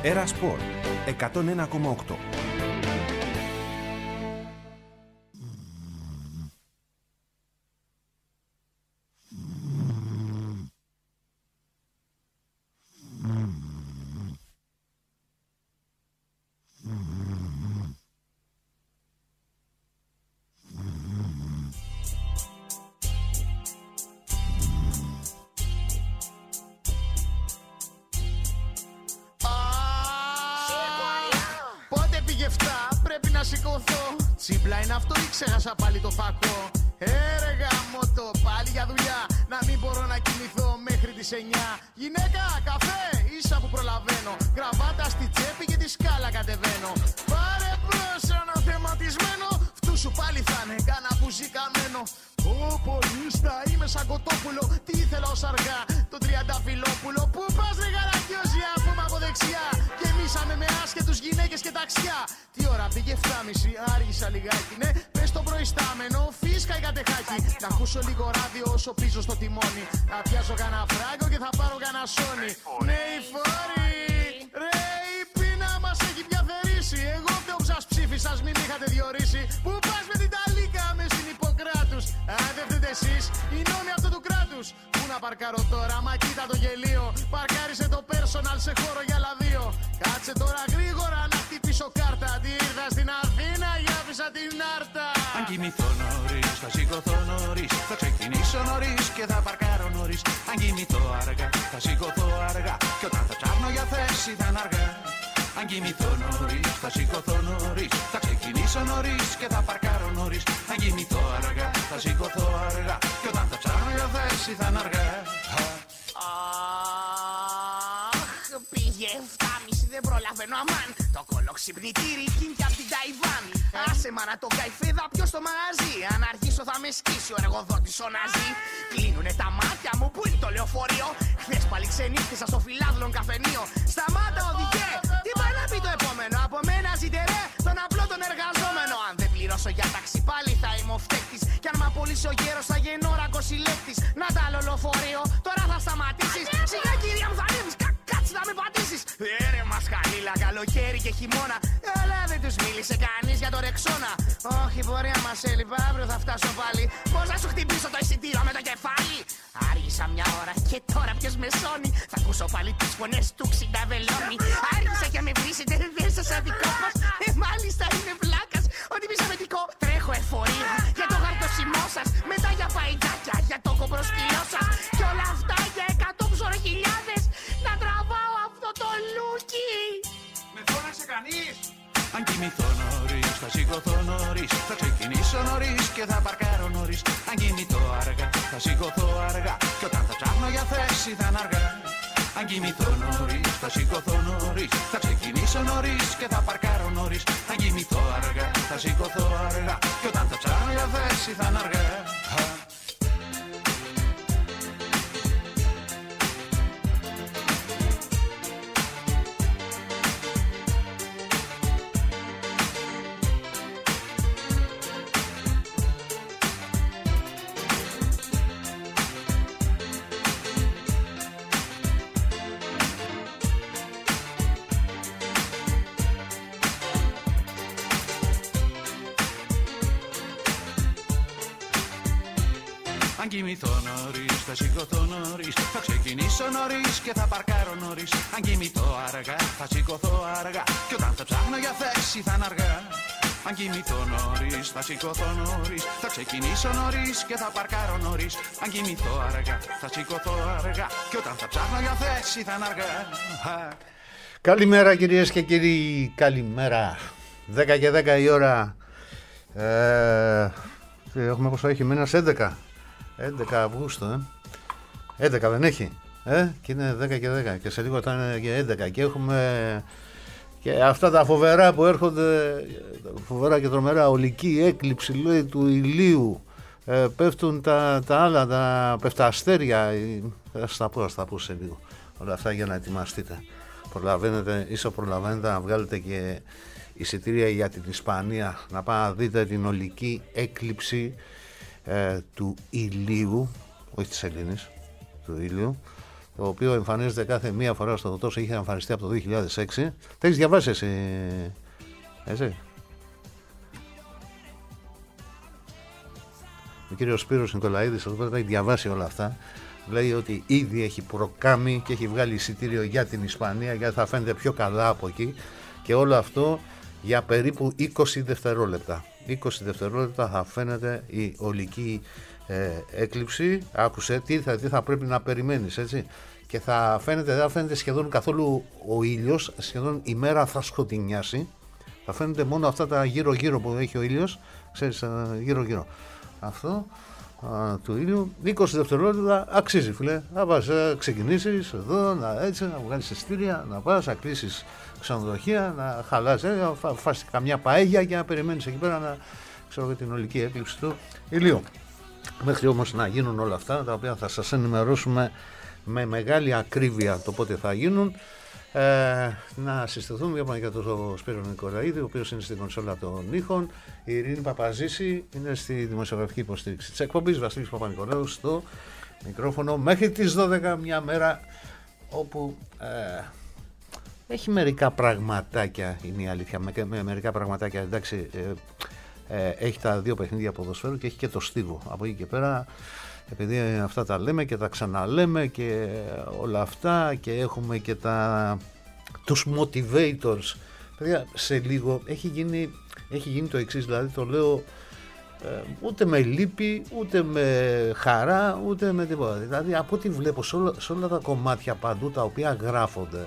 Era Sport 101,8. Τσίπλα είναι αυτό ή ξέχασα πάλι το φακό? Έργα μότο πάλι για δουλειά. Να μην μπορώ να κοιμηθώ μέχρι τις 9. Γυναίκα, καφέ, ίσα που προλαβαίνω. Γραβάτα στη τσέπη και τη σκάλα κατεβαίνω. Πάρε μπρος ένα θεματισμένο. Φτού σου πάλι θα είναι κάνα μπουζί καμένο. Ω πολίστα, είμαι σαν κοτόπουλο. Τι ήθελα ως αργά, το τριανταφυλόπουλο. Πού πας ρε γαρακιόζια, πούμε από δεξιά. Γεμίσαμε με άσχετους γυναίκες και ταξιά. Τι ώρα πήγε 7.30, άργησα λιγάκι. Ναι, πες το προϊστάμενο, φίσκα η κατεχάκι. Να ακούσω λίγο ράδιο όσο πίσω στο τιμόνι. Να πιάσω κανένα φράγκο και θα πάρω κανένα σόνι. Ναι, η φόρη, ρε η πείνα μας έχει πια θερήσει. Εγώ φταίω που σας ψήφισα, μην είχατε διορίσει. Πού πας με την ταλίκα με στην Ιπποκράτους? Αν δεν φταίτε εσείς, οι νόμοι αυτού του κράτους. Πού να παρκάρω τώρα, μα κοίτα το γελίο. Παρκάρισε το personal σε χώρο για άλλα δύο. Κάτσε τώρα γρήγορα να χτυπήσω κάρτα. Τι ήρθα στην Αθήνα, για άφησα την Άρτα. Αν κοιμηθώ νωρίς, θα σηκωθώ νωρίς. Θα ξεκινήσω νωρίς και θα παρκάρω νωρίς. Αν κοιμηθώ αργά, θα σηκωθώ αργά. Και όταν θα ψάχνω για θέση θα είναι αργά. Αν κοιμηθώ νωρίς, θα σηκωθώ νωρίς. Θα ξεκινήσω νωρίς και θα παρκάρω νωρίς. Αν κοιμηθώ αργά, θα σηκωθώ αργά. Και όταν θα ψάχνω για θέση θα είναι αργά. Αχ, πήγε 7.30, δεν προλαβαίνω αμάν. Το κολοξυπνητήρι κίνηκε απ' την Ταϊβάν. Άσε μάνα το καϊφέδα, ποιος στο μαγαζί. Αν αργήσω θα με σκίσει ο εργοδότης ο Ναζί. Κλείνουνε τα μάτια μου, πού είναι το λεωφορείο? Χθες πάλι ξενύχτησα στο φιλάδλον καφενείο. Σταμάτα οδηγέ, τι πάει να πει το επόμενο? Από μένα ζητερέ, τον απλό τον εργαζόμενο. Αν δεν πληρώσω για ταξί πάλι θα είμαι ο φταίκτης. Κι αν μ' απολύσει ο γέρος θα γεννώ ρακοσυλλέκτης. Να τα άλλο λεωφορείο, τώρα θα σταματήσεις. Σιγά κυρία μου θα ανέβεις, κάτσε να με πατήσεις. Ρε μασχαλίλα, καλοκαίρι και χειμώνα. Αλλά δεν τους μίλησε κανείς για το ρεξόνα. Όχι πορεία μας έλειπα, αύριο θα φτάσω πάλι. Πώς να σου χτυπήσω το εισιτήριο με το κεφάλι? Άργησα μια ώρα και τώρα ποιος με σώνει? Θα ακούσω πάλι τις φωνές του ξυνταβελώνει. Άργησα και με βρίσετε, δεν σας αδικό μας. Μάλιστα είναι βλάκας, ότι μη σαβετικό. Τρέχω εφορία για το γαρτοσιμό σας. Μετά για παϊτάκια, για το κομπροσκυλό σας. Κι όλα αυτά για 100 ψωροχιλιάδες. Να τραβάω αυτό το λούκι. Με φώναξε κανείς? Αν κοιμηθώ νωρίς, θα σηκωθώ νωρίς. Θα ξεκινήσω νωρίς και θα παρκάρω νωρίς. Αν κοιμηθώ αργά, θα σηκωθώ αργά. Και όταν θα ψάχνω για θέση θα είναι αργά. Αν κοιμηθώ νωρίς, θα σηκωθώ νωρίς. Θα ξεκινήσω νωρίς και θα παρκάρω νωρίς. Αν κοιμηθώ αργά, θα σηκωθώ αργά. Και όταν θα ψάχνω για θέση θα είναι αργά. Αν κοιμηθώ νωρίς, θα σηκωθώ νωρίς. Θα ξεκινήσω νωρίς και θα παρκάρω νωρίς. Αν κοιμηθώ αργά, θα σηκωθώ αργά. Και όταν θα ψάχνω για θέση θα είναι αργά. Αν κοιμηθώ νωρίς, θα σηκωθώ νωρίς. Θα ξεκινήσω νωρίς και θα παρκάρω νωρίς. Αν κοιμηθώ αργά, θα σηκωθώ αργά. Και όταν θα ψάχνω για θέση θα είναι αργά. Καλημέρα κυρίες και κύριοι, καλημέρα. 10 και 10 η ώρα. Έχουμε πόσο έχει, μήνας 11. 11 Αυγούστου, 11 δεν έχει, και είναι 10 και 10 και σε λίγο θα είναι και 11 και έχουμε και αυτά τα φοβερά που έρχονται, φοβερά και τρομερά, ολική έκλειψη λέει του ηλίου, πέφτουν τα άλλα, πέφτουν αστέρια, θα τα πω σε λίγο, όλα αυτά για να ετοιμαστείτε. Προλαβαίνετε, ίσο προλαβαίνετε να βγάλετε και εισιτήρια για την Ισπανία, να πάτε να δείτε την ολική έκλειψη του ηλίου, όχι της Ελλήνης, του ήλιου, το οποίο εμφανίζεται κάθε μία φορά στο τόσο είχε εμφανιστεί από το 2006. Τα έχεις διαβάσει εσύ, έτσι? Ο κύριος Σπύρος Νικολαίδης εδώ πέρα τα έχει διαβάσει όλα αυτά. Λέει ότι ήδη έχει προκάμει και έχει βγάλει εισιτήριο για την Ισπανία, γιατί θα φαίνεται πιο καλά από εκεί, και όλο αυτό για περίπου 20 δευτερόλεπτα. 20 δευτερόλεπτα θα φαίνεται η ολική έκλειψη. Άκουσε τι θα πρέπει να περιμένεις, έτσι. Και θα φαίνεται, δεν θα φαίνεται σχεδόν καθόλου ο ήλιος, σχεδόν η μέρα θα σκοτεινιάσει. Θα φαίνεται μόνο αυτά τα γύρω-γύρω που έχει ο ήλιος, ξέρεις, γύρω-γύρω. Αυτό του ήλιου, 20 δευτερόλεπτα αξίζει, φίλε. Να πας, ξεκινήσεις εδώ, να βγάλεις εισιτήρια, να πας, να κλείσεις ξενοδοχεία, να χαλάσεις, να φας καμιά παέγια και να περιμένεις εκεί πέρα να ξέρω την ολική έκλειψη του ηλίου. Μέχρι όμως να γίνουν όλα αυτά, τα οποία θα σας ενημερώσουμε με μεγάλη ακρίβεια το πότε θα γίνουν. Να συστηθούμε για τον Σπύρο Νικολαίδη, ο οποίος είναι στην κονσόλα των ήχων. Η Ειρήνη Παπαζήση είναι στη δημοσιογραφική υποστήριξη της εκπομπής. Βασίλης Παπα-Νικολάου στο μικρόφωνο μέχρι τις 12, μια μέρα όπου έχει μερικά πραγματάκια, είναι η αλήθεια, με μερικά πραγματάκια, εντάξει, έχει τα δύο παιχνίδια ποδοσφαίρου και έχει και το στίβο. Από εκεί και πέρα, επειδή αυτά τα λέμε και τα ξαναλέμε και όλα αυτά, και έχουμε και τους motivators, παιδιά, σε λίγο έχει γίνει το εξής, δηλαδή το λέω ούτε με λύπη, ούτε με χαρά, ούτε με τίποτα. Δηλαδή από ό,τι βλέπω σε όλα τα κομμάτια παντού τα οποία γράφονται,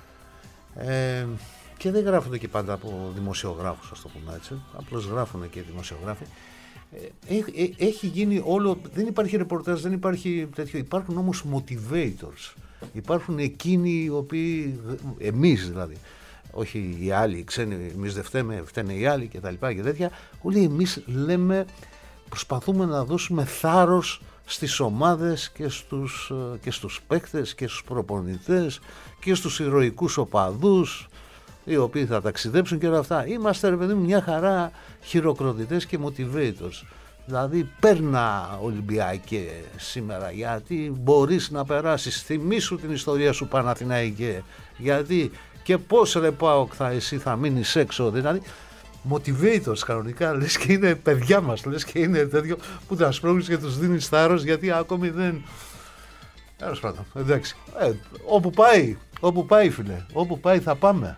και δεν γράφονται και πάντα από δημοσιογράφους, ας το πούμε έτσι, απλώς γράφουν και οι δημοσιογράφοι. Έχει γίνει όλο, δεν υπάρχει ρεπορτάζ, δεν υπάρχει τέτοιο, υπάρχουν όμως motivators, υπάρχουν εκείνοι οι οποίοι, εμείς δηλαδή, όχι οι άλλοι, οι ξένοι, εμείς δεν φταίμε, φταίνε οι άλλοι και τα λοιπά και τέτοια, όλοι εμείς λέμε, προσπαθούμε να δώσουμε θάρρος στις ομάδες και στους παίκτες και στους προπονητές και στους ηρωικούς οπαδούς οι οποίοι θα ταξιδέψουν και όλα αυτά. Είμαστε, ρε παιδί μου, μια χαρά χειροκροτητές και motivators. Δηλαδή παίρνα Ολυμπιακέ σήμερα, γιατί μπορείς να περάσεις. Θυμήσου την ιστορία σου Παναθηναϊκέ, γιατί και πώς ρε ΠΑΟΚ εσύ θα μείνεις έξω. Δηλαδή motivators κανονικά, λες και είναι παιδιά μας, λες και είναι τέτοιο που τα σπρώχνεις και τους δίνεις θάρρος, γιατί ακόμη δεν... Τέλος πάντων, εντάξει, όπου πάει φίλε, όπου πάει θα πάμε.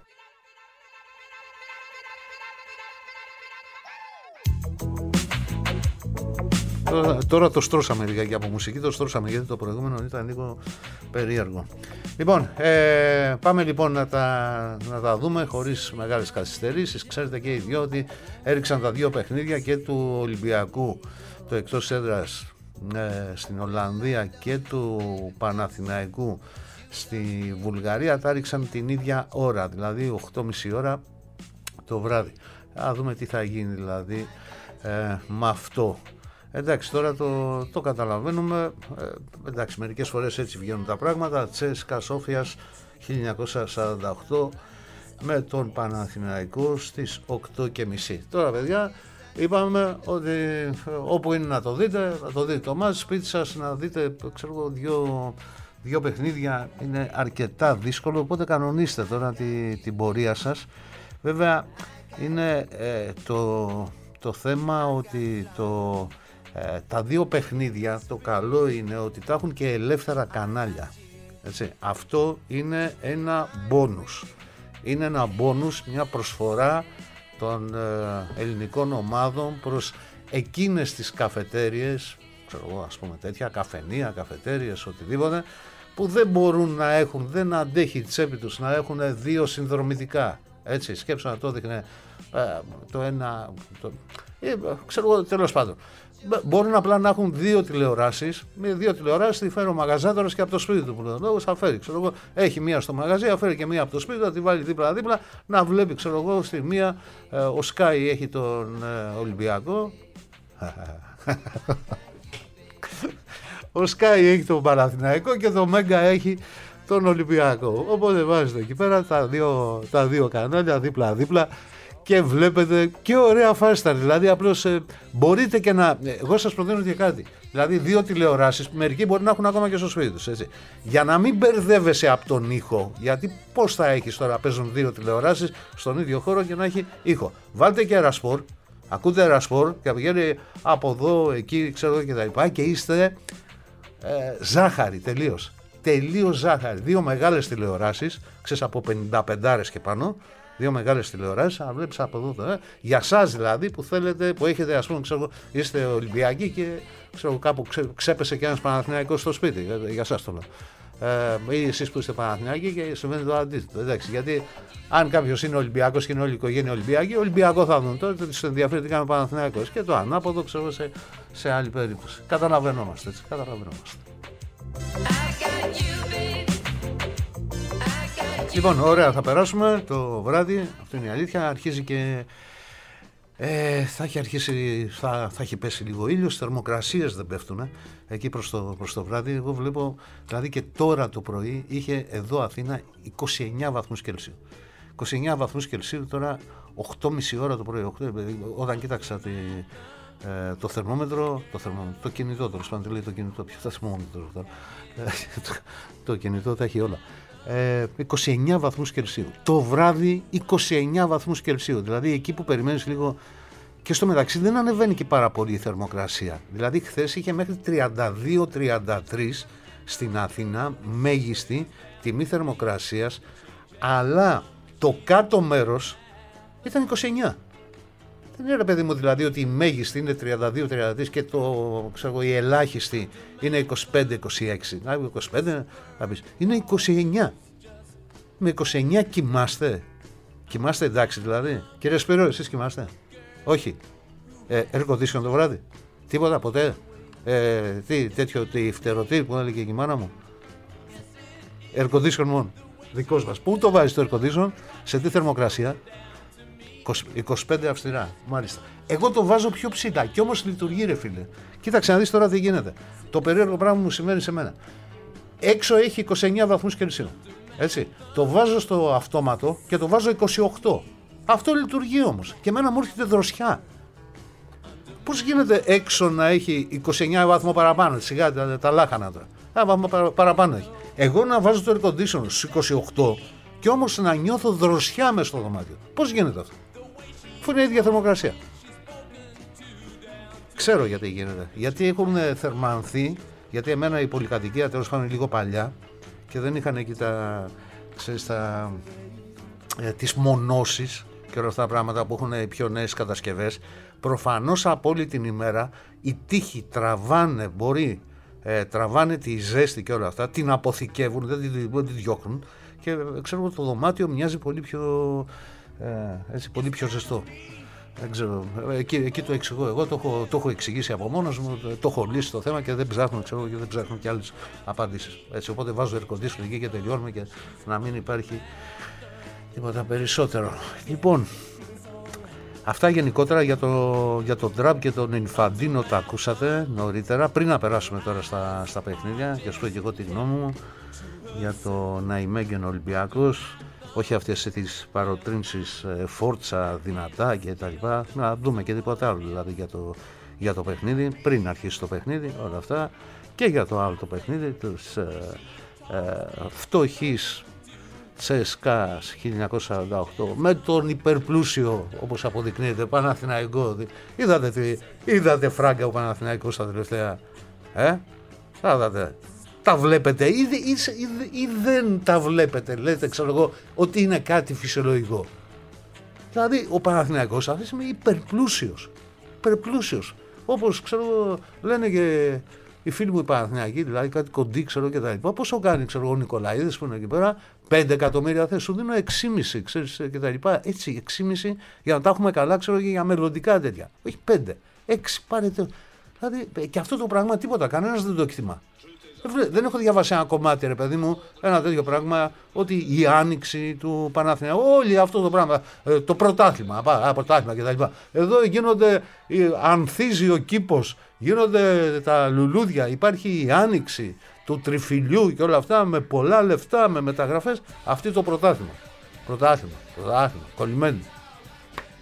Τώρα το στρώσαμε λιγάκι από μουσική, το στρώσαμε γιατί το προηγούμενο ήταν λίγο περίεργο. Λοιπόν, πάμε λοιπόν να τα δούμε χωρίς μεγάλες καθυστερήσεις. Ξέρετε και οι δυο ότι έριξαν τα δύο παιχνίδια και του Ολυμπιακού, το εκτός έδρας στην Ολλανδία, και του Παναθηναϊκού στη Βουλγαρία, τα έριξαν την ίδια ώρα, δηλαδή 8.30 ώρα το βράδυ. Θα δούμε τι θα γίνει δηλαδή με αυτό. Εντάξει, τώρα το καταλαβαίνουμε, εντάξει, μερικές φορές έτσι βγαίνουν τα πράγματα. Τσέσκα Σόφιας 1948 με τον Παναθηναϊκό στις 8.30. Τώρα παιδιά, είπαμε ότι όπου είναι να το δείτε το μάτς, σπίτι σας να δείτε, ξέρω εγώ, δύο παιχνίδια είναι αρκετά δύσκολο, οπότε κανονίστε τώρα την πορεία σας. Βέβαια είναι το θέμα ότι τα δύο παιχνίδια, το καλό είναι ότι τα έχουν και ελεύθερα κανάλια, έτσι. Αυτό είναι ένα μπόνους. Είναι ένα μπόνους, μια προσφορά των ελληνικών ομάδων προς εκείνες τις καφετέριες, ξέρω εγώ, ας πούμε τέτοια καφενεία, καφετέριες, οτιδήποτε, που δεν μπορούν να έχουν, δεν αντέχει η τσέπη τους να έχουν δύο συνδρομητικά, έτσι. Σκέψου να το δείχνε το ένα, ξέρω εγώ, τέλος πάντων. Μπορούν απλά να έχουν δύο τηλεοράσεις. Με δύο τηλεοράσεις τη φέρει ο μαγαζάτορας και από το σπίτι του, που λέει λόγος, θα φέρει, ξέρω εγώ, έχει μία στο μαγαζί, θα φέρει και μία από το σπίτι, θα τη βάλει δίπλα-δίπλα, να βλέπει, ξέρω εγώ, στη μία ο Sky έχει τον Ολυμπιακό, ο Sky έχει τον Παναθηναϊκό και το Μέγκα έχει τον Ολυμπιακό. Οπότε βάζετε εκεί πέρα τα δύο κανάλια δίπλα-δίπλα και βλέπετε και ωραία φάστα. Δηλαδή, απλώς μπορείτε και να. Εγώ σας προτείνω και κάτι. Δηλαδή, 2 τηλεοράσεις, μερικοί μπορεί να έχουν ακόμα και στο σπίτι τους. Έτσι. Για να μην μπερδεύεσαι από τον ήχο, γιατί πώς θα έχεις τώρα, παίζουν 2 τηλεοράσεις στον ίδιο χώρο και να έχει ήχο. Βάλτε και Ερασπορ, ακούτε Ερασπορ και πηγαίνει από εδώ, εκεί, ξέρω και τα λοιπά και είστε ζάχαρη τελείως. Τελείως ζάχαρη. 2 μεγάλες τηλεοράσεις, ξέρεις από 55 και πάνω. 2 μεγάλες τηλεοράσεις, να βλέπεις από εδώ τώρα. Για σας δηλαδή που θέλετε, που έχετε, ας πούμε, ξέρω, είστε Ολυμπιακοί και ξέρω, κάπου ξέπεσε και ένας Παναθηναϊκός στο σπίτι. Για σας το λέω. Ή εσείς που είστε Παναθηναϊκοί και συμβαίνει το αντίθετο. Εντάξει, γιατί αν κάποιος είναι Ολυμπιακός και είναι όλη η οικογένεια Ολυμπιακή, Ολυμπιακό θα δουν τότε, τους ενδιαφέρει τι κάνει ο Παναθηναϊκός. Και το ανάποδο, ξέρω, σε άλλη περίπτωση. Καταλαβαίνόμαστε έτσι. Καταλαβαίνόμαστε. Λοιπόν, ωραία, θα περάσουμε το βράδυ, αυτό είναι η αλήθεια, αρχίζει και θα έχει πέσει λίγο ήλιος, θερμοκρασίες δεν πέφτουν εκεί προς το βράδυ. Εγώ βλέπω, δηλαδή και τώρα το πρωί είχε εδώ Αθήνα 29 βαθμούς Κελσίου. 29 βαθμούς Κελσίου τώρα 8.30 ώρα το πρωί, όταν κοίταξα το θερμόμετρο, το κινητό τώρα, σπάντε λέει το κινητό, ποιο θερμόμετρο τώρα, το κινητό τα έχει όλα. 29 βαθμούς Κελσίου. Το βράδυ 29 βαθμούς Κελσίου. Δηλαδή εκεί που περιμένεις λίγο. Και στο μεταξύ δεν ανεβαίνει και πάρα πολύ η θερμοκρασία. Δηλαδή χθες είχε μέχρι 32-33 στην Αθήνα μέγιστη τιμή θερμοκρασίας, αλλά το κάτω μέρος ήταν 29. Δεν είναι ρε παιδί μου δηλαδή ότι η μέγιστη είναι 32-33 και η ελάχιστη είναι 25-26. 25 θα πεις. Είναι 29. Με 29 κοιμάστε. Κοιμάστε εντάξει δηλαδή. Κύριε Σπύρο, εσείς κοιμάστε? Όχι. Air condition το βράδυ? Τίποτα ποτέ? Τι τέτοιο φτερωτή που έλεγε και η μάνα μου? Air condition μόνο. Δικός μας. Πού το βάζεις το air condition? Σε τι θερμοκρασία? 25 αυστηρά, μάλιστα. Εγώ το βάζω πιο ψηλά και όμως λειτουργεί ρε φίλε. Κοίταξε να δεις τώρα τι γίνεται. Το περίεργο πράγμα μου συμβαίνει σε μένα. Έξω έχει 29 βαθμούς Κελσίου. Έτσι. Το βάζω στο αυτόματο και το βάζω 28. Αυτό λειτουργεί όμως. Και εμένα μου έρχεται δροσιά. Πώς γίνεται έξω να έχει 29 βαθμό παραπάνω? Σιγά τα λάχανα τώρα. Ένα βαθμό παραπάνω έχει. Εγώ να βάζω το air condition στους 28 και όμως να νιώθω δροσιά μες στο δωμάτιο. Πώς γίνεται αυτό? Αφού είναι η ίδια θερμοκρασία. Ξέρω γιατί γίνεται. Γιατί έχουν θερμανθεί, γιατί εμένα η πολυκατοικία τέλος πάντων είναι λίγο παλιά και δεν είχαν εκεί τις μονώσεις και όλα αυτά τα πράγματα που έχουν πιο νέες κατασκευές. Προφανώς από όλη την ημέρα οι τοίχοι τραβάνε, τραβάνε τη ζέστη και όλα αυτά, την αποθηκεύουν, δεν τη διώχνουν και ξέρω το δωμάτιο μοιάζει πολύ πιο ζεστό. Δεν ξέρω, εκεί το εξηγώ εγώ, το έχω εξηγήσει από μόνος μου, το έχω λύσει το θέμα και δεν ψάχνω, ξέρω, και δεν ψάχνω και άλλες απαντήσεις. Έτσι, οπότε βάζω air conditioning εκεί και τελειώνουμε και να μην υπάρχει τίποτα περισσότερο. Λοιπόν, αυτά γενικότερα για το Ντραμπ και τον Ινφαντίνο τα ακούσατε νωρίτερα. Πριν να περάσουμε τώρα στα παιχνίδια και ας πω και εγώ τη γνώμη μου για το Ναϊμέγεν Ολυμπιακός, όχι αυτές τις παροτρύνσεις φόρτσα δυνατά και τα λοιπά, να δούμε και τίποτα άλλο δηλαδή για το παιχνίδι, πριν αρχίσει το παιχνίδι, όλα αυτά, και για το άλλο το παιχνίδι της φτωχής ΣΕΣΚΑ 1948 με τον υπερπλούσιο, όπως αποδεικνύεται, Παναθηναϊκό. Είδατε φράγκα ο Παναθηναϊκός τα τελευταία? Τα βλέπετε ή δεν τα βλέπετε? Λέτε, ξέρω εγώ, ότι είναι κάτι φυσιολογικό. Δηλαδή ο Παναθηναϊκός αυτή είναι υπερπλούσιος. Όπως ξέρω λένε και οι φίλοι μου οι Παναθηναϊκοί, δηλαδή κάτι κοντί ξέρω και τα λοιπά. Πόσο κάνει ξέρω ο Νικολαίδης που είναι εκεί πέρα? 5 εκατομμύρια θέσεις, σου δίνω 6,5 ξέρεις και τα λοιπά. Έτσι 6,5 για να τα έχουμε καλά ξέρω και για μελλοντικά τέτοια. Όχι 5, 6 πάρετε. Δηλαδή και αυτό το πράγμα τίποτα, κανένας δεν το εκτιμά. Δεν έχω διαβάσει ένα κομμάτι ρε παιδί μου, ένα τέτοιο πράγμα, ότι η άνοιξη του Παναθηναϊκού, όλοι αυτό το πράγμα, το πρωτάθλημα κτλ. Εδώ γίνονται, ανθίζει ο κήπος, γίνονται τα λουλούδια, υπάρχει η άνοιξη του τριφυλιού και όλα αυτά με πολλά λεφτά, με μεταγραφές, αυτή το πρωτάθλημα, κολλημένοι.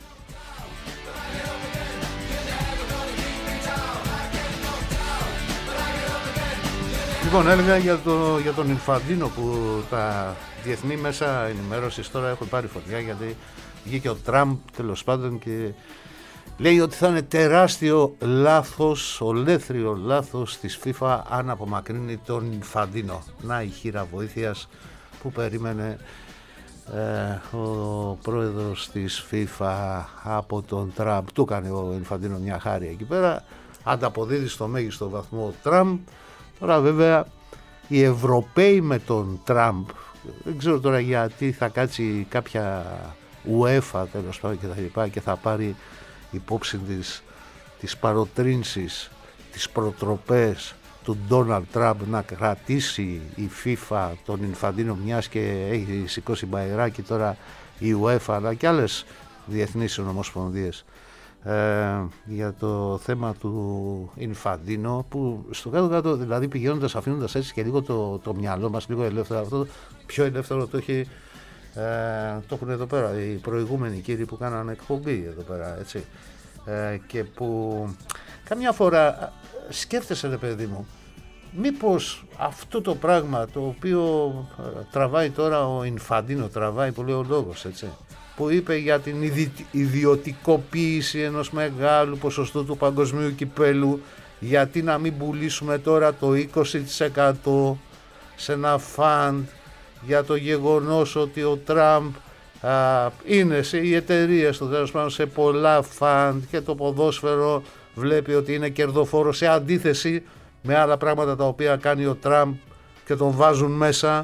Λοιπόν, έλεγα για τον Ινφαντίνο που τα διεθνή μέσα ενημέρωσης τώρα έχουν πάρει φωτιά, γιατί βγήκε ο Τραμπ τέλος πάντων και λέει ότι θα είναι τεράστιο λάθος, ολέθριο λάθος της FIFA αν απομακρύνει τον Ινφαντίνο. Να η χείρα βοήθειας που περίμενε ο πρόεδρος της FIFA από τον Τραμπ. Του έκανε ο Ινφαντίνο μια χάρη εκεί πέρα, ανταποδίδει στο μέγιστο βαθμό ο Τραμπ. Τώρα βέβαια οι Ευρωπαίοι με τον Τραμπ, δεν ξέρω τώρα γιατί θα κάτσει κάποια UEFA τέλος πάντων και τα λοιπά και θα πάρει υπόψη τις παροτρύνσεις, τις προτροπές του Ντόναλντ Τραμπ να κρατήσει η FIFA τον Ινφαντίνο, μιας και έχει σηκώσει μπαϊράκι τώρα η UEFA αλλά και άλλες διεθνείς ομοσπονδίες για το θέμα του Ινφαντίνο, που στο κάτω-κάτω δηλαδή πηγαίνοντας, αφήνοντας έτσι και λίγο το μυαλό μας λίγο ελεύθερο, αυτό πιο ελεύθερο το έχει το έχουν εδώ πέρα οι προηγούμενοι κύριοι που κάνανε εκπομπή εδώ πέρα, έτσι, και που καμιά φορά σκέφτεσαι, ρε παιδί μου, μήπως αυτό το πράγμα το οποίο τραβάει τώρα ο Ινφαντίνο, τραβάει που λέει ο λόγος, έτσι, που είπε για την ιδιωτικοποίηση ενός μεγάλου ποσοστού του παγκοσμίου κυπέλου, γιατί να μην πουλήσουμε τώρα το 20% σε ένα φαντ για το γεγονός ότι ο Τραμπ είναι οι εταιρείες του τέλος πάντων σε πολλά φαντ και το ποδόσφαιρο βλέπει ότι είναι κερδοφόρο, σε αντίθεση με άλλα πράγματα τα οποία κάνει ο Τραμπ και τον βάζουν μέσα.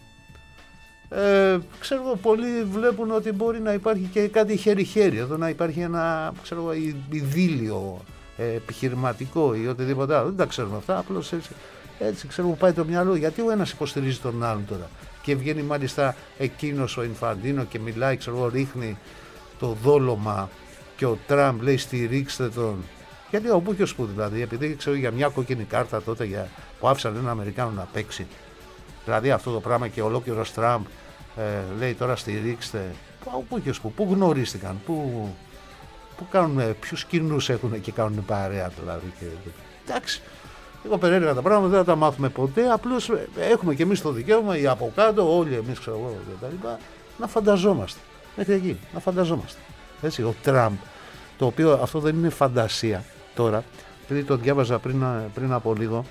Ξέρω, πολλοί βλέπουν ότι μπορεί να υπάρχει και κάτι χέρι-χέρι εδώ, να υπάρχει ένα ειδήλιο επιχειρηματικό ή οτιδήποτε άλλο. Δεν τα ξέρουμε αυτά, απλώς έτσι ξέρουμε που πάει το μυαλό, γιατί ο ένας υποστηρίζει τον άλλον τώρα και βγαίνει μάλιστα εκείνος ο Ινφαντίνο και μιλάει, ξέρω, ρίχνει το δόλωμα και ο Τραμπ λέει στηρίξτε τον. Γιατί ο Μπούκιος που δηλαδή, επειδή ξέρω για μια κόκκινη κάρτα τότε που άφησαν έναν Αμερικάνο να παίξει, δηλαδή αυτό το πράγμα, και ολόκληρος Τραμπ λέει τώρα στηρίξτε. Ο Μπούκιος πού γνωρίστηκαν, πού κάνουν, ποιους κοινούς έχουν και κάνουν παρέα δηλαδή. Εντάξει. Λίγο περίεργα τα πράγματα, δεν θα τα μάθουμε ποτέ. Απλώς έχουμε και εμείς το δικαίωμα, οι από κάτω, όλοι εμείς ξέρω εγώ και τα λοιπά, να φανταζόμαστε. Μέχρι εκεί, να φανταζόμαστε. Έτσι, ο Τραμπ, το οποίο αυτό δεν είναι φαντασία τώρα, επειδή το διάβαζα πριν από λίγο,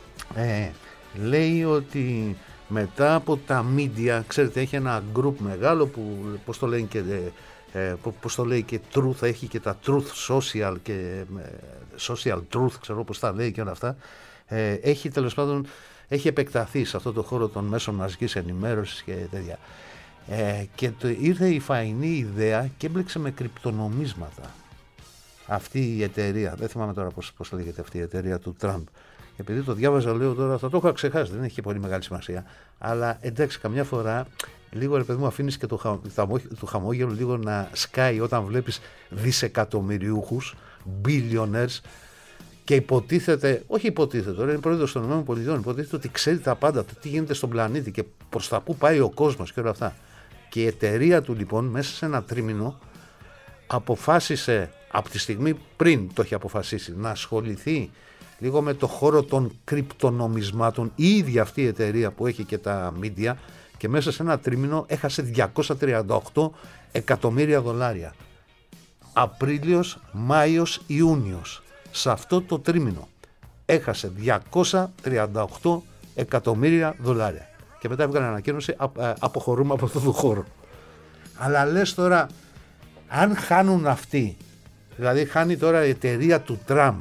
λέει ότι μετά από τα media, ξέρετε, έχει ένα group μεγάλο που, πώς το λέει και Truth, έχει και τα Truth Social και Social Truth, ξέρω πώς τα λέει και όλα αυτά. Έχει τέλος πάντων, έχει επεκταθεί σε αυτό το χώρο των μέσων μαζικής ενημέρωσης και τέτοια. Και ήρθε η φαϊνή ιδέα και έμπλεξε με κρυπτονομίσματα αυτή η εταιρεία. Δεν θυμάμαι τώρα πώς λέγεται αυτή η εταιρεία του Τραμπ. Επειδή το διάβαζα, λέω τώρα, θα το έχω ξεχάσει, δεν έχει και πολύ μεγάλη σημασία. Αλλά εντάξει, καμιά φορά λίγο, ρε παιδί μου, αφήνεις και το χαμόγελο λίγο να σκάει όταν βλέπεις δισεκατομμυριούχους, billionaires, και υποτίθεται, όχι υποτίθεται, τώρα είναι πρόεδρος των ΗΠΑ, υποτίθεται ότι ξέρει τα πάντα, το τι γίνεται στον πλανήτη και προς τα που πάει ο κόσμος και όλα αυτά. Και η εταιρεία του λοιπόν μέσα σε ένα τρίμηνο αποφάσισε, από τη στιγμή πριν το έχει αποφασίσει, να ασχοληθεί λίγο με το χώρο των κρυπτονομισμάτων, η ίδια αυτή η εταιρεία που έχει και τα media, και μέσα σε ένα τρίμηνο έχασε $238 εκατομμύρια. Απρίλιος, Μάιος, Ιούνιος. Σε αυτό το τρίμηνο έχασε $238 εκατομμύρια. Και μετά έβγαλε ανακοίνωση, αποχωρούμε από αυτό το χώρο. Αλλά λες τώρα, αν χάνουν αυτοί, δηλαδή χάνει τώρα η εταιρεία του Τραμπ,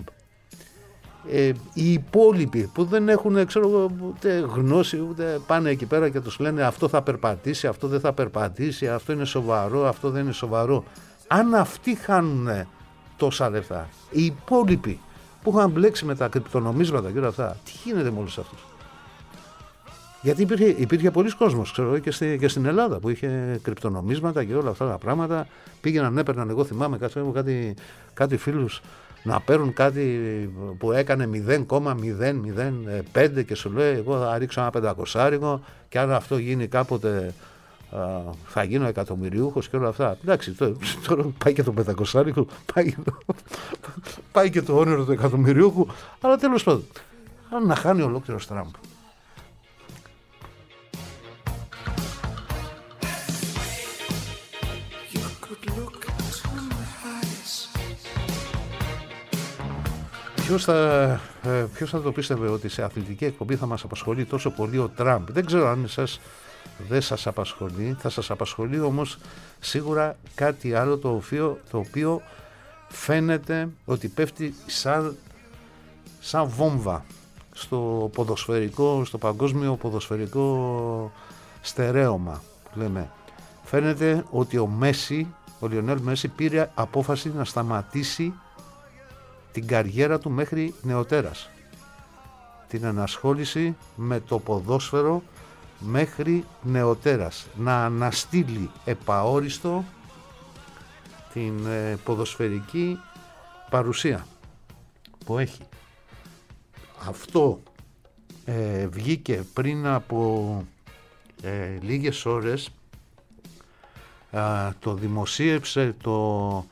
οι υπόλοιποι που δεν έχουν, ξέρω, ούτε γνώση, ούτε πάνε εκεί πέρα και τους λένε αυτό θα περπατήσει, αυτό δεν θα περπατήσει, αυτό είναι σοβαρό, αυτό δεν είναι σοβαρό. Αν αυτοί χάνουν τόσα λεφτά, οι υπόλοιποι που είχαν μπλέξει με τα κρυπτονομίσματα και όλα αυτά, τι γίνεται με όλους αυτούς? Γιατί υπήρχε πολλοί κόσμος, ξέρω, και στην Ελλάδα που είχε κρυπτονομίσματα και όλα αυτά τα πράγματα. Πήγαιναν, έπαιρναν, εγώ θυμάμαι κάτι φίλους να παίρνουν κάτι που έκανε 0,005 και σου λέει εγώ θα ρίξω ένα 500 και αν αυτό γίνει κάποτε θα γίνω εκατομμυριούχος και όλα αυτά. Εντάξει, τώρα πάει και το 500, πάει και το όνειρο του εκατομμυριούχου, αλλά τέλος πάντων, αν να χάνει ολόκληρος Τραμπ, Ποιος θα το πίστευε ότι σε αθλητική εκπομπή θα μας απασχολεί τόσο πολύ ο Τραμπ. Δεν ξέρω αν δεν σας απασχολεί. Θα σας απασχολεί όμως σίγουρα κάτι άλλο το οποίο φαίνεται ότι πέφτει σαν βόμβα στο παγκόσμιο ποδοσφαιρικό στερέωμα που λέμε. Φαίνεται ότι ο Λιονέλ Μέση πήρε απόφαση να σταματήσει την καριέρα του μέχρι νεοτέρας, την ενασχόληση με το ποδόσφαιρο μέχρι νεοτέρας, να αναστείλει επαόριστο την ποδοσφαιρική παρουσία που έχει. Αυτό βγήκε πριν από λίγες ώρες, το δημοσίευσε το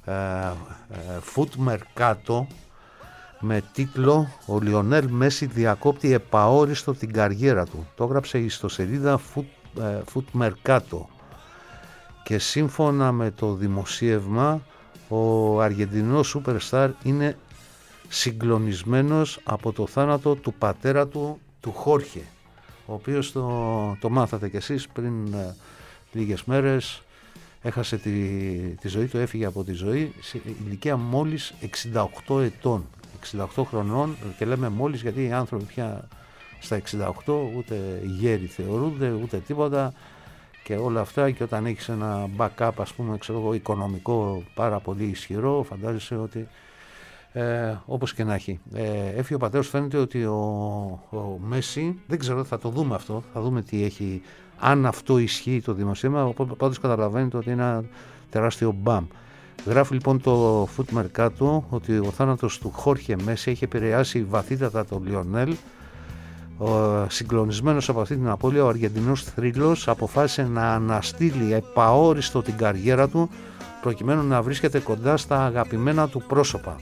Foot Mercato με τίτλο «Ο Λιονέλ Μέση διακόπτει επαόριστο την καριέρα του». Το έγραψε η ιστοσελίδα Foot Mercato και σύμφωνα με το δημοσίευμα ο Αργεντινός Superstar είναι συγκλονισμένος από το θάνατο του πατέρα του Χόρχε, ο οποίος το μάθατε κι εσείς πριν λίγες μέρες. Έχασε τη ζωή του, έφυγε από τη ζωή σε ηλικία μόλις 68 ετών, 68 χρονών, και λέμε μόλις γιατί οι άνθρωποι πια στα 68 ούτε γέροι θεωρούνται ούτε τίποτα και όλα αυτά, και όταν έχεις ένα backup, ας πούμε, οικονομικό πάρα πολύ ισχυρό, φαντάζεσαι ότι όπως και να έχει. Έφυγε ο πατέρας. Φαίνεται ότι ο Μέση, δεν ξέρω, θα το δούμε αυτό, θα δούμε τι έχει, αν αυτό ισχύει το δημοσίευμα. Πάντως καταλαβαίνετε ότι είναι ένα τεράστιο μπαμ. Γράφει λοιπόν το Foot Mercato ότι ο θάνατος του Χόρχε Μέση έχει επηρεάσει βαθύτατα τον Λιονέλ. Συγκλονισμένος από αυτή την απώλεια, ο Αργεντινός θρύλος αποφάσισε να αναστείλει επαόριστο την καριέρα του προκειμένου να βρίσκεται κοντά στα αγαπημένα του πρόσωπα.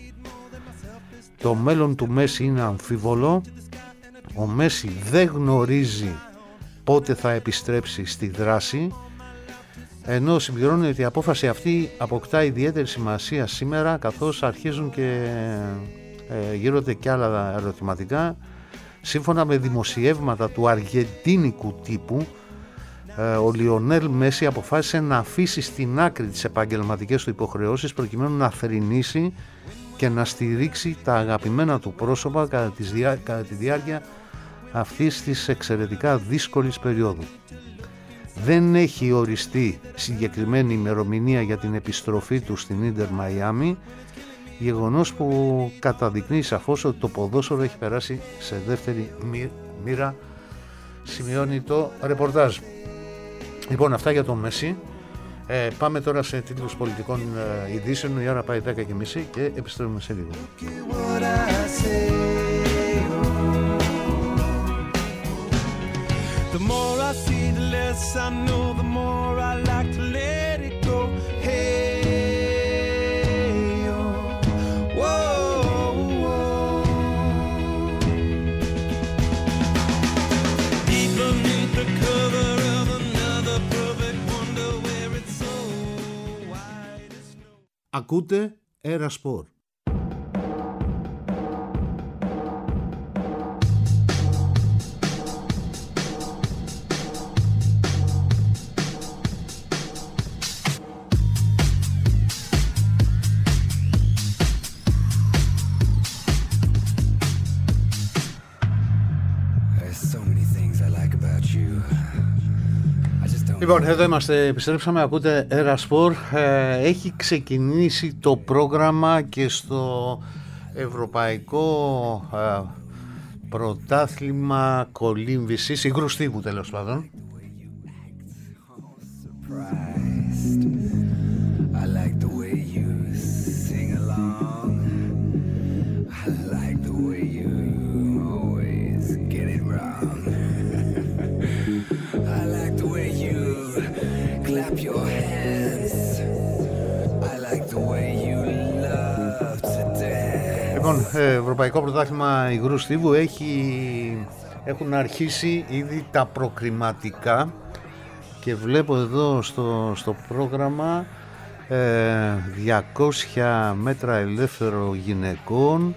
Το μέλλον του Μέση είναι αμφίβολο. Ο Μέση δεν γνωρίζει πότε θα επιστρέψει στη δράση, ενώ συμπληρώνει ότι η απόφαση αυτή αποκτά ιδιαίτερη σημασία σήμερα, καθώς αρχίζουν και γύρονται και άλλα ερωτηματικά. Σύμφωνα με δημοσιεύματα του αργεντίνικου τύπου, ο Λιονέλ Μέση αποφάσισε να αφήσει στην άκρη τις επαγγελματικές του υποχρεώσεις προκειμένου να θρηνήσει και να στηρίξει τα αγαπημένα του πρόσωπα κατά τη διάρκεια αυτής της εξαιρετικά δύσκολης περίοδου. Δεν έχει οριστεί συγκεκριμένη ημερομηνία για την επιστροφή του στην Ίντερ Μαϊάμι, γεγονός που καταδεικνύει σαφώς ότι το ποδόσφαιρο έχει περάσει σε δεύτερη μοίρα, σημειώνει το ρεπορτάζ. Λοιπόν, αυτά για τον Μέση. Πάμε τώρα σε τίτλους πολιτικών ειδήσεων. Η ώρα πάει 10:30 και επιστρέφουμε σε λίγο. The more I see, the less I know, the more I like to let it go. Hey, oh, whoa, whoa. Deep beneath the cover of another perfect wonder where it's so white as snow. Ακούτε Era Sport. Λοιπόν, εδώ είμαστε, επιστρέψαμε, ακούτε Era Sport. Έχει ξεκινήσει το πρόγραμμα και στο Ευρωπαϊκό Πρωτάθλημα Κολύμβησης, υγρού στίβου τέλος πάντων. Λοιπόν, Ευρωπαϊκό Πρωτάθλημα Υγρού Στίβου έχουν αρχίσει ήδη τα προκριματικά και βλέπω εδώ στο πρόγραμμα 200 μέτρα ελεύθερο γυναικών,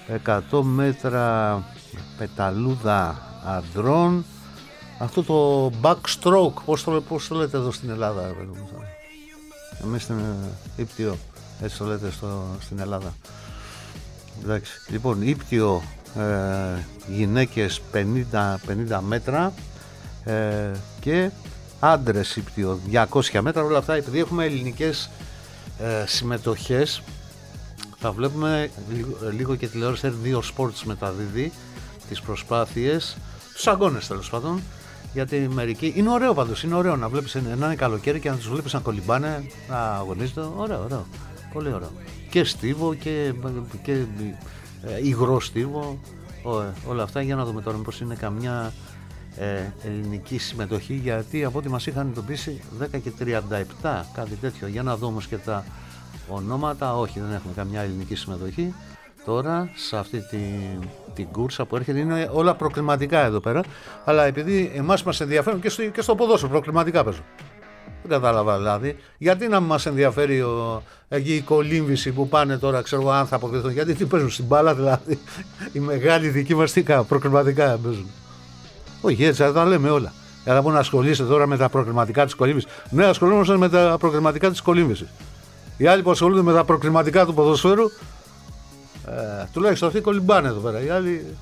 100 μέτρα πεταλούδα αντρών. Αυτό το backstroke, πώς το λέτε εδώ στην Ελλάδα? Εμείς στην ύπτιο, έτσι το λέτε στην Ελλάδα. Εντάξει. Λοιπόν, ύπτιο γυναίκες 50 μέτρα και άντρες ύπτιο 200 μέτρα. Όλα αυτά, επειδή έχουμε ελληνικές συμμετοχές, θα βλέπουμε λίγο και τηλεόραση. Δύο Sports μεταδίδει τις προσπάθειες, τους αγώνες τέλος πάντων. Γιατί μερικοί. Είναι ωραίο πάντως, είναι ωραίο να βλέπεις να είναι καλοκαίρι και να τους βλέπεις να κολυμπάνε, να αγωνίζονται. Ωραίο. Πολύ ωραίο. Και στίβο και υγρό στίβο. Όλα αυτά, για να δούμε τώρα μήπως είναι καμιά ελληνική συμμετοχή. Γιατί από ό,τι μας είχαν εντοπίσει 10 και 37, κάτι τέτοιο. Για να δούμε όμως και τα ονόματα. Όχι, δεν έχουμε καμιά ελληνική συμμετοχή. Τώρα σε αυτή την κούρσα που έρχεται, είναι όλα προκληματικά εδώ πέρα. Αλλά επειδή εμάς μας ενδιαφέρουν και στο ποδόσφαιρο προκληματικά παίζουν. Δεν κατάλαβα δηλαδή. Γιατί να μας ενδιαφέρει εκεί η κολύμβηση που πάνε τώρα, ξέρω εγώ, αν θα αποκριθούν? Γιατί τι παίζουν στην μπάλα, δηλαδή? Οι μεγάλοι δικοί μας προκληματικά παίζουν. Όχι, έτσι θα τα λέμε όλα. Για να πω να ασχολείσαι τώρα με τα προκληματικά της κολύμβησης. Ναι, ασχολούμαστε με τα προκληματικά της κολύμβησης. Οι άλλοι που ασχολούνται με τα προκληματικά του ποδοσφαίρου, τουλάχιστον αυτοί κολυμπάνε εδώ πέρα. Οι άλλοι.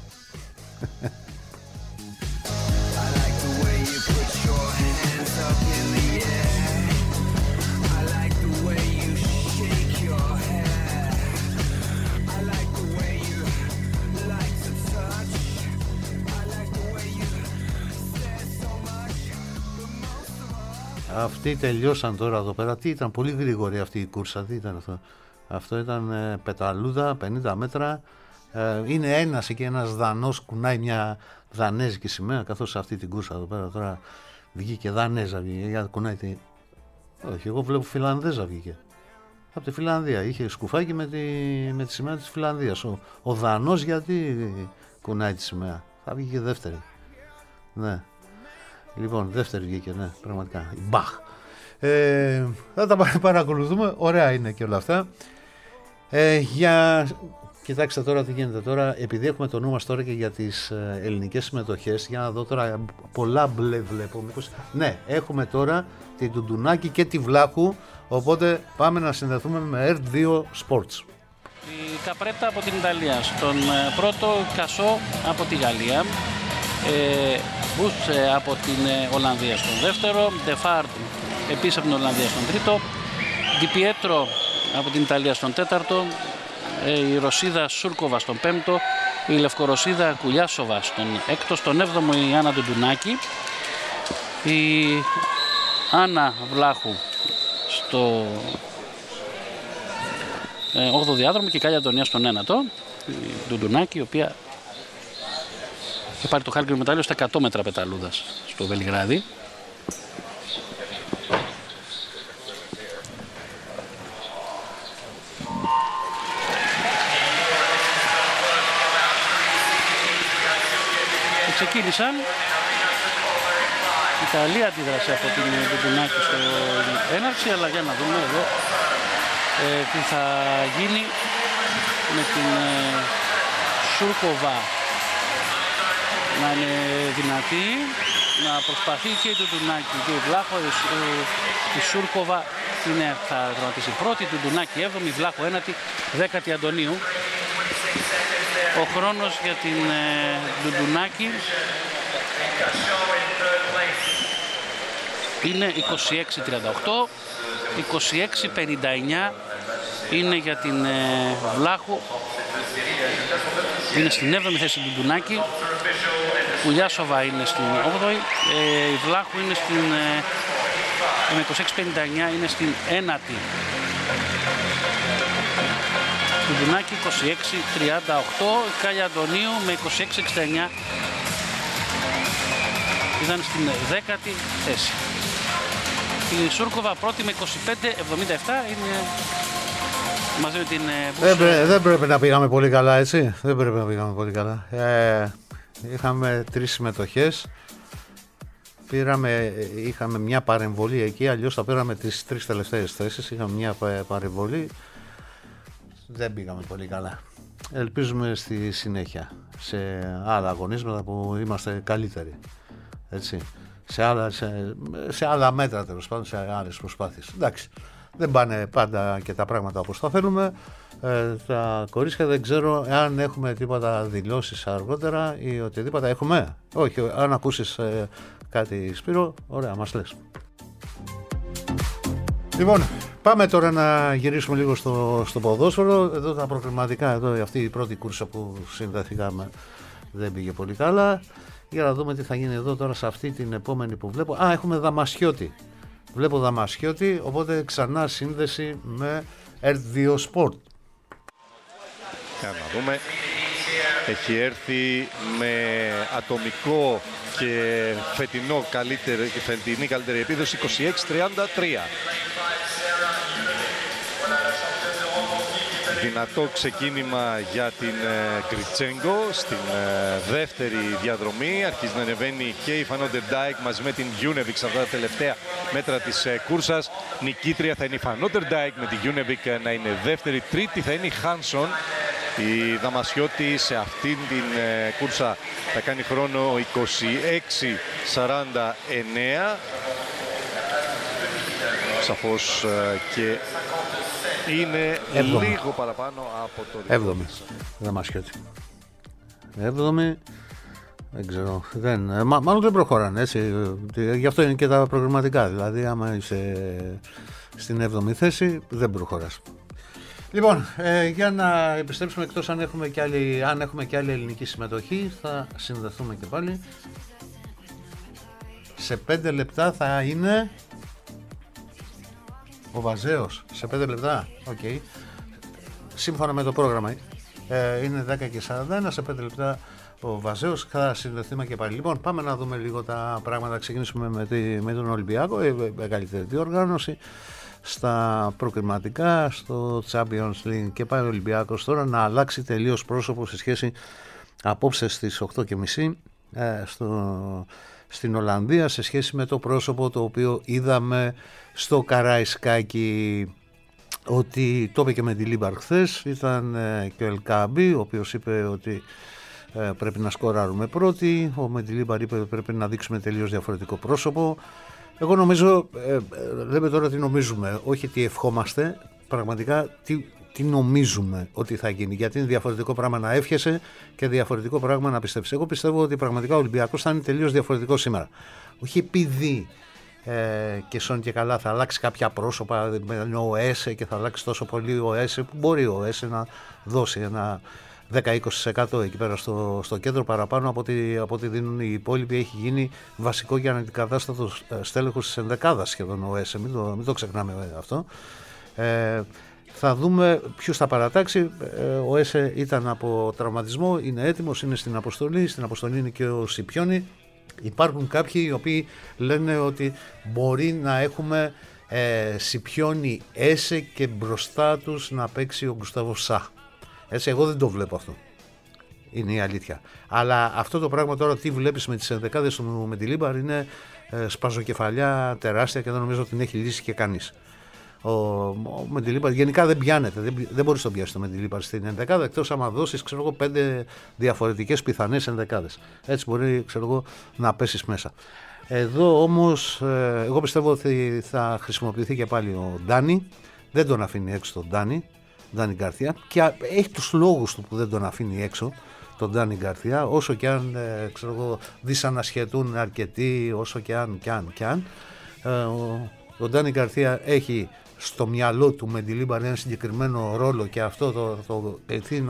Αυτοί τελειώσαν τώρα εδώ πέρα. Τι ήταν, πολύ γρήγορη αυτή η κούρσα. Τι ήταν αυτό? Αυτό ήταν πεταλούδα 50 μέτρα. Είναι ένας εκεί, ένας Δανός, κουνάει μια δανέζικη σημαία, καθώς σε αυτή την κούρσα εδώ πέρα τώρα βγήκε Δανέζα. Κουνάει τη... Όχι, εγώ βλέπω Φιλανδέζα βγήκε. Από τη Φιλανδία. Είχε σκουφάκι με τη σημαία της Φιλανδίας. Ο Δανός γιατί κουνάει τη σημαία? Θα βγήκε δεύτερη. Ναι. Λοιπόν, δεύτερη βγήκε, ναι, πραγματικά. Η Μπαχ. Θα τα παρακολουθούμε. Ωραία είναι και όλα αυτά. Κοιτάξτε τώρα τι γίνεται τώρα. Επειδή έχουμε το νου μας τώρα και για τις ελληνικές συμμετοχές, για να δω τώρα, πολλά μπλε βλέπω. Ναι, έχουμε τώρα την Τουντουνάκη και τη Βλάχου. Οπότε πάμε να συνδεθούμε με R2 Sports. Η Καπρέτα από την Ιταλία. Στον πρώτο Κασό από τη Γαλλία. Μπούς από την Ολλανδία στον δεύτερο. Ντεφάρντ επίσης από την Ολλανδία στον τρίτο. Ντιπιέτρο από την Ιταλία στον τέταρτο. Η Ρωσίδα Σούρκοβα στον πέμπτο. Η Λευκορωσίδα Κουλιάσοβα στον έκτο. Στον έβδομο η Άννα Τουντουνάκη. Η Άννα Βλάχου στο 8ο διάδρομο και η Κάλια Αντωνία στον ένατο. Η Τουντουνάκη, η οποία θα πάρει το χάλκινο μετάλλιο στα 100 μέτρα πεταλούδας στο Βελιγράδι. Ξεκίνησαν. Η καλή αντίδραση από την Τουντουνάκη στο έναρξη, αλλά για να δούμε εδώ τι θα γίνει με την Σούρκοβα να είναι δυνατή, να προσπαθεί και η Τουντουνάκη και η Βλάχο. Η Σούρκοβα θα δραματίσει πρώτη, η Τουντουνάκη 7η, η Βλάχο 9η, 10η Αντωνίου. Ο χρόνος για την Τουντουνάκη είναι 26.38, 26.59 είναι για την Βλάχου. Είναι στην 7η θέση του Τουντουνάκη. Κουλιάσοβα είναι στην 8η. Η Βλάχου είναι με 26.59 είναι στην 9η. Τουντουνάκη 26.38. Κάλια Αντωνίου με 26.69 ήταν στην 10η θέση. Η Σούρκοβα πρώτη με 25.77 είναι μαζί με την... Δεν πρέπει να πήγαμε πολύ καλά, έτσι. Δεν πρέπει να πήγαμε πολύ καλά. Είχαμε 3 συμμετοχές. Είχαμε μια παρεμβολή εκεί, αλλιώς θα πήραμε τις 3 τελευταίες θέσεις. Είχαμε μια παρεμβολή. Δεν πήγαμε πολύ καλά. ελπίζουμε στη συνέχεια σε άλλα αγωνίσματα που είμαστε καλύτεροι, έτσι, σε άλλα μέτρα, τέλος πάντων, σε άλλες προσπάθειες. Εντάξει, δεν πάνε πάντα και τα πράγματα όπως τα θέλουμε. Τα κορίτσια δεν ξέρω αν έχουμε τίποτα δηλώσεις αργότερα ή οτιδήποτε. Έχουμε? Όχι, αν ακούσεις κάτι, Σπύρο, ωραία, μας λες. Λοιπόν, πάμε τώρα να γυρίσουμε λίγο στο ποδόσφαιρο. Εδώ τα προκριματικά, εδώ αυτή η πρώτη κούρσα που συνδεθήκαμε δεν πήγε πολύ καλά. Για να δούμε τι θα γίνει εδώ τώρα σε αυτή την επόμενη που βλέπω. Έχουμε Δαμασιώτη. Βλέπω Δαμασιώτη, οπότε ξανά σύνδεση με R2 Sport. Για να δούμε. Έχει έρθει με ατομικό και φετινή καλύτερη επίδοση 26-33. Δυνατό ξεκίνημα για την Κριτσέγκο στην δεύτερη διαδρομή. Αρχίζει να ανεβαίνει και η Φανόντερ Ντάικ μαζί με την Γιούνεβικ σε αυτά τα τελευταία μέτρα της κούρσας. Νικήτρια θα είναι η Φανόντερ Ντάικ με την Γιούνεβικ να είναι δεύτερη. Τρίτη θα είναι η Χάνσον. Η Δαμασιώτη σε αυτήν την κούρσα θα κάνει χρόνο 26-49. Σαφώς και είναι λίγο παραπάνω από το δικό της. Δαμασιώτη. 7η. Δεν ξέρω. Μάλλον δεν προχωράνε, έτσι. Γι' αυτό είναι και τα προγραμματικά. Δηλαδή, άμα είσαι στην 7η θέση, δεν προχωράς. Λοιπόν, για να επιστρέψουμε, εκτός αν έχουμε και άλλη ελληνική συμμετοχή, θα συνδεθούμε και πάλι. Σε 5 λεπτά θα είναι ο Βαζέος. Σε 5 λεπτά, οκ. Σύμφωνα με το πρόγραμμα, είναι 10:41, σε 5 λεπτά ο Βαζέος, θα συνδεθούμε και πάλι. Λοιπόν, πάμε να δούμε λίγο τα πράγματα. Ξεκινήσουμε με τον Ολυμπιακό, μεγαλύτερη διοργάνωση στα προκριματικά, στο Champions League, και πάει ο Ολυμπιακός τώρα να αλλάξει τελείως πρόσωπο σε σχέση απόψε στις 8:30 στην Ολλανδία, σε σχέση με το πρόσωπο το οποίο είδαμε στο Καραϊσκάκι. Ότι το είπε και με τη Λίμπαρ χθες, ήταν και ο Ελκάμπη, ο οποίος είπε ότι πρέπει να σκοράρουμε πρώτοι. Ο Μεντιλίμπαρ είπε ότι πρέπει να δείξουμε τελείως διαφορετικό πρόσωπο. Εγώ νομίζω, λέμε τώρα τι νομίζουμε, όχι τι ευχόμαστε, πραγματικά τι νομίζουμε ότι θα γίνει. Γιατί είναι διαφορετικό πράγμα να εύχεσαι και διαφορετικό πράγμα να πιστεύεις. Εγώ πιστεύω ότι πραγματικά ο Ολυμπιακός θα είναι τελείως διαφορετικό σήμερα. Όχι επειδή και σώνει και καλά θα αλλάξει κάποια πρόσωπα, ο ΕΣΕ, και θα αλλάξει τόσο πολύ ο ΕΣΕ, που μπορεί ο ΕΣΕ να δώσει ένα 10-20% εκεί πέρα στο κέντρο παραπάνω από ό,τι δίνουν οι υπόλοιποι. Έχει γίνει βασικό και αναντικατάστατο στέλεχος της ενδεκάδας σχεδόν ο ΕΣΕ, μην το ξεχνάμε αυτό. Θα δούμε ποιους θα παρατάξει. Ο ΕΣΕ ήταν από τραυματισμό, είναι έτοιμος, είναι στην αποστολή είναι και ο Σιπιόνι. Υπάρχουν κάποιοι οι οποίοι λένε ότι μπορεί να έχουμε Σιπιόνι, ΕΣΕ και μπροστά τους να παίξει ο Γκουστάβο Σα. Έτσι, εγώ δεν το βλέπω αυτό. Είναι η αλήθεια. Αλλά αυτό το πράγμα τώρα, τι βλέπεις με τις ενδεκάδες του Μεντιλίμπαρ, είναι σπαζοκεφαλιά τεράστια και δεν νομίζω ότι την έχει λύσει και κανείς. Ο Μεντιλίμπαρ γενικά δεν πιάνεται, δεν μπορείς να τον πιάσεις το Μεντιλίμπαρ στην ενδεκάδα, εκτός άμα δώσεις, ξέρω εγώ, 5 διαφορετικές πιθανές ενδεκάδες. Έτσι μπορεί, ξέρω εγώ, να πέσεις μέσα. Εδώ όμως, εγώ πιστεύω ότι θα χρησιμοποιηθεί και πάλι ο Ντάνι. Δεν τον αφήνει έξω τον Ντάνι Γκαρθία, και έχει τους λόγους του που δεν τον αφήνει έξω τον Ντάνι Γκαρθία, όσο και αν ξέρω εγώ, δυσανασχετούν αρκετοί, όσο και αν. Ο Ντάνι Γκαρθία έχει στο μυαλό του Μεντιλίμπαρ ένα συγκεκριμένο ρόλο, και αυτό το παιδί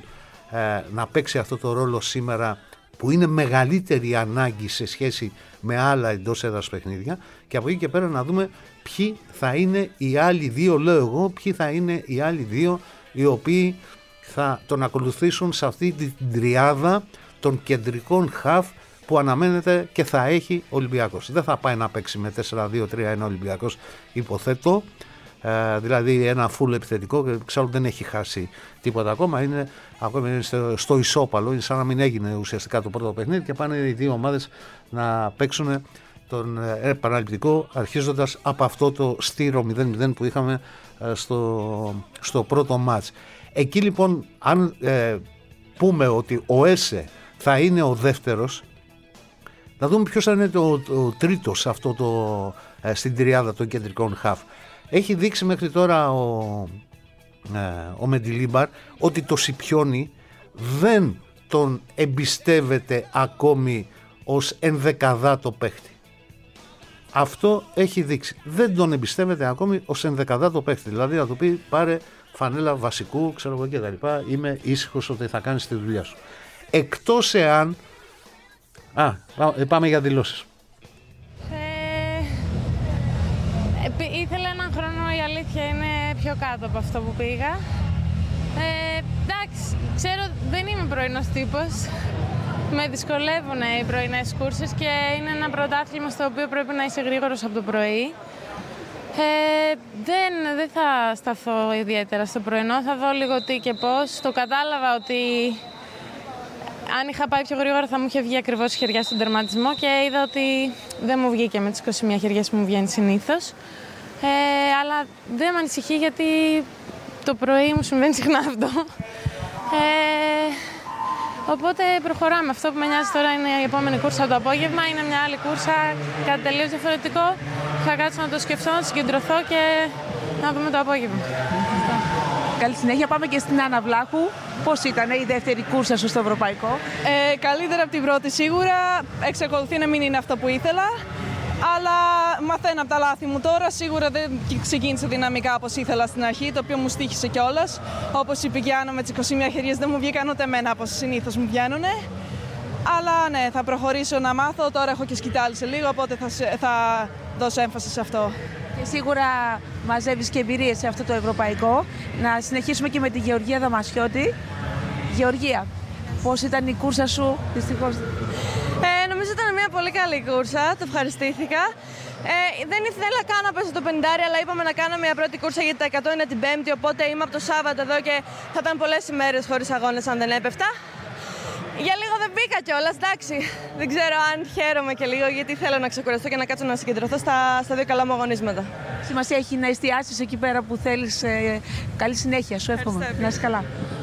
να παίξει αυτό το ρόλο σήμερα, που είναι μεγαλύτερη ανάγκη σε σχέση με άλλα εντός έδρας παιχνίδια, και από εκεί και πέρα να δούμε ποιοι θα είναι οι άλλοι δύο, λέω εγώ, ποιοι θα είναι οι άλλοι δύο οι οποίοι θα τον ακολουθήσουν σε αυτή την τριάδα των κεντρικών χαφ που αναμένεται και θα έχει ο Ολυμπιακός. Δεν θα πάει να παίξει με 4-2-3-1 Ολυμπιακός, υποθέτω, δηλαδή ένα full επιθετικό, και ξέρω δεν έχει χάσει τίποτα ακόμα, είναι στο ισόπαλο, είναι σαν να μην έγινε ουσιαστικά το πρώτο παιχνίδι, και πάνε οι δύο ομάδες να παίξουν τον επαναληπτικό, αρχίζοντας από αυτό το στήρο 0-0 που είχαμε στο πρώτο μάτς. Εκεί λοιπόν, αν πούμε ότι ο Έσε θα είναι ο δεύτερος, να δούμε ποιος θα είναι ο τρίτος αυτό στην τριάδα των κεντρικών χαφ. Έχει δείξει μέχρι τώρα ο Μεντιλίμπαρ ότι το Σιπιόνι δεν τον εμπιστεύεται ακόμη ως ενδεκαδάτο παίχτη. Αυτό έχει δείξει. Δεν τον εμπιστεύεται ακόμη ως ενδεκαδάτο παίχτη. Δηλαδή να του πει πάρε φανέλα βασικού, ξέρω εγώ και τα λοιπά, είμαι ήσυχος ότι θα κάνεις τη δουλειά σου. Εκτός εάν... πάμε για δηλώσεις. Ήθελα έναν χρόνο, η αλήθεια είναι πιο κάτω από αυτό που πήγα. Εντάξει, ξέρω δεν είμαι πρωινός τύπος. Με δυσκολεύουν οι πρωινές κούρσες και είναι ένα πρωτάθλημα στο οποίο πρέπει να είσαι γρήγορος από το πρωί. Δεν θα σταθώ ιδιαίτερα στο πρωινό, θα δω λίγο τι και πώς. Το κατάλαβα ότι αν είχα πάει πιο γρήγορα θα μου είχε βγει ακριβώς η χεριά στον τερματισμό και είδα ότι δεν μου βγήκε με τις 21 χεριές που μου βγαίνει συνήθως. Αλλά δεν με ανησυχεί γιατί το πρωί μου συμβαίνει συχνά αυτό. Οπότε προχωράμε. Αυτό που με νοιάζει τώρα είναι η επόμενη κούρσα το απόγευμα. Είναι μια άλλη κούρσα, κάτι τελείως διαφορετικό. Θα κάτσω να το σκεφτώ, να συγκεντρωθώ και να δούμε το απόγευμα. Καλή συνέχεια. Πάμε και στην Άννα Βλάχου. Πώς ήταν η δεύτερη κούρσα σου στο ευρωπαϊκό? Καλύτερα από την πρώτη σίγουρα. Εξακολουθεί να μην είναι αυτό που ήθελα. Αλλά μαθαίνω από τα λάθη μου τώρα. Σίγουρα δεν ξεκίνησε δυναμικά όπως ήθελα στην αρχή, το οποίο μου στοίχησε κιόλας. Όπως είπε και η Άννα, με τις 21 χεριές δεν μου βγήκαν ούτε εμένα όπως συνήθως μου βγαίνουν. Αλλά ναι, θα προχωρήσω να μάθω. Τώρα έχω και σκητάλη σε λίγο, οπότε θα δώσω έμφαση σε αυτό. Και σίγουρα μαζεύεις και εμπειρίες σε αυτό το ευρωπαϊκό. Να συνεχίσουμε και με τη Γεωργία Δαμασιώτη. Γεωργία, πώς ήταν η κούρσα σου, δυστυχώς? Νομίζω ήταν μια πολύ καλή κούρσα, το ευχαριστήθηκα. Δεν ήθελα καν να πέσω το 50, αλλά είπαμε να κάνω μια πρώτη κούρσα γιατί τα 100 είναι την Πέμπτη, οπότε είμαι από το Σάββατο εδώ και θα ήταν πολλές ημέρες χωρίς αγώνες αν δεν έπεφτα. Για λίγο δεν μπήκα κιόλας, εντάξει. Δεν ξέρω αν χαίρομαι και λίγο γιατί θέλω να ξεκουραστώ και να κάτσω να συγκεντρωθώ στα δύο καλά μου αγωνίσματα. Σημασία έχει να εστιάσεις εκεί πέρα που θέλεις. Καλή συνέχεια, σου εύχομαι. Να είσαι καλά.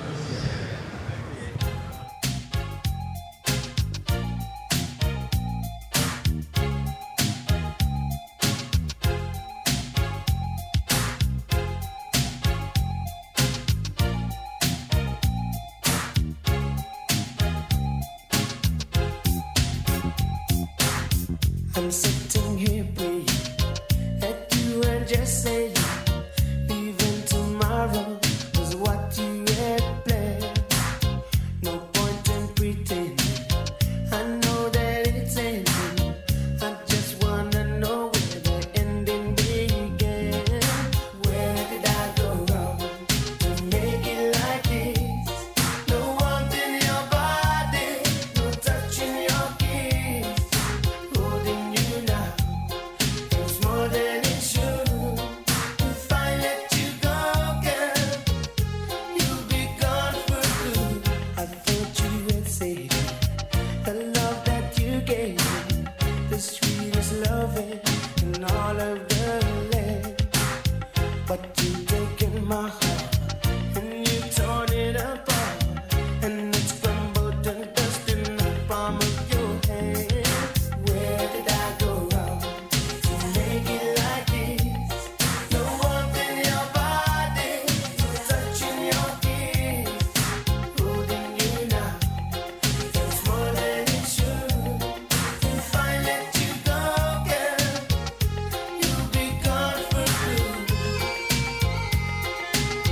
I'm sitting here praying that you and just say even tomorrow was what you had planned. No point in pretending. I know that it's ending. I just wanna know where the ending began. Where did I go wrong to make it like this? No warmth in your body, no touch in your kiss. Holding you now, it's more than it should. If I let you go, girl, you'll be gone for good. I thought you had said the love that you gave me, the sweetest loving in all of the land. But you've taken my heart and you've torn it apart, and it's crumbled to dust in the palm of your hand. Where did I go wrong to make it like this? No warmth in your body, no touch in your kiss. Holding you now, it's more than it should. If I let you go, girl, you'll be gone for good.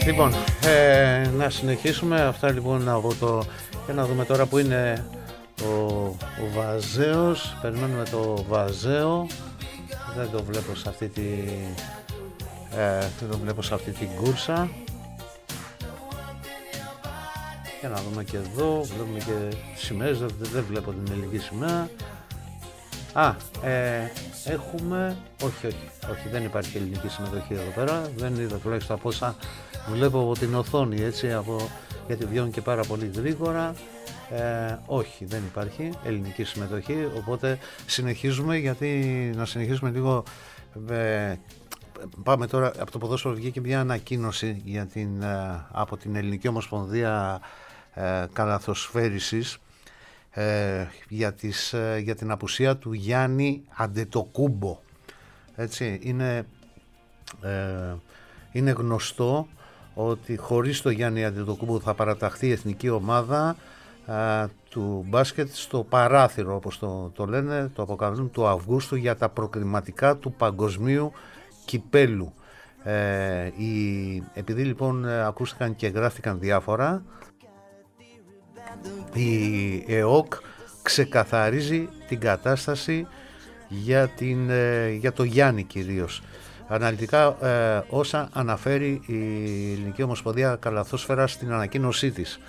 Λοιπόν, να συνεχίσουμε αυτά λοιπόν από το... Και να δούμε τώρα που είναι ο Βαζέος. Περιμένουμε το Βαζέο. Δεν το βλέπω σε αυτή τη... δεν το βλέπω σε αυτή την κούρσα. Και να δούμε και εδώ. Βλέπουμε και σημαίες. Δεν βλέπω την ελληνική σημαία. Έχουμε... Όχι, δεν υπάρχει ελληνική συμμετοχή εδώ πέρα. Δεν είδα τουλάχιστον από όσα βλέπω από την οθόνη, έτσι, γιατί βγαίνουν και πάρα πολύ γρήγορα. Όχι, δεν υπάρχει ελληνική συμμετοχή, οπότε συνεχίζουμε, γιατί να συνεχίσουμε λίγο. Πάμε τώρα, από το ποδόσφαιρο βγήκε μια ανακοίνωση για από την Ελληνική Ομοσπονδία Καλαθοσφαίρισης για την απουσία του Γιάννη Αντετοκούμπο. Έτσι, είναι γνωστό ότι χωρίς το Γιάννη Αντετοκούμπο θα παραταχθεί η εθνική ομάδα του μπάσκετ στο παράθυρο, όπως το λένε, το αποκαλούν, του Αυγούστου για τα προκριματικά του παγκοσμίου κυπέλου. Επειδή λοιπόν ακούστηκαν και γράφτηκαν διάφορα, η ΕΟΚ ξεκαθαρίζει την κατάσταση για το Γιάννη κυρίως. Αναλυτικά όσα αναφέρει η Ελληνική Ομοσπονδία Καλαθόσφαιρας στην ανακοίνωσή της.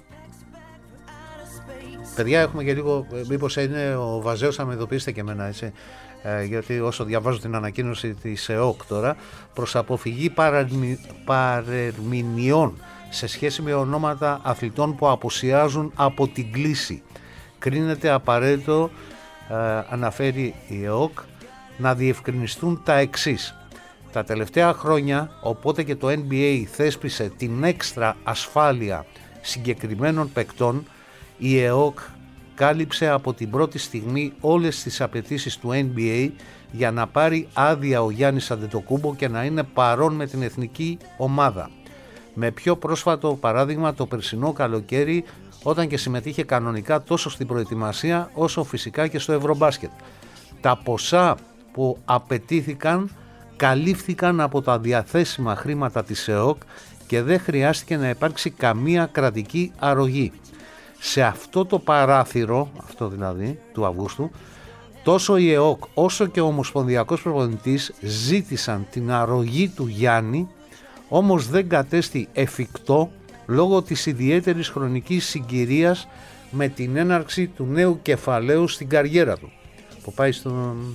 Παιδιά, έχουμε και λίγο, μήπως είναι ο Βαζέος, θα με ειδοποιήσετε και εμένα, έτσι, γιατί όσο διαβάζω την ανακοίνωση της ΕΟΚ τώρα, προς αποφυγή παρερμηνιών σε σχέση με ονόματα αθλητών που απουσιάζουν από την κλίση, κρίνεται απαραίτητο, αναφέρει η ΕΟΚ, να διευκρινιστούν τα εξής. Τα τελευταία χρόνια, οπότε και το NBA θέσπισε την έξτρα ασφάλεια συγκεκριμένων παικτών, η ΕΟΚ κάλυψε από την πρώτη στιγμή όλες τις απαιτήσεις του NBA για να πάρει άδεια ο Γιάννης Αντετοκούμπο και να είναι παρόν με την εθνική ομάδα. Με πιο πρόσφατο παράδειγμα το περσινό καλοκαίρι, όταν και συμμετείχε κανονικά τόσο στην προετοιμασία όσο φυσικά και στο Ευρωμπάσκετ. Τα ποσά που απαιτήθηκαν καλύφθηκαν από τα διαθέσιμα χρήματα της ΕΟΚ και δεν χρειάστηκε να υπάρξει καμία κρατική αρρωγή. Σε αυτό το παράθυρο, αυτό δηλαδή του Αυγούστου, τόσο η ΕΟΚ όσο και ο Ομοσπονδιακός Προπονητής ζήτησαν την αρρωγή του Γιάννη, όμως δεν κατέστη εφικτό λόγω της ιδιαίτερης χρονικής συγκυρίας με την έναρξη του νέου κεφαλαίου στην καριέρα του, που πάει στον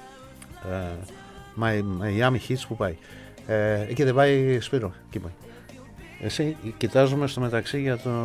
Miami Heat, που πάει. Εκεί δεν πάει, Σπύρο? Εκεί πάει. Εσύ, κοιτάζουμε στο μεταξύ για το...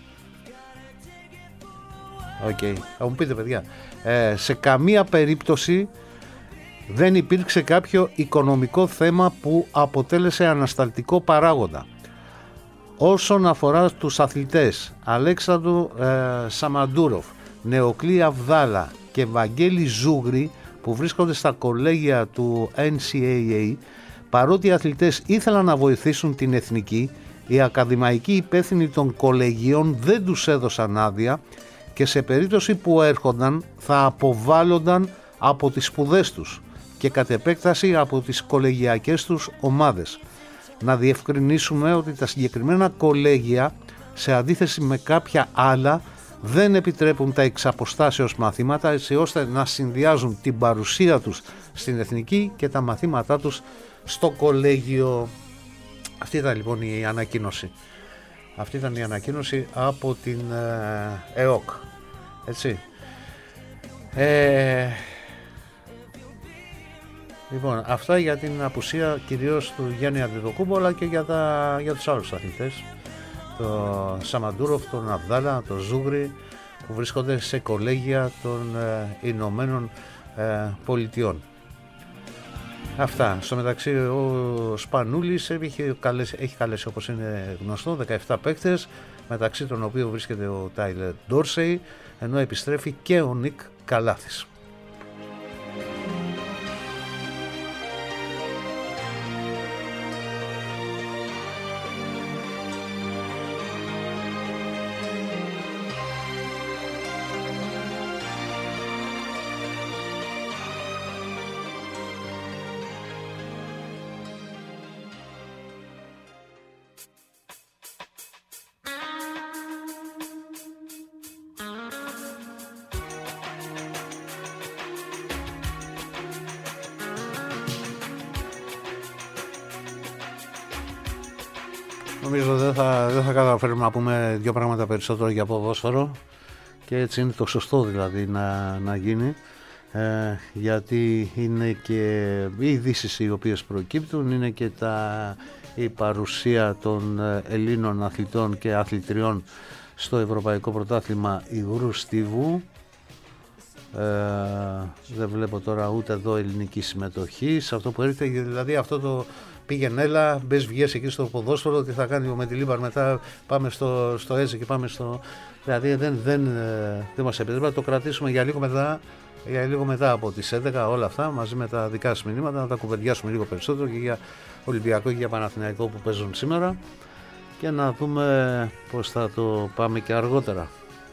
Θα μου πείτε, παιδιά, σε καμία περίπτωση δεν υπήρξε κάποιο οικονομικό θέμα που αποτέλεσε ανασταλτικό παράγοντα. Όσον αφορά τους αθλητές Αλέξανδρου Σαμαντούροφ, Νεοκλή Αβδάλα και Βαγγέλη Ζούγρη, που βρίσκονται στα κολέγια του NCAA, παρότι οι αθλητές ήθελαν να βοηθήσουν την εθνική, οι ακαδημαϊκοί υπεύθυνοι των κολεγιών δεν τους έδωσαν άδεια και σε περίπτωση που έρχονταν θα αποβάλλονταν από τις σπουδές τους και κατ' επέκταση από τις κολεγιακές τους ομάδες. Να διευκρινίσουμε ότι τα συγκεκριμένα κολέγια, σε αντίθεση με κάποια άλλα, δεν επιτρέπουν τα εξαποστάσεως μαθήματα, έτσι ώστε να συνδυάζουν την παρουσία τους στην εθνική και τα μαθήματά τους στο κολέγιο. Αυτή ήταν λοιπόν η ανακοίνωση. Αυτή ήταν η ανακοίνωση από την ΕΟΚ. Έτσι. Λοιπόν, αυτά για την απουσία κυρίως του Γιάννη Αντετοκούμπο, αλλά και για τους άλλους αθλητές, το Σαμαντούροφ, τον Αβδάλα, τον Ζούγρη, που βρίσκονται σε κολέγια των Ηνωμένων Πολιτειών. Αυτά. Στο μεταξύ ο Σπανούλης έχει καλέσει, όπως είναι γνωστό, 17 παίκτες, μεταξύ των οποίων βρίσκεται ο Τάιλερ Ντόρσεϊ, ενώ επιστρέφει και ο Νικ Καλάθης. Νομίζω δεν θα καταφέρουμε να πούμε δύο πράγματα περισσότερο για ποδόσφαιρο και έτσι είναι το σωστό δηλαδή να γίνει, γιατί είναι και οι ειδήσεις οι οποίες προκύπτουν, είναι και η παρουσία των Ελλήνων αθλητών και αθλητριών στο Ευρωπαϊκό Πρωτάθλημα Υγρού Στίβου. Δεν βλέπω τώρα ούτε εδώ ελληνική συμμετοχή σε αυτό που έρχεται, δηλαδή αυτό το πήγαινε έλα, μπες βγες εκεί στο ποδόσφαιρο, τι θα κάνει ο Μεντιλίμπαρ μετά, πάμε στο έτσι και πάμε στο... Δηλαδή δεν μας επιτρέπει να το κρατήσουμε για λίγο μετά από τις 11 όλα αυτά μαζί με τα δικά σας μηνύματα, να τα κουβεντιάσουμε λίγο περισσότερο και για Ολυμπιακό και για Παναθηναϊκό που παίζουν σήμερα και να δούμε πώς θα το πάμε και αργότερα.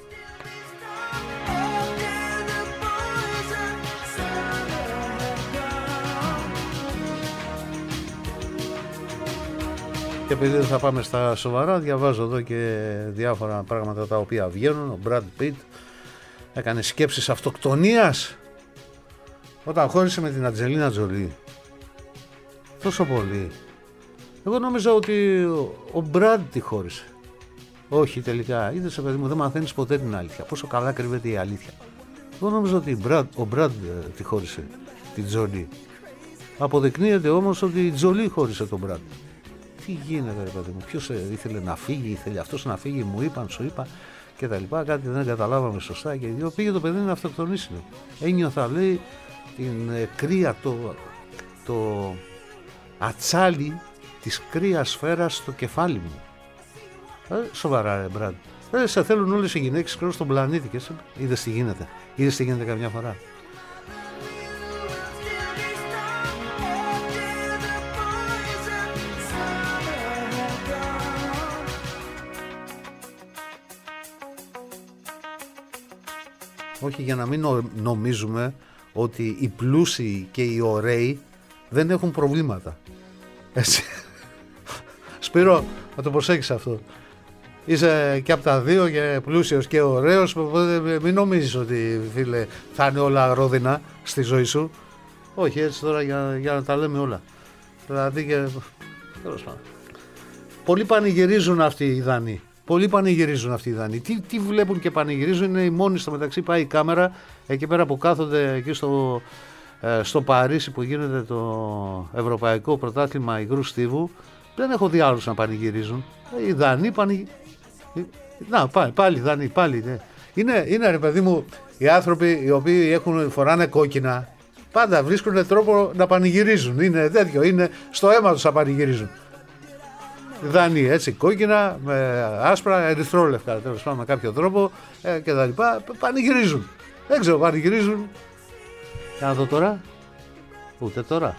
Και επειδή δεν θα πάμε στα σοβαρά, διαβάζω εδώ και διάφορα πράγματα τα οποία βγαίνουν. Ο Brad Pitt έκανε σκέψεις αυτοκτονίας όταν χώρισε με την Αντζελίνα Τζολί. Τόσο πολύ. Εγώ νόμιζα ότι ο Brad τη χώρισε. Όχι τελικά. Είδες παιδί μου, δεν μαθαίνεις ποτέ την αλήθεια. Πόσο καλά κρύβεται η αλήθεια. Εγώ νόμιζα ότι ο Brad τη χώρισε την Τζολί. Αποδεικνύεται όμως ότι η Τζολί χώρισε τον Brad. Τι γίνεται ρε παιδί μου, ποιος ήθελε να φύγει, ήθελε αυτός να φύγει, μου είπαν, σου είπα και τα λοιπά, κάτι δεν καταλάβαμε σωστά και δύο, πήγε το παιδί να αυτοκτονήσει. Ένιωθα λέει την κρύα, το ατσάλι της κρύας σφαίρας στο κεφάλι μου. Σοβαρά ρε Μπραντ. Σε θέλουν όλες οι γυναίκες στον πλανήτη και είδες τι γίνεται καμιά φορά. Όχι, για να μην νομίζουμε ότι οι πλούσιοι και οι ωραίοι δεν έχουν προβλήματα. Έτσι. Σπύρο, να το προσέξεις αυτό. Είσαι και από τα δύο και πλούσιος και ωραίος, μην νομίζεις ότι φίλε θα είναι όλα ρόδινα στη ζωή σου. Όχι, έτσι τώρα για να τα λέμε όλα. Δηλαδή και... Πολλοί πανηγυρίζουν αυτοί οι Δανείοι. Πολλοί πανηγυρίζουν αυτοί οι Δανείοι. Τι βλέπουν και πανηγυρίζουν, είναι οι μόνοι στο μεταξύ. Πάει η κάμερα εκεί πέρα που κάθονται εκεί στο Παρίσι που γίνεται το Ευρωπαϊκό Πρωτάθλημα Υγρού Στίβου. Δεν έχω δει άλλους να πανηγυρίζουν. Οι Δανείοι πανηγυρίζουν. Να, πάλι Δανείοι, πάλι. Ναι. Είναι ρε παιδί μου, οι άνθρωποι οι οποίοι φοράνε κόκκινα πάντα βρίσκουν τρόπο να πανηγυρίζουν. Είναι τέτοιο, είναι στο αίμα τους να πανηγυρίζουν. Δανείοι έτσι κόκκινα, με άσπρα, ερυθρόλευκα τέλος πάντων με κάποιο τρόπο και τα λοιπά, πανηγυρίζουν. Δεν ξέρω, πανηγυρίζουν. Για να δω τώρα. Ούτε τώρα.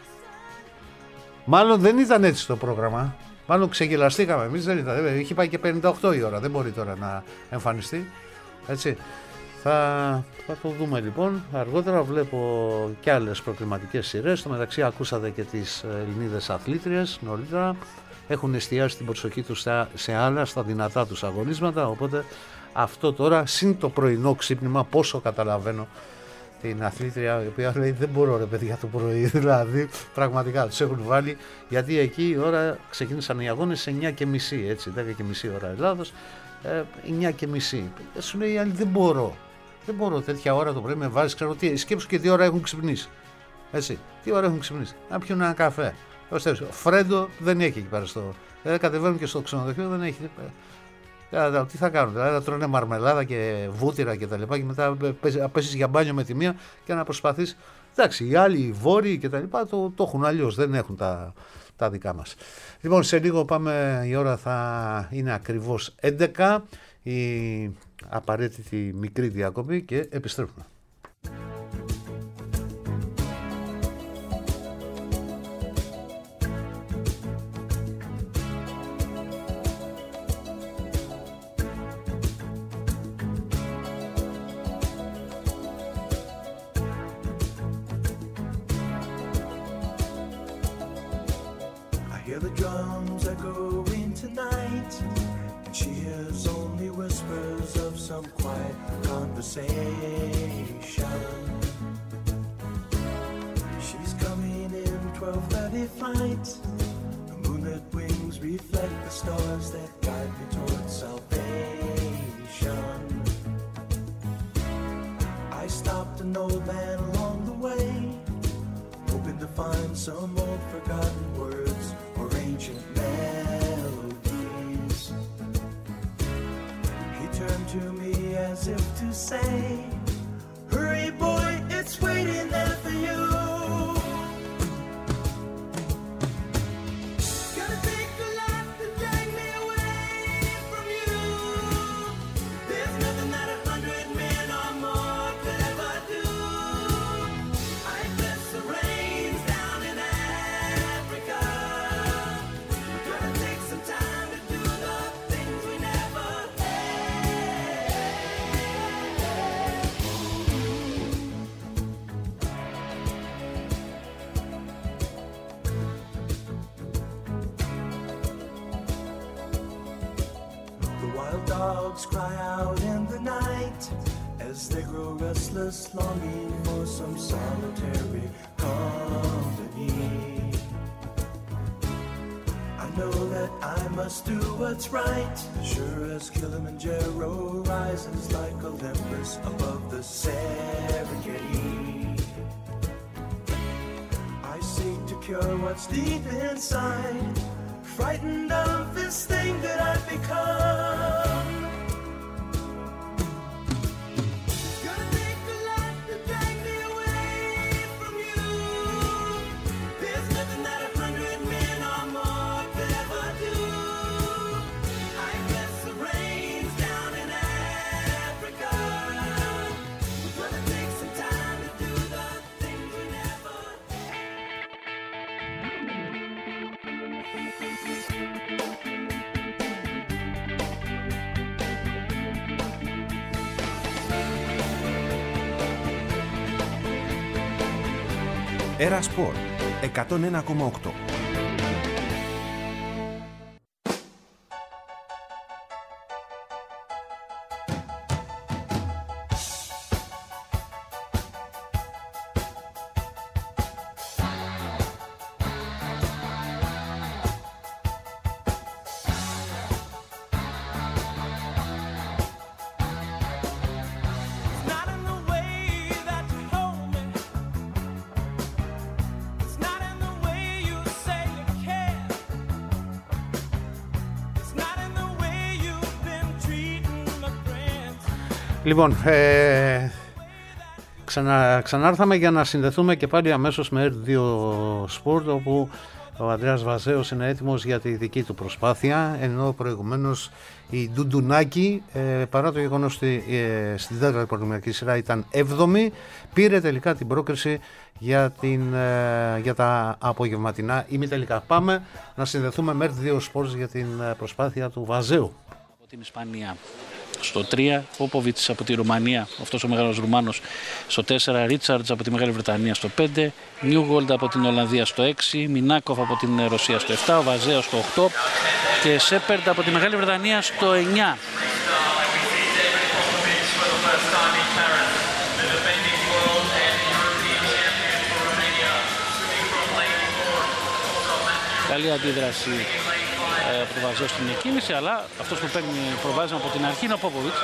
Μάλλον δεν ήταν έτσι το πρόγραμμα. Μάλλον ξεγελαστήκαμε εμείς, δεν ήταν. Είχε πάει και 58 η ώρα, δεν μπορεί τώρα να εμφανιστεί. Έτσι. Θα το δούμε λοιπόν. Αργότερα βλέπω και άλλες προκριματικές σειρές. Στο μεταξύ ακούσατε και τις Ελληνίδες αθλήτριες νωρίτερα. Έχουν εστιάσει την προσοχή τους σε άλλα, στα δυνατά τους αγωνίσματα. Οπότε αυτό τώρα, συν το πρωινό ξύπνημα, πόσο καταλαβαίνω την αθλήτρια, η οποία λέει δεν μπορώ ρε παιδιά το πρωί, δηλαδή πραγματικά τους έχουν βάλει, γιατί εκεί η ώρα ξεκίνησαν οι αγώνες σε 9:30, έτσι, 10:30 ώρα Ελλάδος, 9:30. Σου λέει η άλλη δεν μπορώ τέτοια ώρα το πρωί με βάζεις, ξέρω τι, σκέψου και τι ώρα έχουν ξυπνήσει. Έτσι, τι ώρα έχουν ξυπνήσει, να πιούν ένα καφέ. Φρέντο δεν έχει εκεί πέρα κατεβαίνουν και στο ξενοδοχείο, δεν έχει. Τι θα κάνουν, δηλαδή θα τρώνε μαρμελάδα και βούτυρα και τα λοιπά και μετά πέσεις για μπάνιο με τη μία και να προσπαθείς. Εντάξει, οι άλλοι, οι βόρειοι και τα λοιπά το έχουν αλλιώς, δεν έχουν τα δικά μας. Λοιπόν, σε λίγο πάμε, η ώρα θα είναι ακριβώς 11, η απαραίτητη μικρή διακοπή και επιστρέφουμε. She's coming in 12:30 flight. The moonlit wings reflect the stars that guide me towards salvation. I stopped an old man along the way, hoping to find some old forgotten words or ancient melodies. He turned to me as if to say, hurry boy, it's waiting there for you. Gotta take a lot to drag me away from you. There's nothing that 100 men or more could ever do. I bless the rains down in Africa. We're gonna take some time to do the things we never The wild dogs cry out in the night as they grow restless, longing for some solitary company. I know that I must do what's right, sure as Kilimanjaro rises like Olympus above the Serengeti. I seek to cure what's deep inside, frightened of this thing that I've become. Gonna take a lot to drag me away from you. There's nothing that 100 men or more could ever do. I guess the rains down in Africa. We're gonna take some time to do the things we never Έρα Σπορ 101,8. Λοιπόν, ξανάρθαμε για να συνδεθούμε και πάλι αμέσως με R2 Sport, όπου ο Ανδρέας Βαζέος είναι έτοιμος για τη δική του προσπάθεια, ενώ προηγουμένως η Ντουντουνάκη, παρά το γεγονός ότι στην τέταρτη πρωτομηνιακή σειρά ήταν 7η, πήρε τελικά την πρόκριση για τα απογευματινά ημιτελικά. Πάμε να συνδεθούμε με R2 Sports για την προσπάθεια του Βαζέου. Από την Ισπανία. Στο 3, Πόποβιτς από τη Ρουμανία, αυτός ο μεγάλος Ρουμάνος. Στο 4, Ρίτσαρτς από τη Μεγάλη Βρετανία στο 5, Νιούγολντ από την Ολλανδία στο 6, Μινάκοφ από την Ρωσία στο 7, ο Βαζέος στο 8 και Σέπερντ από τη Μεγάλη Βρετανία στο 9. Καλή αντίδραση από το Βαζέο στην εκκίνηση, αλλά αυτός που παίρνει προβάδισμα από την αρχή είναι ο Πόποβιτς.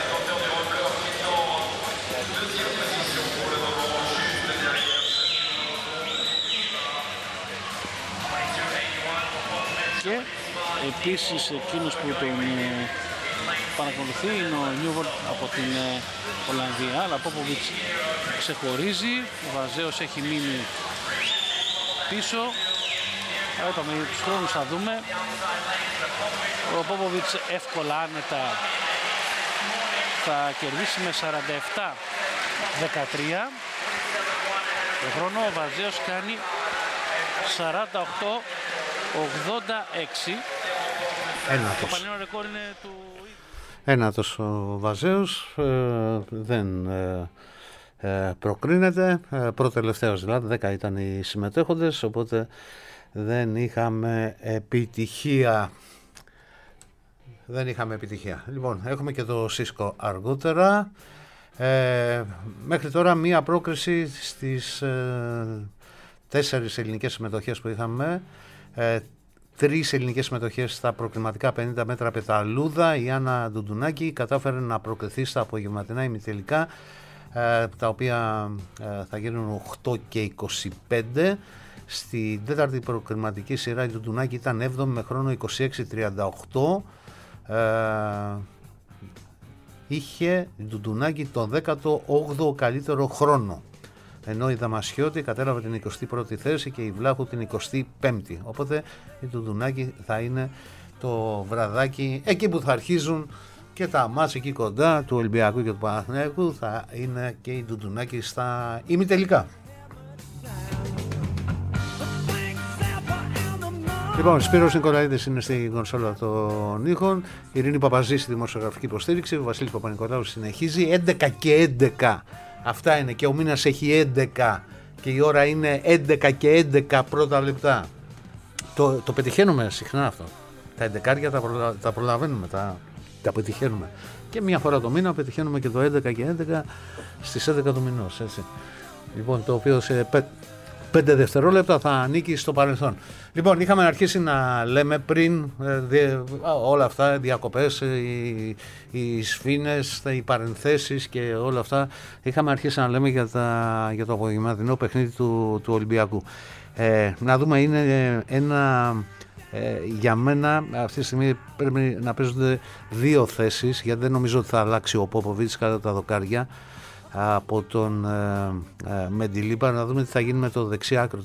Και επίσης εκείνος που τον παρακολουθεί είναι ο Νιούγολντ από την Ολλανδία, αλλά ο Πόποβιτς ξεχωρίζει, ο Βαζέος έχει μείνει πίσω. Είπαμε, τους χρόνους θα δούμε. Ο Πόποβιτς εύκολα, άνετα θα κερδίσει με 47-13. Το χρόνο ο Βαζέος κάνει 48-86. Το παλαιό ρεκόρ είναι του... Ένατος ο Βαζέος, δεν προκρίνεται, προτελευταίος δηλαδή, 10 ήταν οι συμμετέχοντες, οπότε δεν είχαμε επιτυχία. Λοιπόν, έχουμε και το Σίσκο αργότερα. Μέχρι τώρα μία πρόκριση στις 4 ελληνικές συμμετοχές που είχαμε. 3 ελληνικές συμμετοχές στα προκριματικά 50 μέτρα πεταλούδα. Η Άννα Ντουντουνάκη κατάφερε να προκριθεί στα απογευματινά ημιτελικά, τα οποία θα γίνουν 8 και 25. Στην τέταρτη προκριματική σειρά η Ντουντουνάκη ήταν 7η με χρόνο 26-38. Είχε η Ντουντουνάκη τον 18ο καλύτερο χρόνο, ενώ η Δαμασιώτη κατέλαβε την 21η θέση και η Βλάχου την 25η. Οπότε η Ντουντουνάκη θα είναι το βραδάκι εκεί που θα αρχίζουν και τα μάτς εκεί κοντά του Ολυμπιακού και του Παναθηναϊκού. Θα είναι και η Ντουντουνάκη στα ημιτελικά. Λοιπόν, Σπύρος Νικολαίδης είναι στην κονσόλα των ήχων, η Ειρήνη Παπαζή στη δημοσιογραφική υποστήριξη, ο Βασίλης Παπα-Νικολάου συνεχίζει. 11 και 11, αυτά είναι, και ο μήνας έχει 11 και η ώρα είναι 11 και 11 πρώτα λεπτά. Το πετυχαίνουμε συχνά αυτό. Τα 11 τα προλαβαίνουμε, τα πετυχαίνουμε. Και μια φορά το μήνα πετυχαίνουμε και το 11 και 11 στις 11 του μηνός, έτσι. Λοιπόν, το οποίο σε 5 δευτερόλεπτα θα ανήκει στο παρελθόν. Λοιπόν, είχαμε αρχίσει να λέμε πριν όλα αυτά, διακοπές, οι σφήνες, οι παρενθέσεις και όλα αυτά. Είχαμε αρχίσει να λέμε για το απογευματινό παιχνίδι του Ολυμπιακού. Να δούμε, είναι ένα... για μένα αυτή τη στιγμή πρέπει να παίζονται 2 θέσεις, γιατί δεν νομίζω ότι θα αλλάξει ο Πόποβιτς κατά τα δοκάρια από τον Μεντιλίμπα. Να δούμε τι θα γίνει με το δεξί άκρο.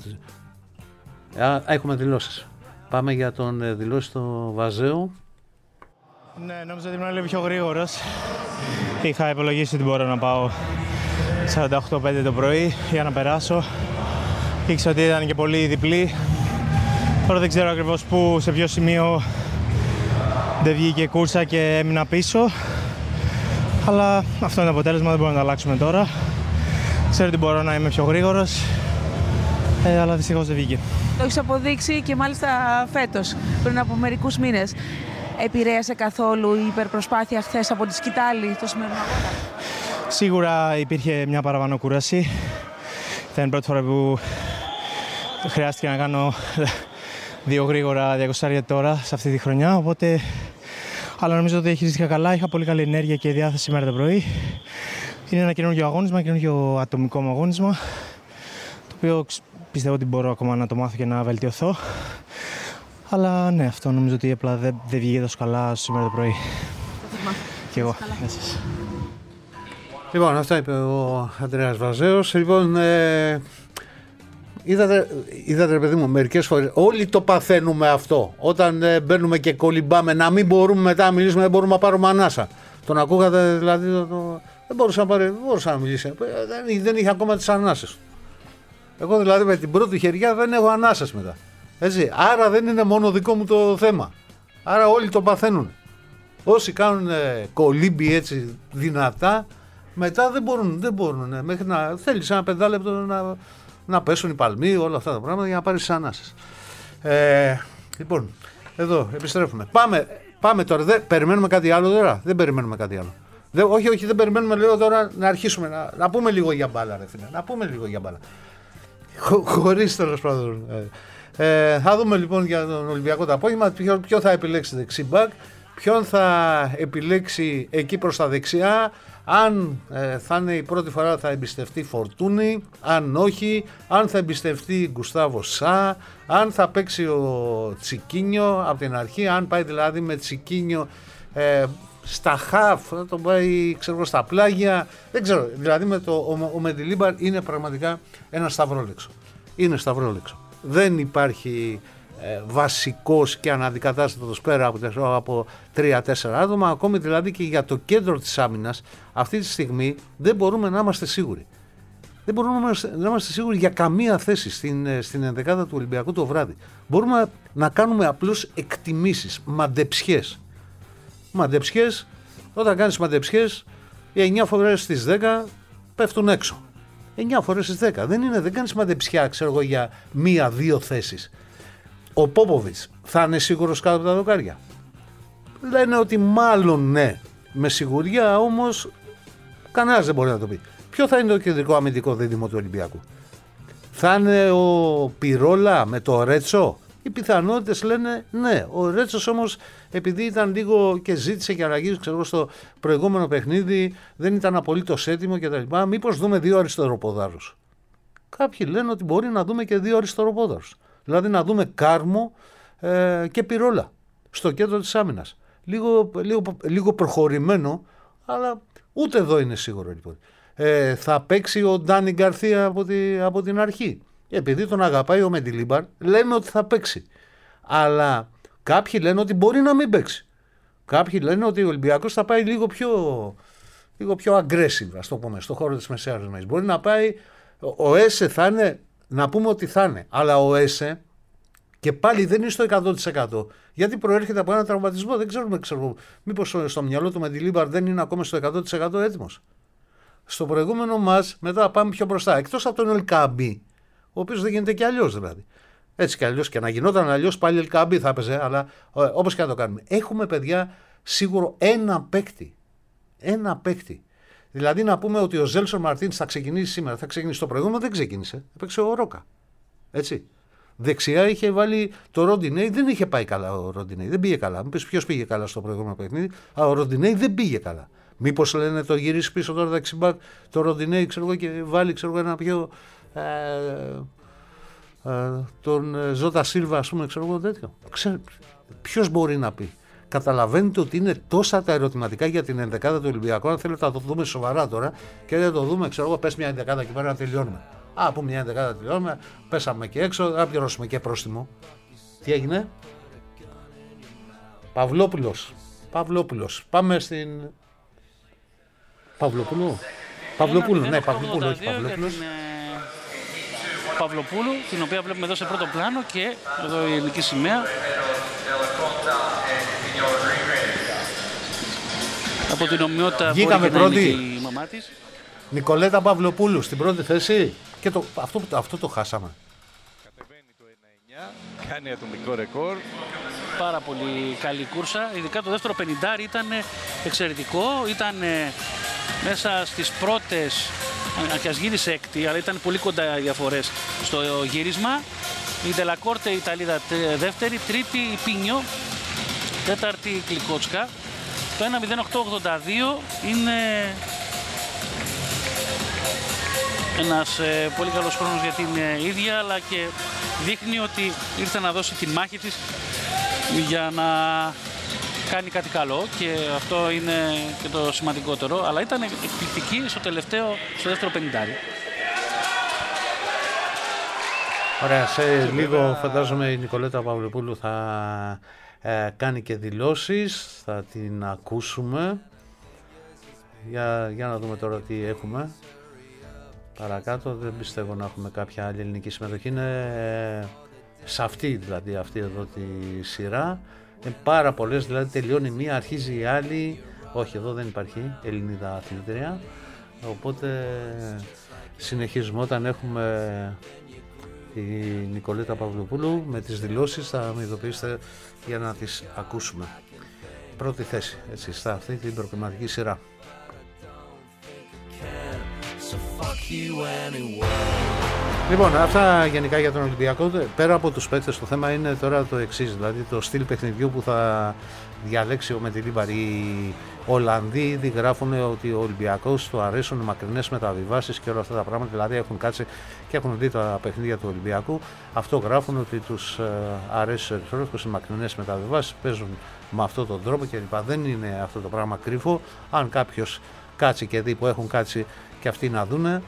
Έχουμε δηλώσεις. Πάμε για τον δηλώσει του Βαζέου. Ναι, νόμιζα ότι ήμουν λίγο πιο γρήγορος. Είχα υπολογίσει ότι μπορώ να πάω 48-5 το πρωί για να περάσω. Ήξερα ότι ήταν και πολύ διπλή. Τώρα δεν ξέρω ακριβώς σε ποιο σημείο δεν βγήκε κούρσα και έμεινα πίσω. Αλλά αυτό είναι το αποτέλεσμα, δεν μπορούμε να το αλλάξουμε τώρα. Ξέρω ότι μπορώ να είμαι πιο γρήγορος, αλλά δυστυχώς δεν βγήκε. Το έχεις αποδείξει και μάλιστα φέτος, πριν από μερικούς μήνες. Επηρέασε καθόλου η υπερπροσπάθεια χθες από τη σκητάλη στο σημερινό αγώνα? Σίγουρα υπήρχε μια παραπάνω κούραση. Ήταν η πρώτη φορά που χρειάστηκε να κάνω 2 γρήγορα 200 τώρα σε αυτή τη χρονιά, οπότε... Αλλά νομίζω ότι διαχειρίστηκα καλά, είχα πολύ καλή ενέργεια και διάθεση σήμερα το πρωί. Είναι ένα καινούργιο αγώνισμα, καινούργιο ατομικό μου αγώνισμα, το οποίο πιστεύω ότι μπορώ ακόμα να το μάθω και να βελτιωθώ. Αλλά ναι, αυτό νομίζω ότι απλά δεν βγήκε τόσο καλά σήμερα το πρωί. Και εγώ. Λοιπόν, αυτά είπε ο Ανδρέας Βαζέος. Λοιπόν, είδατε ρε παιδί μου, μερικές φορές όλοι το παθαίνουμε αυτό. Όταν μπαίνουμε και κολυμπάμε, να μην μπορούμε μετά να μιλήσουμε, δεν μπορούμε να πάρουμε ανάσα. Τον ακούγατε δηλαδή, δεν μπορούσα να μιλήσει. Δεν είχε ακόμα τις ανάσες. Εγώ δηλαδή με την πρώτη χεριά δεν έχω ανάσες μετά. Έτσι. Άρα δεν είναι μόνο δικό μου το θέμα. Άρα όλοι το παθαίνουν. Όσοι κάνουν κολύμπι έτσι δυνατά, μετά δεν μπορούν. Μέχρι να θέλεις ένα 5 λεπτό να πέσουν οι παλμοί, όλα αυτά τα πράγματα για να πάρεις τις ανάσες. Λοιπόν, εδώ επιστρέφουμε. Πάμε τώρα. Περιμένουμε κάτι άλλο τώρα? Δεν περιμένουμε κάτι άλλο. Όχι, δεν περιμένουμε, λέω τώρα να αρχίσουμε να πούμε λίγο για μπάλα, ρε φίλε. Να πούμε λίγο για μπάλα. Χωρίς τέλος πάντων. Θα δούμε λοιπόν για τον Ολυμπιακό το απόγευμα ποιο θα επιλέξει δεξί μπακ, ποιον θα επιλέξει εκεί προς τα δεξιά, αν θα είναι η πρώτη φορά θα εμπιστευτεί Φορτούνη, αν όχι, αν θα εμπιστευτεί Γκουστάβο Σα, αν θα παίξει ο Τσικίνιο από την αρχή, αν πάει δηλαδή με Τσικίνιο στα χαφ, θα τον πάει ξέρω, στα πλάγια, δεν ξέρω, δηλαδή ο Μεντιλίμπαρ είναι πραγματικά ένα σταυρόλεξο. Είναι σταυρόλεξο. Δεν υπάρχει βασικός και αναντικατάστατος πέρα από 3-4 άτομα, ακόμη δηλαδή και για το κέντρο της άμυνας αυτή τη στιγμή δεν μπορούμε να είμαστε σίγουροι. Δεν μπορούμε να είμαστε σίγουροι για καμία θέση στην ενδεκάδα του Ολυμπιακού το βράδυ. Μπορούμε να κάνουμε απλώς εκτιμήσεις, μαντεψιές. Όταν κάνεις μαντεψιές, οι 9 φορές στις 10 πέφτουν έξω. 9 φορές στις 10. Δεν κάνεις μαντεψιά, ξέρω εγώ, για 1-2 θέσεις. Ο Πόποβιτς θα είναι σίγουρος κάτω από τα δοκάρια? Λένε ότι μάλλον ναι. Με σιγουριά όμως κανένας δεν μπορεί να το πει. Ποιο θα είναι το κεντρικό αμυντικό δίδυμο του Ολυμπιακού? Θα είναι ο Πυρόλα με το Ρέτσο οι πιθανότητες λένε ναι. Ο Ρέτσος όμως, επειδή ήταν λίγο και ζήτησε και αλλαγή, ξέρω, στο προηγούμενο παιχνίδι, δεν ήταν απολύτως έτοιμο κτλ. Μήπως δούμε 2 αριστεροποδάρους. Κάποιοι λένε ότι μπορεί να δούμε και 2 αριστεροπόδαρους. Δηλαδή να δούμε Κάρμο και Πυρόλα στο κέντρο της άμυνας. Λίγο προχωρημένο, αλλά ούτε εδώ είναι σίγουρο λοιπόν. Θα παίξει ο Ντάνι Γκαρθία από την αρχή. Επειδή τον αγαπάει ο Μεντιλίμπαρ, λέμε ότι θα παίξει. Αλλά κάποιοι λένε ότι μπορεί να μην παίξει. Κάποιοι λένε ότι ο Ολυμπιακός θα πάει λίγο πιο aggressive, ας το πούμε, στο χώρο της μεσαίας γραμμής. Μπορεί να πάει, ο Έσε θα είναι, να πούμε ότι θα είναι, αλλά ο Έσε και πάλι δεν είναι στο 100%. Γιατί προέρχεται από ένα τραυματισμό, δεν ξέρουμε, μήπως στο μυαλό του Μεντιλίμπαρ δεν είναι ακόμα στο 100% έτοιμος. Στο προηγούμενο μας, μετά πάμε πιο μπροστά, εκτός από τον Ελκαμπή, ο οποίος δεν γίνεται και αλλιώς δηλαδή. Έτσι και αλλιώς, και να γινόταν αλλιώς πάλι Ελκαμπή θα έπαιζε, αλλά όπως και να το κάνουμε. Έχουμε, παιδιά, σίγουρο ένα παίκτη. Δηλαδή να πούμε ότι ο Ζέλσον Μαρτίνς θα ξεκινήσει σήμερα, θα ξεκινήσει. Το προηγούμενο δεν ξεκίνησε, έπαιξε ο Ρόκα. Έτσι. Δεξιά είχε βάλει το Ροντινέι, δεν είχε πάει καλά ο Ροντινέι, δεν πήγε καλά. Μου πεις ποιος πήγε καλά στο προηγούμενο παιχνίδι, ο Ροντινέι δεν πήγε καλά. Μήπως λένε το γυρίσει πίσω τώρα δεξιμπάκ το Ροντινέι, ξέρω εγώ, και βάλει ένα πιο. Τον Ζώτα Σίλβα, ας πούμε, ξέρω εγώ τέτοιο. Ποιος μπορεί να πει. Καταλαβαίνετε ότι είναι τόσα τα ερωτηματικά για την ενδεκάδα του Ολυμπιακού. Αν θέλετε να το δούμε σοβαρά τώρα και δεν το δούμε, ξέρω εγώ, πες μια ενδεκάδα εκεί πέρα να τελειώνουμε. Πούμε μια ενδεκάδα τελειώνουμε, πέσαμε και έξω, να πληρώσουμε και πρόστιμο. Τι έγινε? Παυλόπουλος. Πάμε στην. Παυλοπούλου, ναι, Παυλοπούλου, όχι Παυλόπουλος. Παυλοπούλου, την οποία βλέπουμε εδώ σε πρώτο πλάνο και εδώ η ελληνική σημαία. Από την ομοιότητα που είναι η μαμά της. Νικολέτα Παυλοπούλου στην πρώτη θέση και αυτό το χάσαμε. Κατεβαίνει το 1-9, κάνει ατομικό ρεκόρ. Πάρα πολύ καλή κούρσα, ειδικά το δεύτερο 50 ήταν εξαιρετικό, ήταν μέσα στις πρώτες, και ας γύρισε έκτη, αλλά ήταν πολύ κοντά οι διαφορές στο γύρισμα. Η Ντελακόρτε η Ιταλίδα δεύτερη, τρίτη η Πίνιο, τέταρτη η Κλικότσκα. Το 1.08.82 είναι ένας πολύ καλός χρόνος για την ίδια, αλλά και δείχνει ότι ήρθε να δώσει τη μάχη της για να κάνει κάτι καλό, και αυτό είναι και το σημαντικότερο, αλλά ήταν εκπληκτική στο δεύτερο 50. Ωραία, σε λίγο φαντάζομαι η Νικολέτα Παυλοπούλου θα κάνει και δηλώσεις, θα την ακούσουμε. Για να δούμε τώρα τι έχουμε παρακάτω. Δεν πιστεύω να έχουμε κάποια άλλη ελληνική συμμετοχή. Είναι σε αυτή εδώ τη σειρά. Είναι πάρα πολλές, δηλαδή τελειώνει μία, αρχίζει η άλλη. Όχι, εδώ δεν υπάρχει Ελληνίδα αθλήτρια. Οπότε συνεχίζουμε. Όταν έχουμε τη Νικολέτα Παυλοπούλου με τις δηλώσεις θα με ειδοποιήσετε για να τις ακούσουμε. Πρώτη θέση, έτσι, στα αυτή την προκριματική σειρά. Λοιπόν, αυτά γενικά για τον Ολυμπιακό. Πέρα από τους παίκτες, το θέμα είναι τώρα το εξής, δηλαδή το στυλ παιχνιδιού που θα διαλέξει ο Μεντιλίμπαρ. Οι Ολλανδοί ήδη γράφουν ότι ο Ολυμπιακός του αρέσουν μακρινές μεταβιβάσεις και όλα αυτά τα πράγματα, δηλαδή έχουν κάτσει και έχουν δει τα παιχνίδια του Ολυμπιακού. Αυτό γράφουν ότι τους αρέσει στους ερυθρόλευκους οι μακρινές μεταβιβάσεις, παίζουν με αυτόν τον τρόπο κλπ. Δεν είναι αυτό το πράγμα κρύβο. Αν κάποιος κάτσει και δει που έχουν κάτσει και αυτοί να δούνε,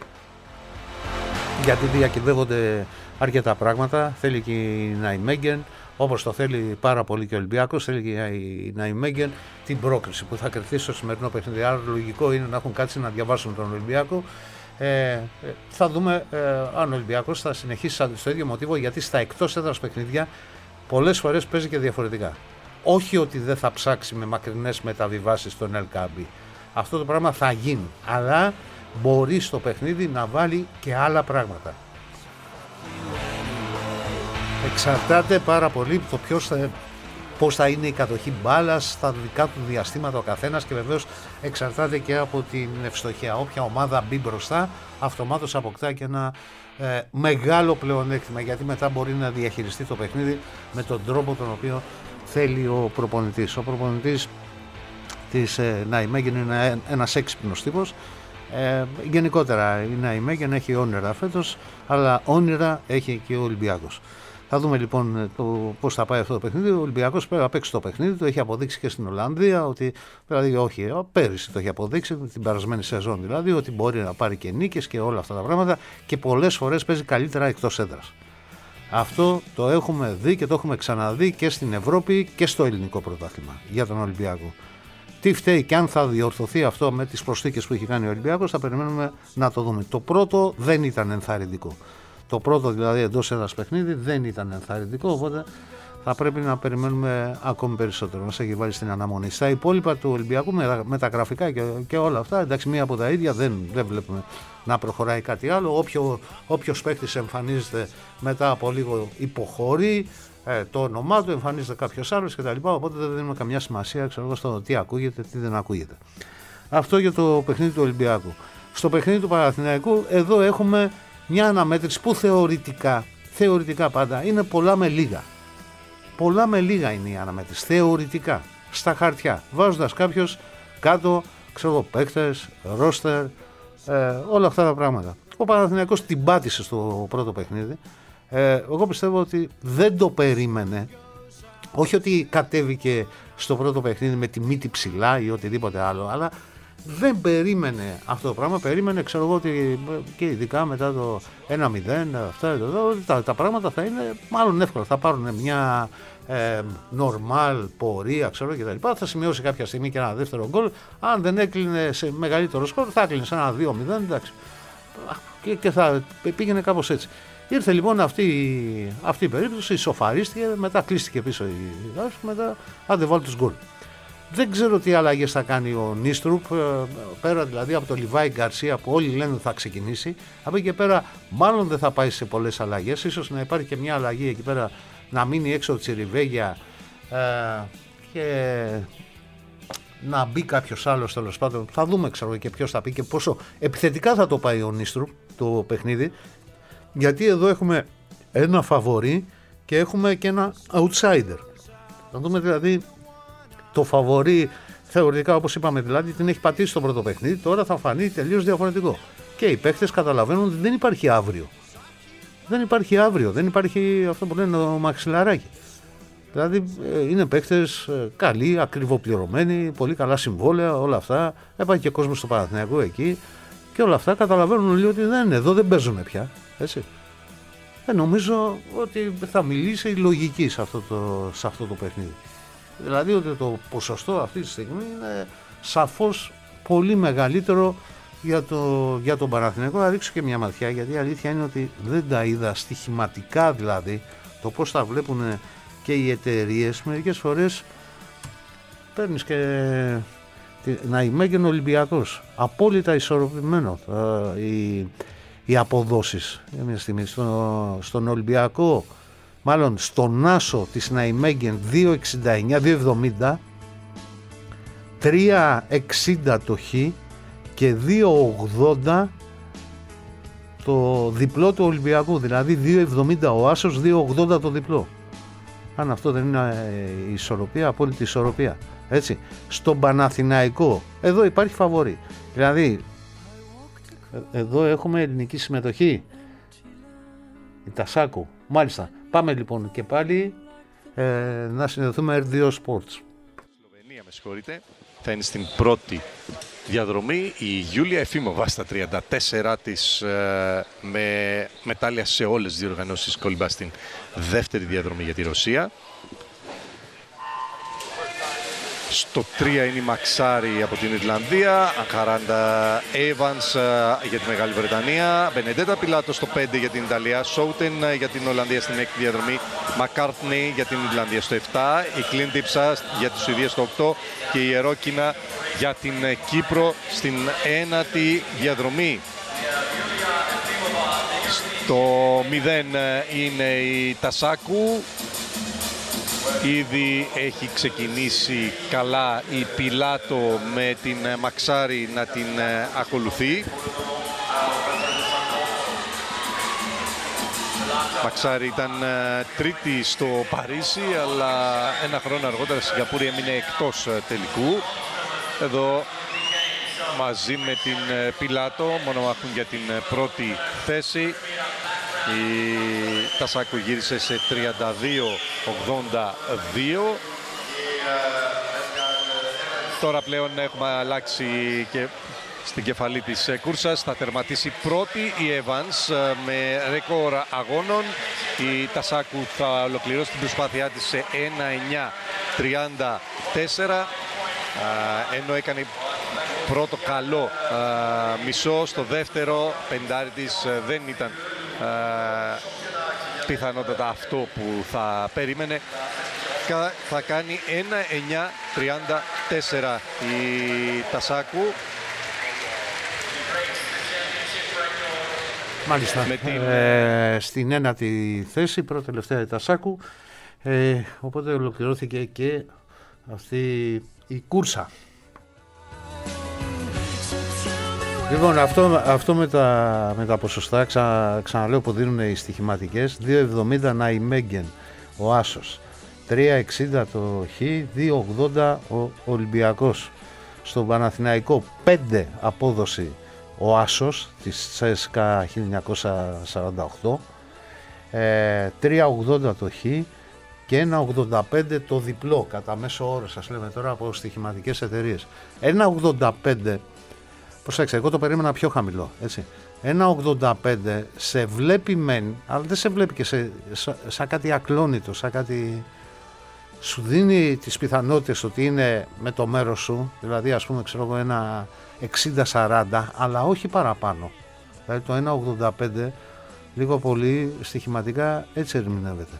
γιατί διακυβεύονται αρκετά πράγματα. Θέλει και η Ναϊμέγγεν, όπως το θέλει πάρα πολύ και ο Ολυμπιακός, θέλει και η Ναϊμέγγεν την πρόκριση που θα κρυφτεί στο σημερινό παιχνίδι. Άρα λογικό είναι να έχουν κάτσει να διαβάσουν τον Ολυμπιακό. Θα δούμε αν ο Ολυμπιακός θα συνεχίσει στο ίδιο μοτίβο, γιατί στα εκτός έδρας παιχνίδια πολλές φορές παίζει και διαφορετικά. Όχι ότι δεν θα ψάξει με μακρινές μεταβιβάσεις στον Ελκάμπη. Αυτό το πράγμα θα γίνει, αλλά μπορεί στο παιχνίδι να βάλει και άλλα πράγματα. Εξαρτάται πάρα πολύ το πώς θα είναι η κατοχή μπάλας στα δικά του διαστήματα ο καθένας και βεβαίως εξαρτάται και από την ευστοχία. Όποια ομάδα μπει μπροστά, αυτομάτως αποκτά και ένα μεγάλο πλεονέκτημα, γιατί μετά μπορεί να διαχειριστεί το παιχνίδι με τον τρόπο τον οποίο θέλει ο προπονητής. Ο προπονητής της Ναϊμέγεν είναι ένας έξυπνος τύπος. Γενικότερα η Ναϊμέγεν έχει όνειρα φέτος, αλλά όνειρα έχει και ο Ολυμπιακός. Θα δούμε λοιπόν πώς θα πάει αυτό το παιχνίδι. Ο Ολυμπιακός πρέπει να παίξει το παιχνίδι, το έχει αποδείξει και στην Ολλανδία, ότι, δηλαδή όχι, πέρυσι το έχει αποδείξει, την περασμένη σεζόν δηλαδή, ότι μπορεί να πάρει και νίκες και όλα αυτά τα πράγματα και πολλές φορές παίζει καλύτερα εκτός έδρας. Αυτό το έχουμε δει και το έχουμε ξαναδεί και στην Ευρώπη και στο ελληνικό πρωτάθλημα για τον Ολυμπιακό. Τι φταίει και αν θα διορθωθεί αυτό με τις προσθήκες που έχει κάνει ο Ολυμπιακός, θα περιμένουμε να το δούμε. Το πρώτο δεν ήταν ενθαρρυντικό. Το πρώτο δηλαδή εντός έδρας παιχνίδι δεν ήταν ενθαρρυντικό, οπότε θα πρέπει να περιμένουμε ακόμη περισσότερο. Μας έχει βάλει στην αναμονή. Στα υπόλοιπα του Ολυμπιακού με τα γραφικά και όλα αυτά, εντάξει, μία από τα ίδια δεν βλέπουμε να προχωράει κάτι άλλο. Όποιος παίκτης εμφανίζεται μετά από λίγο υποχωρεί το όνομά του, εμφανίζεται κάποιος άλλος κτλ. Οπότε δεν δίνουμε καμιά σημασία στο τι ακούγεται, τι δεν ακούγεται. Αυτό για το παιχνίδι του Ολυμπιακού. Στο παιχνίδι του Παναθηναϊκού, εδώ έχουμε μια αναμέτρηση που θεωρητικά πάντα είναι πολλά με λίγα. Πολλά με λίγα είναι η αναμέτρηση. Θεωρητικά. Στα χαρτιά. Βάζοντας κάποιος κάτω, ξέρω, παίκτες, ρόστερ, όλα αυτά τα πράγματα. Ο Παναθηναϊκός την πάτησε στο πρώτο παιχνίδι. Εγώ πιστεύω ότι δεν το περίμενε. Όχι ότι κατέβηκε στο πρώτο παιχνίδι με τη μύτη ψηλά ή οτιδήποτε άλλο, αλλά δεν περίμενε αυτό το πράγμα. Περίμενε, ξέρω εγώ, ότι και ειδικά μετά το 1-0, τα πράγματα θα είναι μάλλον εύκολα. Θα πάρουν μια normal πορεία, ξέρω και τα λοιπά. Θα σημειώσει κάποια στιγμή και ένα δεύτερο γκολ. Αν δεν έκλεινε σε μεγαλύτερο σκορ, θα έκλεινε σε ένα 2-0, εντάξει. Και θα πήγαινε κάπως έτσι. Ήρθε λοιπόν αυτή η περίπτωση, ισοφαρίστηκε, μετά κλείστηκε πίσω μετά άντε βάλει τους γκολ. Δεν ξέρω τι αλλαγές θα κάνει ο Νίστρουπ, πέρα δηλαδή από το Λιβάη Γκαρσία που όλοι λένε θα ξεκινήσει. Από εκεί και πέρα μάλλον δεν θα πάει σε πολλές αλλαγές, ίσως να υπάρχει και μια αλλαγή εκεί πέρα, να μείνει έξω ο Τσιριβέγια και να μπει κάποιος άλλος, τέλος πάντων. Θα δούμε, ξέρω, και ποιος θα πει και πόσο επιθετικά θα το πάει ο Νίστρουπ το παιχνίδι, γιατί εδώ έχουμε ένα φαβορί και έχουμε και ένα outsider. Θα δούμε δηλαδή το φαβορί θεωρητικά, όπως είπαμε, δηλαδή την έχει πατήσει στο πρώτο παιχνίδι, τώρα θα φανεί τελείως διαφορετικό. Και οι παίκτες καταλαβαίνουν ότι δεν υπάρχει αύριο. Δεν υπάρχει αύριο, δεν υπάρχει αυτό που λένε το μαξιλαράκι. Δηλαδή είναι παίκτες καλοί, ακριβοπληρωμένοι, πολύ καλά συμβόλαια, όλα αυτά. Υπάρχει και κόσμο στο Παναθηναϊκό εκεί και όλα αυτά καταλαβαίνουν λίγο ότι δεν είναι εδώ, δεν παίζουν πια. Έτσι. Νομίζω ότι θα μιλήσει η λογική σε αυτό το παιχνίδι. Δηλαδή ότι το ποσοστό αυτή τη στιγμή είναι σαφώς πολύ μεγαλύτερο για τον Παναθηναϊκό. Θα ρίξω και μια ματιά, γιατί η αλήθεια είναι ότι δεν τα είδα στοιχηματικά, δηλαδή το πώς τα βλέπουν και οι εταιρείες. Μερικές φορές παίρνεις και Ναϊμέγεν Ολυμπιακός, απόλυτα ισορροπημένο οι αποδόσεις. Για μια στιγμή στον Ολυμπιακό, μάλλον στον Άσο της Ναϊμέγεν 2,69, 2,70, 3,60 το Χ και 2,80 το διπλό του Ολυμπιακού, δηλαδή 2,70 ο Άσος, 2,80 το διπλό. Αν αυτό δεν είναι ισορροπία, απόλυτη ισορροπία. Έτσι. Στον Παναθηναϊκό εδώ υπάρχει φαβορί. Δηλαδή εδώ έχουμε ελληνική συμμετοχή, η Τασάκου. Μάλιστα. Πάμε λοιπόν και πάλι να συνδεθούμε R2 Sports. Σλοβενία, με συγχωρείτε, θα είναι στην πρώτη διαδρομή η Γιούλια Εφίμοβα στα 34 της, με μετάλλια σε όλες τις διοργανώσεις, κολυμπά στην δεύτερη διαδρομή για τη Ρωσία. Στο 3 είναι η Μαξάρη από την Ιρλανδία, Αχαράντα Evans για τη Μεγάλη Βρετανία, Μπενεντέτα Πιλάτο στο 5 για την Ιταλία, Σόουτεν για την Ολλανδία στην 6η διαδρομή, Μακάρτνεϊ για την Ιρλανδία στο 7, η Κλίντιψα για τη Σουηδία στο 8 και η Ιερόκινα για την Κύπρο στην 9η διαδρομή. Στο 0 είναι η Τασάκου. Ήδη έχει ξεκινήσει καλά η Πιλάτο με την Μαξάρη να την ακολουθεί. Μαξάρη ήταν τρίτη στο Παρίσι, αλλά ένα χρόνο αργότερα στη Σιγκαπούρη έμεινε εκτός τελικού. Εδώ μαζί με την Πιλάτο μονομαχούν για την πρώτη θέση. Η Τασάκου γύρισε σε 32-82. Τώρα πλέον έχουμε αλλάξει και στην κεφαλή της κούρσας. Θα τερματίσει πρώτη η Evans με ρεκόρ αγώνων. Η Τασάκου θα ολοκληρώσει την προσπάθειά της σε 1:9:34, ενώ έκανε πρώτο καλό μισό. Στο δεύτερο πεντάρι της δεν ήταν πιθανότατα αυτό που θα περίμενε. Θα κάνει 1:9:34 η Τασάκου. Μάλιστα. Στην ένατη θέση, πρώτη τελευταία η Τασάκου. Οπότε ολοκληρώθηκε και αυτή η κούρσα. Λοιπόν, αυτό με τα ποσοστά, ξαναλέω που δίνουν οι στοιχηματικές. 2,70 Ναϊμέγγεν ο Άσος, 3,60 το Χ, 2,80 ο Ολυμπιακός. Στον Παναθηναϊκό 5 απόδοση ο Άσος της ЦΣΚΑ 1948, 3,80 το Χ και 1,85 το διπλό κατά μέσο όρο, σας λέμε τώρα από στοιχηματικές εταιρείες. 1,85, προσέξτε, εγώ το περίμενα πιο χαμηλό, έτσι. 1,85 σε βλέπει μεν, αλλά δεν σε βλέπει και σαν κάτι ακλόνητο, σαν κάτι... Σου δίνει τις πιθανότητες ότι είναι με το μέρος σου, δηλαδή ας πούμε ξέρω εγώ ένα 60-40, αλλά όχι παραπάνω. Δηλαδή το 1,85 λίγο πολύ στοιχηματικά έτσι ερμηνεύεται.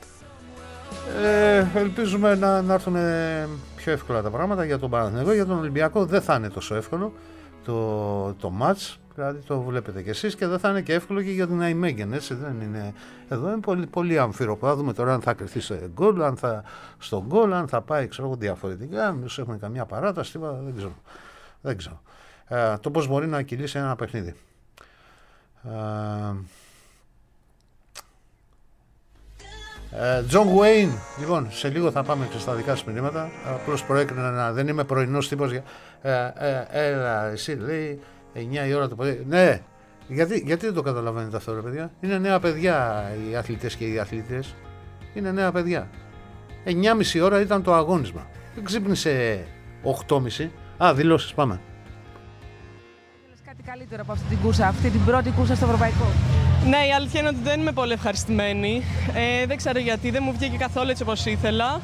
Ελπίζουμε να έρθουν πιο εύκολα τα πράγματα για τον Παναθηναϊκό. Για τον Ολυμπιακό δεν θα είναι τόσο εύκολο το μάτς, δηλαδή το βλέπετε κι εσείς, και δεν θα είναι και εύκολο και για την Ναϊμέγγεν, έτσι δεν είναι. Εδώ είναι πολύ, πολύ αμφίροπο. Θα δούμε τώρα αν θα κρυφτεί στον γκολ, αν θα πάει ξέρω, διαφορετικά, μήπως έχουμε καμιά παράταση, δεν ξέρω. Το πώς μπορεί να κυλήσει ένα παιχνίδι. Τζον Γουέιν, λοιπόν, σε λίγο θα πάμε και στα δικά σας μηνύματα. Απλώς προέκρινα να δεν είμαι πρωινός τύπος. Έλα, εσύ λέει 9 η ώρα το πρωί. Ναι, γιατί δεν το καταλαβαίνετε αυτό, ρε παιδιά? Είναι νέα παιδιά οι αθλητές και οι αθλητές. Είναι νέα παιδιά. 9,5 ώρα ήταν το αγώνισμα. Δεν ξύπνησε 8,5. Δηλώσεις, πάμε. Θέλεις κάτι καλύτερο από αυτή την κούρσα, αυτή την πρώτη κούρσα στο ευρωπαϊκό? Ναι, η αλήθεια είναι ότι δεν είμαι πολύ ευχαριστημένη. Δεν ξέρω γιατί, δεν μου βγήκε καθόλου έτσι όπως ήθελα.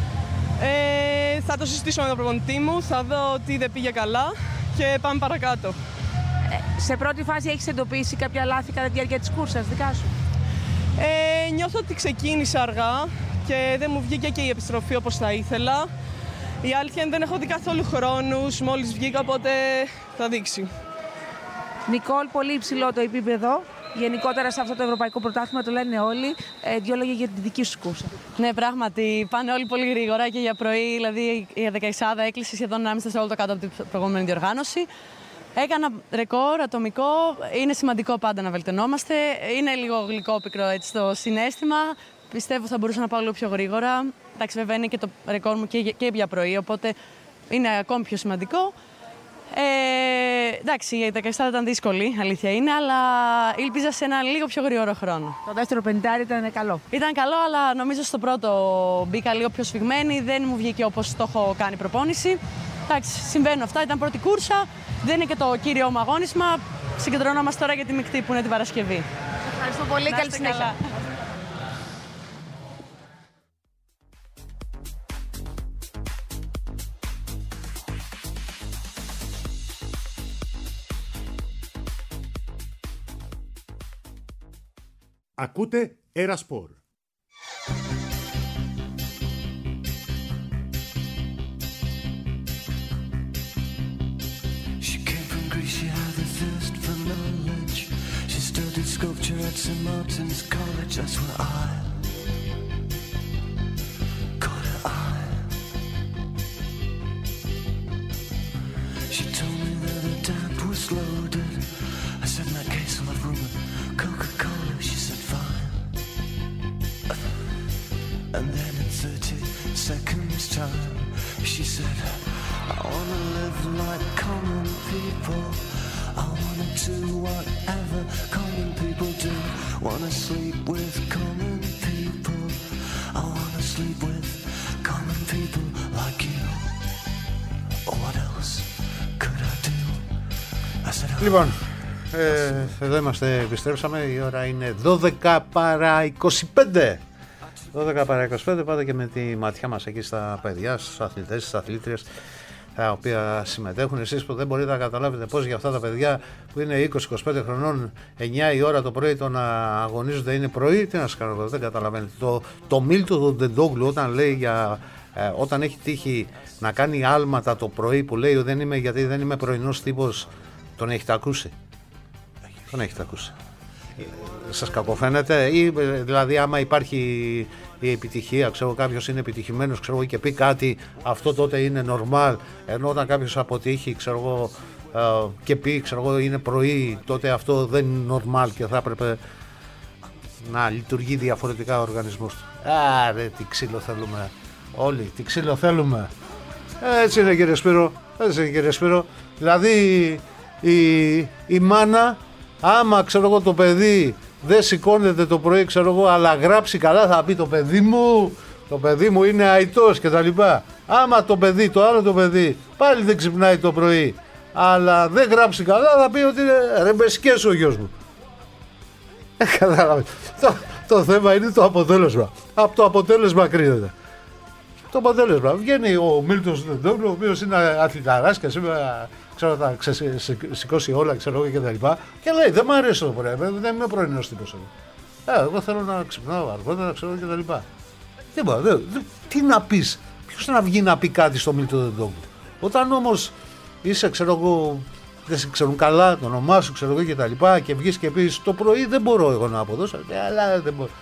Θα το συζητήσω με τον προπονητή μου, θα δω τι δεν πήγε καλά και πάμε παρακάτω. Σε πρώτη φάση έχεις εντοπίσει κάποια λάθη κατά τη διάρκεια της κούρσας, δικά σου? Νιώθω ότι ξεκίνησα αργά και δεν μου βγήκε και η επιστροφή όπως θα ήθελα. Η αλήθεια είναι δεν έχω δει καθόλου χρόνους, μόλις βγήκα, οπότε θα δείξει. Νικόλ, πολύ υψηλό το επίπεδο. Γενικότερα σε αυτό το ευρωπαϊκό πρωτάθλημα, το λένε όλοι. Δύο λόγια για τη δική σου κούρσα. Ναι, πράγματι πάνε όλοι πολύ γρήγορα και για πρωί, δηλαδή η 16η έκλεισε σχεδόν 1,5 δευτερόλεπτο κάτω από την προηγούμενη διοργάνωση. Έκανα ρεκόρ ατομικό. Είναι σημαντικό πάντα να βελτιωνόμαστε. Είναι λίγο γλυκόπικρο έτσι το συναίσθημα. Πιστεύω θα μπορούσα να πάω λίγο πιο γρήγορα. Εντάξει, βέβαια είναι και το ρεκόρ μου και για πρωί, οπότε είναι ακόμη πιο σημαντικό. Εντάξει, η 17η ήταν δύσκολη, αλήθεια είναι, αλλά ήλπιζα σε ένα λίγο πιο γρήγορο χρόνο. Το δεύτερο πεντάρι ήταν καλό. Ήταν καλό, αλλά νομίζω στο πρώτο μπήκα λίγο πιο σφιγμένη, δεν μου βγήκε όπως το έχω κάνει προπόνηση. Εντάξει, συμβαίνουν αυτά, ήταν πρώτη κούρσα, δεν είναι και το κύριο μου αγώνισμα. Συγκεντρωνόμαστε τώρα για τη μεικτή που είναι την Παρασκευή. Ευχαριστώ πολύ, καλή συνέχεια. Ακούτε Ερασπορ. She came from Greece, she had the thirst for knowledge. She studied sculpture at St. Martin's College, that's where I And then in 30 seconds time she said, I wanna live like common people. I wanna do whatever common people do. Wanna sleep with common people. I wanna sleep with common people like you. What else could I do? I said, Λοιπόν, εδώ είμαστε, επιστρέψαμε, η ώρα είναι 12 παρά 25. 12 παρά 25, πάτε και με τη ματιά μας εκεί στα παιδιά, στους αθλητές, στις αθλήτριες τα οποία συμμετέχουν. Εσείς που δεν μπορείτε να καταλάβετε πώς για αυτά τα παιδιά που είναι 20-25 χρονών, 9 η ώρα το πρωί το να αγωνίζονται είναι πρωί, τι να σας κάνω, δεν καταλαβαίνετε. Το Μίλτο του Ντεντόγλου όταν λέει για... όταν έχει τύχει να κάνει άλματα το πρωί που λέει δεν είμαι, γιατί δεν είμαι πρωινός τύπος, τον έχετε ακούσει? Τον έχετε ακούσει? Σας κακοφαίνεται? Ή δηλαδή άμα υπάρχει η επιτυχία, ξέρω κάποιος είναι επιτυχημένος, ξέρω και πει κάτι, αυτό τότε είναι normal, ενώ όταν κάποιος αποτύχει, ξέρω και πει, ξέρω είναι πρωί, τότε αυτό δεν είναι normal και θα έπρεπε να λειτουργεί διαφορετικά ο οργανισμός του. Άρε, τι ξύλο θέλουμε όλοι, τι ξύλο θέλουμε. Έτσι είναι κύριε Σπύρο, έτσι είναι κύριε Σπύρο. Δηλαδή η μάνα, άμα ξέρω εγώ το παιδί δεν σηκώνεται το πρωί, ξέρω εγώ, αλλά γράψει καλά, θα πει το παιδί μου είναι αητός και τα λοιπά. Άμα το παιδί, το άλλο το παιδί πάλι δεν ξυπνάει το πρωί, αλλά δεν γράψει καλά, θα πει ότι είναι ρεμπεσκές ο γιος μου. Το θέμα είναι το αποτέλεσμα. Από το αποτέλεσμα κρίνεται. Το αποτέλεσμα. Βγαίνει ο Μίλτος Ντεντόγλου, ο οποίος είναι αθληταράς και σήμερα ξέρω θα σηκώσει όλα, ξέρω εγώ και τα λοιπά. Και λέει, δεν μου αρέσει το πρωί, δεν είμαι πρωινός τύπος εγώ. Εγώ θέλω να ξυπνάω αργότερα, ξέρω και τα λοιπά. Τι να πεις, ποιος να βγει να πει κάτι στο Μίλτο Ντεντόγλου? Όταν όμως είσαι, ξέρω εγώ, δεν σε ξέρουν καλά το όνομά σου, ξέρω εγώ και τα λοιπά, και βγεις και πεις το πρωί δεν μπορώ εγώ να αποδώσω, αλλά δεν μπορώ.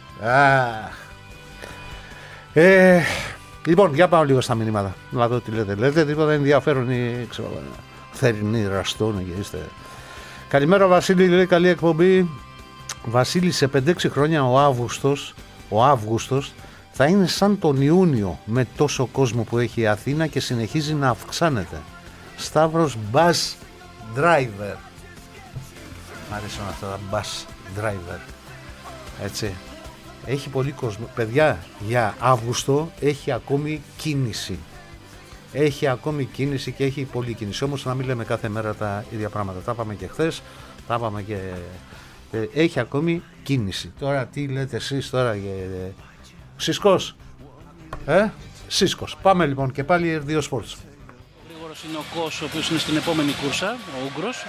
Λοιπόν, για πάω λίγο στα μηνύματα. Να δω τι λέτε. Λέτε τίποτα ενδιαφέρον ή ξέρω, θερινή ραστόν και είστε. Καλημέρα Βασίλη, λέει καλή εκπομπή. Βασίλη, σε 5-6 χρόνια ο Αύγουστος θα είναι σαν τον Ιούνιο με τόσο κόσμο που έχει η Αθήνα και συνεχίζει να αυξάνεται. Σταύρος Bus Driver. Μ' αρέσουν αυτά τα Bus Driver. Έτσι. Έχει πολύ κόσμο. Παιδιά, για Αύγουστο έχει ακόμη κίνηση. Έχει ακόμη κίνηση και έχει πολλή κίνηση. Όμως να μην λέμε κάθε μέρα τα ίδια πράγματα. Τα είπαμε και χθες, τα είπαμε και... έχει ακόμη κίνηση. Τώρα τι λέτε εσείς τώρα? Σίσκος. Σίσκος. Πάμε λοιπόν και πάλι R2 Sports. Γρήγορος είναι ο Κος, ο οποίος είναι στην επόμενη κούρσα, ο Ούγγρος.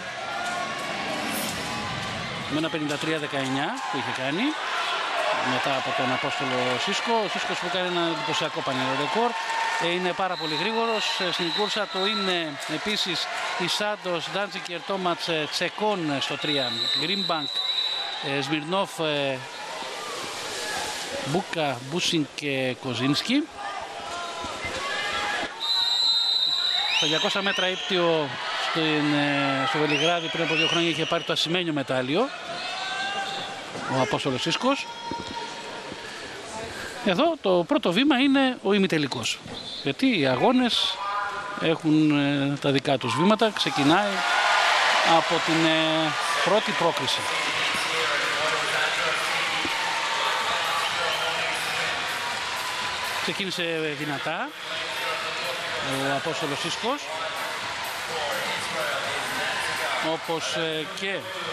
Με ένα 53-19 που είχε κάνει μετά από τον Απόστολο Σίσκο. Ο Σίσκος που κάνει ένα εντυπωσιακό πανελλαδικό ρεκόρ. Είναι πάρα πολύ γρήγορος στην κούρσα. Το είναι επίσης η Σάντος, Ντάντζικερ, Τόματς, Τσεκόν στο 3. Γκρίνμπανκ, Σμιρνόφ, Μπούκα, Μπούσιν και Κοζίνσκι. Στα 200 μέτρα ύπτιο στο Βελιγράδι πριν από 2 χρόνια είχε πάρει το ασημένιο μετάλλιο ο Απόστολος Σίσκος. Εδώ το πρώτο βήμα είναι ο ημιτελικός, γιατί οι αγώνες έχουν τα δικά τους βήματα. Ξεκινάει από την πρώτη πρόκριση. Ξεκίνησε δυνατά ο Απόστολος Σίσκος, όπως και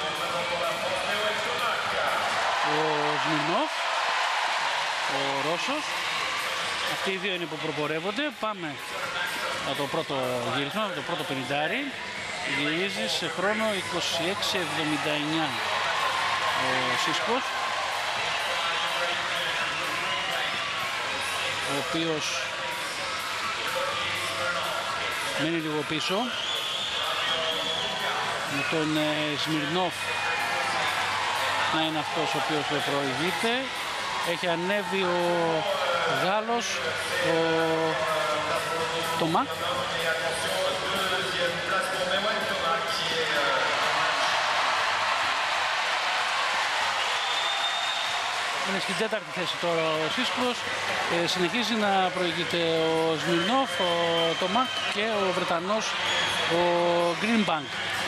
ο Σμιρνόφ, ο Ρώσος. Αυτοί οι δύο είναι που προπορεύονται. Πάμε από το πρώτο γύρισμα, από το πρώτο πενιντάρι. Γυρίζει σε χρόνο 26-79 ο Σίσκος, ο οποίος μένει λίγο πίσω με τον Σμιρνόφ να είναι αυτός ο οποίος προηγείται. Έχει ανέβει ο Γάλλος, ο Τομά. Είναι στην 4η θέση τώρα ο Σίσκος. Συνεχίζει να προηγείται ο Σμιρνόφ, ο Τομάκ και ο Βρετανός ο Greenbank.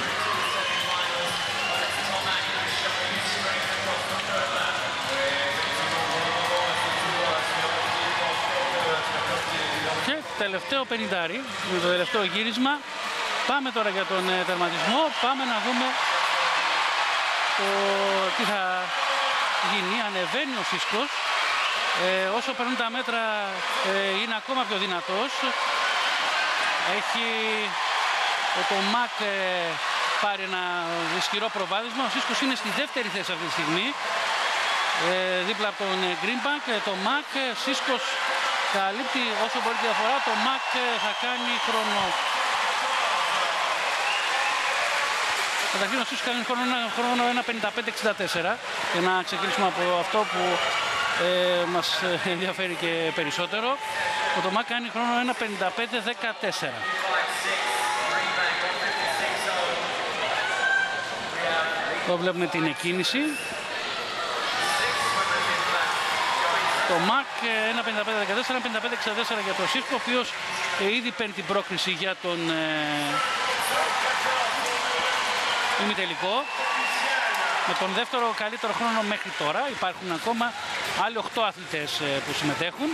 Και τελευταίο 50, με το τελευταίο γύρισμα. Πάμε τώρα για τον τερματισμό. Πάμε να δούμε τι θα γίνει. Ανεβαίνει ο Σίσκος. Όσο περνούν τα μέτρα είναι ακόμα πιο δυνατός. Έχει ο Τομάκ πάρει ένα ισχυρό προβάδισμα. Ο Σίσκος είναι στη δεύτερη θέση αυτή τη στιγμή. Δίπλα από τον Greenbank. Τομάκ, Σίσκος καλύπτει όσο μπορεί τη διαφορά. Τομάκ θα κάνει χρόνο. Καταρχήν ο Σίσκος κάνει χρόνο 1.55.64 για να ξεκινήσουμε από αυτό που μας ενδιαφέρει και περισσότερο. Ο Τομάκ κάνει χρόνο 1.55.14. Εδώ βλέπουμε την εκκίνηση. Το ΜΑΚ 1.55.14, 1.55.64 για τον Σίσκο, ο οποίος ήδη παίρνει την πρόκριση για τον ημιτελικό. Με τον δεύτερο καλύτερο χρόνο μέχρι τώρα. Υπάρχουν ακόμα άλλοι 8 αθλητές που συμμετέχουν.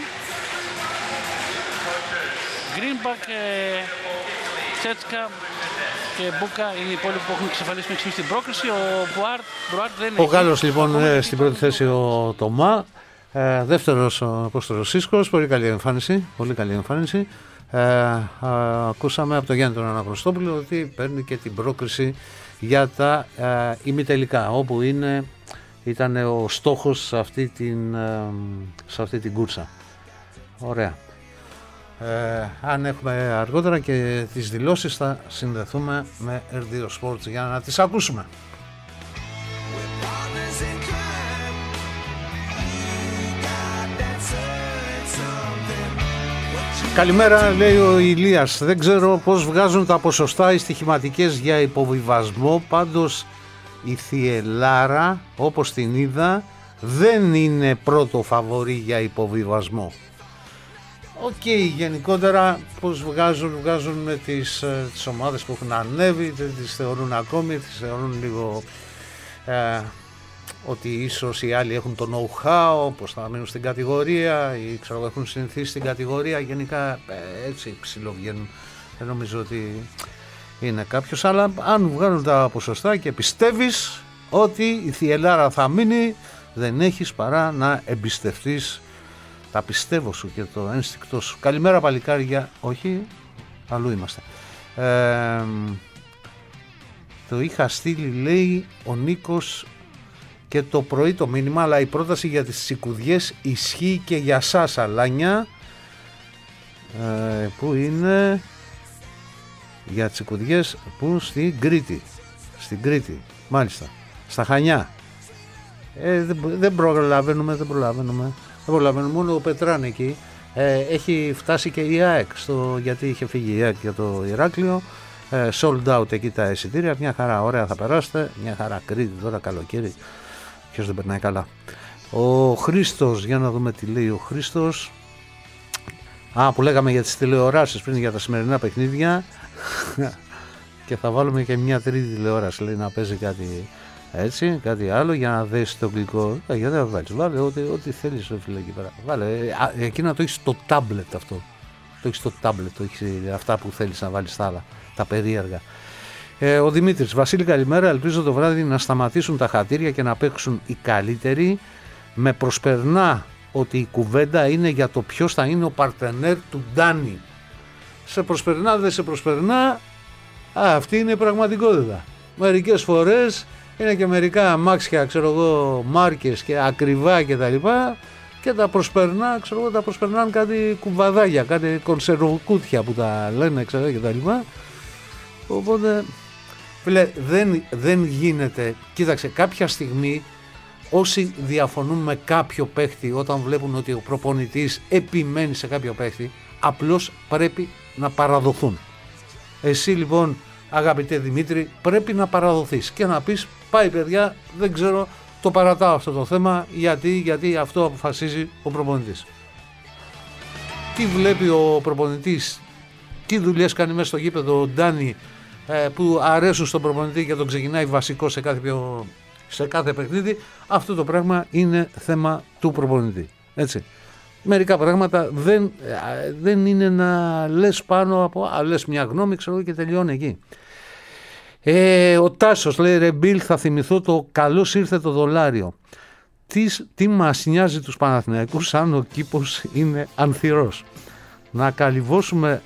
Greenbank, Τσέτσκα και Μπούκα είναι οι υπόλοιποι που έχουν εξασφαλίσει μέχρι στιγμή στην πρόκριση. Ο Μπουάρτ δεν έχει. Ο Γάλλος λοιπόν στην πρώτη θέση ο Τομά. Δεύτερος ο Απόστολος Σίσκος. Πολύ καλή εμφάνιση. Πολύ καλή εμφάνιση. Ακούσαμε από τον Γιάννη τον Αναγνωστόπουλο ότι παίρνει και την πρόκριση για τα ημιτελικά, όπου ήταν ο στόχος σε αυτή την κούρσα. Ωραία. Αν έχουμε αργότερα και τις δηλώσεις θα συνδεθούμε με R2 Sports για να τις ακούσουμε. Καλημέρα, λέει ο Ηλίας. Δεν ξέρω πώς βγάζουν τα ποσοστά οι στοιχηματικές για υποβιβασμό. Πάντως η Θιελάρα, όπως την είδα, δεν είναι πρώτο φαβορί για υποβιβασμό. Οκ, γενικότερα πώς βγάζουν με τις ομάδες που έχουν ανέβει, τις θεωρούν ακόμη, τις θεωρούν λίγο ότι ίσως οι άλλοι έχουν το know-how, πώς θα μείνουν στην κατηγορία ή ξέρω έχουν συνηθίσει στην κατηγορία, γενικά έτσι ψιλοβγαίνουν. Δεν νομίζω ότι είναι κάποιος, αλλά αν βγάλουν τα ποσοστά και πιστεύεις ότι η Θιελάρα θα μείνει, δεν έχεις παρά να εμπιστευτείς τα πιστεύω σου και το ένστικτό σου. Καλημέρα παλικάρια, όχι, αλλού είμαστε. Το είχα στείλει, λέει ο Νίκος, και το πρωί το μήνυμα, αλλά η πρόταση για τις τσικουδιές ισχύει και για σας, Αλάνια. Πού είναι για τσικουδιές, πού? Στην Κρήτη. Στην Κρήτη, μάλιστα. Στα Χανιά. Δεν προλαβαίνουμε. Μόνο ο Πετράν εκεί. Έχει φτάσει και η ΑΕΚ, γιατί είχε φύγει η ΑΕΚ για το Ηράκλειο. Sold out εκεί τα εισιτήρια. Μια χαρά, ωραία θα περάσετε. Μια χαρά Κρήτη τώρα καλοκαίρι. Ποιος δεν περνάει καλά. Ο Χρήστος, για να δούμε τι λέει ο Χρήστος. Που λέγαμε για τις τηλεοράσεις πριν, για τα σημερινά παιχνίδια. Και θα βάλουμε και μια τρίτη τηλεόραση, λέει, να παίζει κάτι έτσι, κάτι άλλο για να δεις το γλυκό. Γιατί δεν βάλεις, βάλε ό,τι θέλεις, φίλε, εκεί πέρα. Βάλε, εκεί να το έχεις στο τάμπλετ αυτό. Το έχεις στο τάμπλετ, το έχεις αυτά που θέλεις να βάλεις στα άλλα, τα περίεργα. Ο Δημήτρης, Βασίλη καλημέρα, ελπίζω το βράδυ να σταματήσουν τα χατήρια και να παίξουν οι καλύτεροι. Με προσπερνά ότι η κουβέντα είναι για το ποιος θα είναι ο παρτενέρ του Ντάνι. Σε προσπερνά, δεν σε προσπερνά, αυτή είναι η πραγματικότητα. Μερικές φορές είναι και μερικά αμάξια, ξέρω εγώ, μάρκες και ακριβά και τα λοιπά, και τα προσπερνά, ξέρω εγώ, τα προσπερνάνε κάτι κουβαδάκια, κάτι κονσερβοκούτια που τα λένε, ξέρω, και τα λοιπά. Οπότε δεν γίνεται. Κοίταξε, κάποια στιγμή όσοι διαφωνούν με κάποιο παίχτη, όταν βλέπουν ότι ο προπονητής επιμένει σε κάποιο παίχτη, απλώς πρέπει να παραδοθούν. Εσύ λοιπόν, αγαπητέ Δημήτρη, πρέπει να παραδοθείς και να πεις, πάει παιδιά, δεν ξέρω, το παρατάω αυτό το θέμα, γιατί αυτό αποφασίζει ο προπονητής. Τι βλέπει ο προπονητής, τι δουλειές κάνει μέσα στο γήπεδο ο Ντάνι, που αρέσουν στον προπονητή και τον ξεκινάει βασικό σε κάθε παιχνίδι, αυτό το πράγμα είναι θέμα του προπονητή. Έτσι. Μερικά πράγματα δεν είναι να λες πάνω από λες μια γνώμη, ξέρω, και τελειώνει εκεί. Ο Τάσος λέει, ρε Μπιλ, θα θυμηθώ το καλώς ήρθε το δολάριο. Τι μας νοιάζει τους Παναθηναϊκούς αν ο κήπος είναι ανθυρός. Να καλυβώσουμε,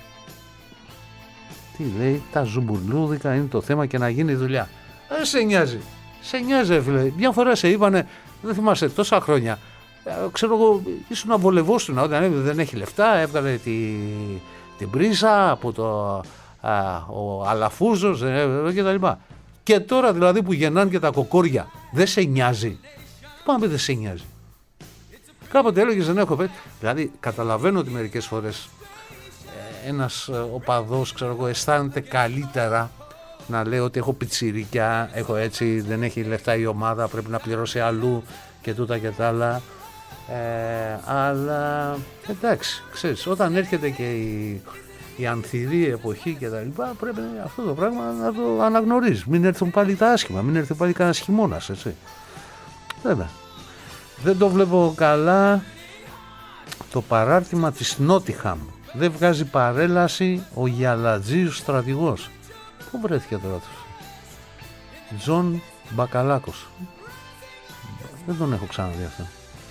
τι λέει, τα ζουμπουλούδικα είναι το θέμα και να γίνει δουλειά. Σε νοιάζει. Σε νοιάζει, φίλε. Μια φορά σε είπανε, δεν θυμάσαι, τόσα χρόνια, ξέρω εγώ, ήσουν να βολευόσουν όταν δεν έχει λεφτά, έβγαλε την πρίζα από ο Αλαφούζος και τα λοιπά. Και τώρα δηλαδή που γεννάνε και τα κοκόρια, δεν σε νοιάζει. Πάμε, δεν σε νοιάζει. Κάποτε έλεγες δεν έχω πέτει. Δηλαδή καταλαβαίνω ότι μερικές φορές ένας οπαδός, ξέρω εγώ, αισθάνεται καλύτερα να λέει ότι έχω πιτσιρίκια, έχω έτσι, δεν έχει λεφτά η ομάδα, πρέπει να πληρώσει αλλού και τούτα και τα άλλα. Αλλά εντάξει, ξέρεις, όταν έρχεται και η ανθυρή εποχή και τα λοιπά, πρέπει αυτό το πράγμα να το αναγνωρίζεις. Μην έρθουν πάλι τα άσχημα, μην έρθει πάλι κανένας χειμώνας, έτσι. Βέβαια. Δεν το βλέπω καλά το παράρτημα της Νότιχαμ. Δεν βγάζει παρέλαση ο Γιαλατζίους στρατηγός. Πού βρέθηκε τώρα αυτός? Τζον Μπακαλάκος. Δεν τον έχω ξαναδεί αυτό.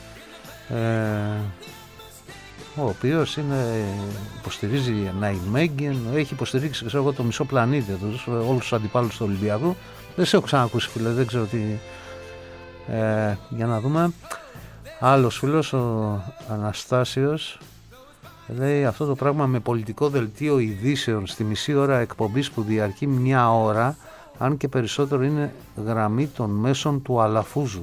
Ο οποίος υποστηρίζει Ναϊμέγγεν, έχει υποστηρίξει, ξέρω εγώ, το μισό πλανήτη, όλους τους αντιπάλους του Ολυμπιακού. Δεν σε έχω ξανακούσει, φίλε, δεν ξέρω τι. Για να δούμε. Άλλος φίλος, ο Αναστάσιος, λέει αυτό το πράγμα με πολιτικό δελτίο ειδήσεων στη μισή ώρα εκπομπής που διαρκεί μια ώρα, αν και περισσότερο είναι γραμμή των μέσων του Αλαφούζου.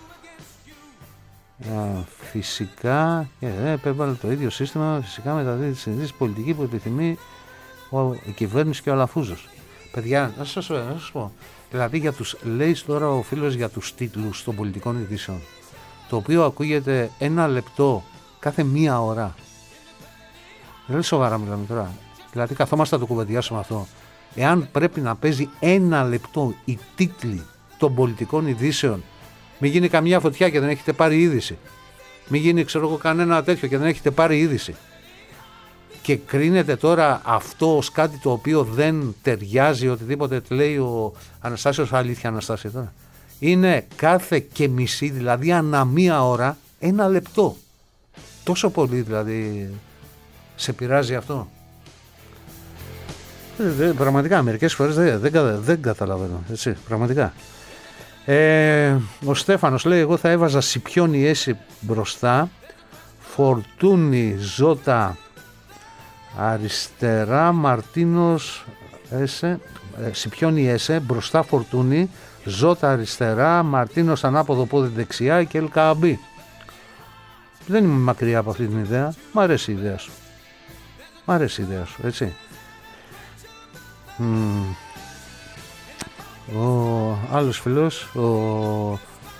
Φυσικά επέβαλε το ίδιο σύστημα, φυσικά μεταδίδει τη συνειδητή πολιτική που επιθυμεί η κυβέρνηση και ο Αλαφούζος. Παιδιά, να σας πω, δηλαδή λέει τώρα ο φίλος για τους τίτλους των πολιτικών ειδήσεων, το οποίο ακούγεται 1 λεπτό κάθε μία ώρα. Δεν λέει σοβαρά μιλάμε τώρα. Δηλαδή καθόμαστε να το κουβεντιάσουμε αυτό. Εάν πρέπει να παίζει 1 λεπτό οι τίτλοι των πολιτικών ειδήσεων, μην γίνει καμιά φωτιά και δεν έχετε πάρει είδηση. Μην γίνει, ξέρω εγώ, κανένα τέτοιο και δεν έχετε πάρει είδηση. Και κρίνεται τώρα αυτό ως κάτι το οποίο δεν ταιριάζει, οτιδήποτε λέει ο Αναστάσιος. Αλήθεια, Αναστάσιο, τώρα. Είναι κάθε και μισή, δηλαδή ανά μία ώρα, 1 λεπτό. Τόσο πολύ δηλαδή σε πειράζει αυτό. Πραγματικά μερικές φορές δεν καταλαβαίνω, έτσι, πραγματικά. Ο Στέφανος λέει, εγώ θα έβαζα Σιπιόνι Έσε μπροστά, Φορτούνι Ζώτα αριστερά, Μαρτίνος Έσε, Σιπιόνι Έσε μπροστά, Φορτούνι Ζώτα αριστερά, Μαρτίνος ανάποδο πόδι δεξιά και Ελκαμπή. Δεν είμαι μακριά από αυτή την ιδέα. Μ' αρέσει η ιδέα σου. Μ' αρέσει η ιδέα σου, έτσι. Ο άλλος φίλος, ο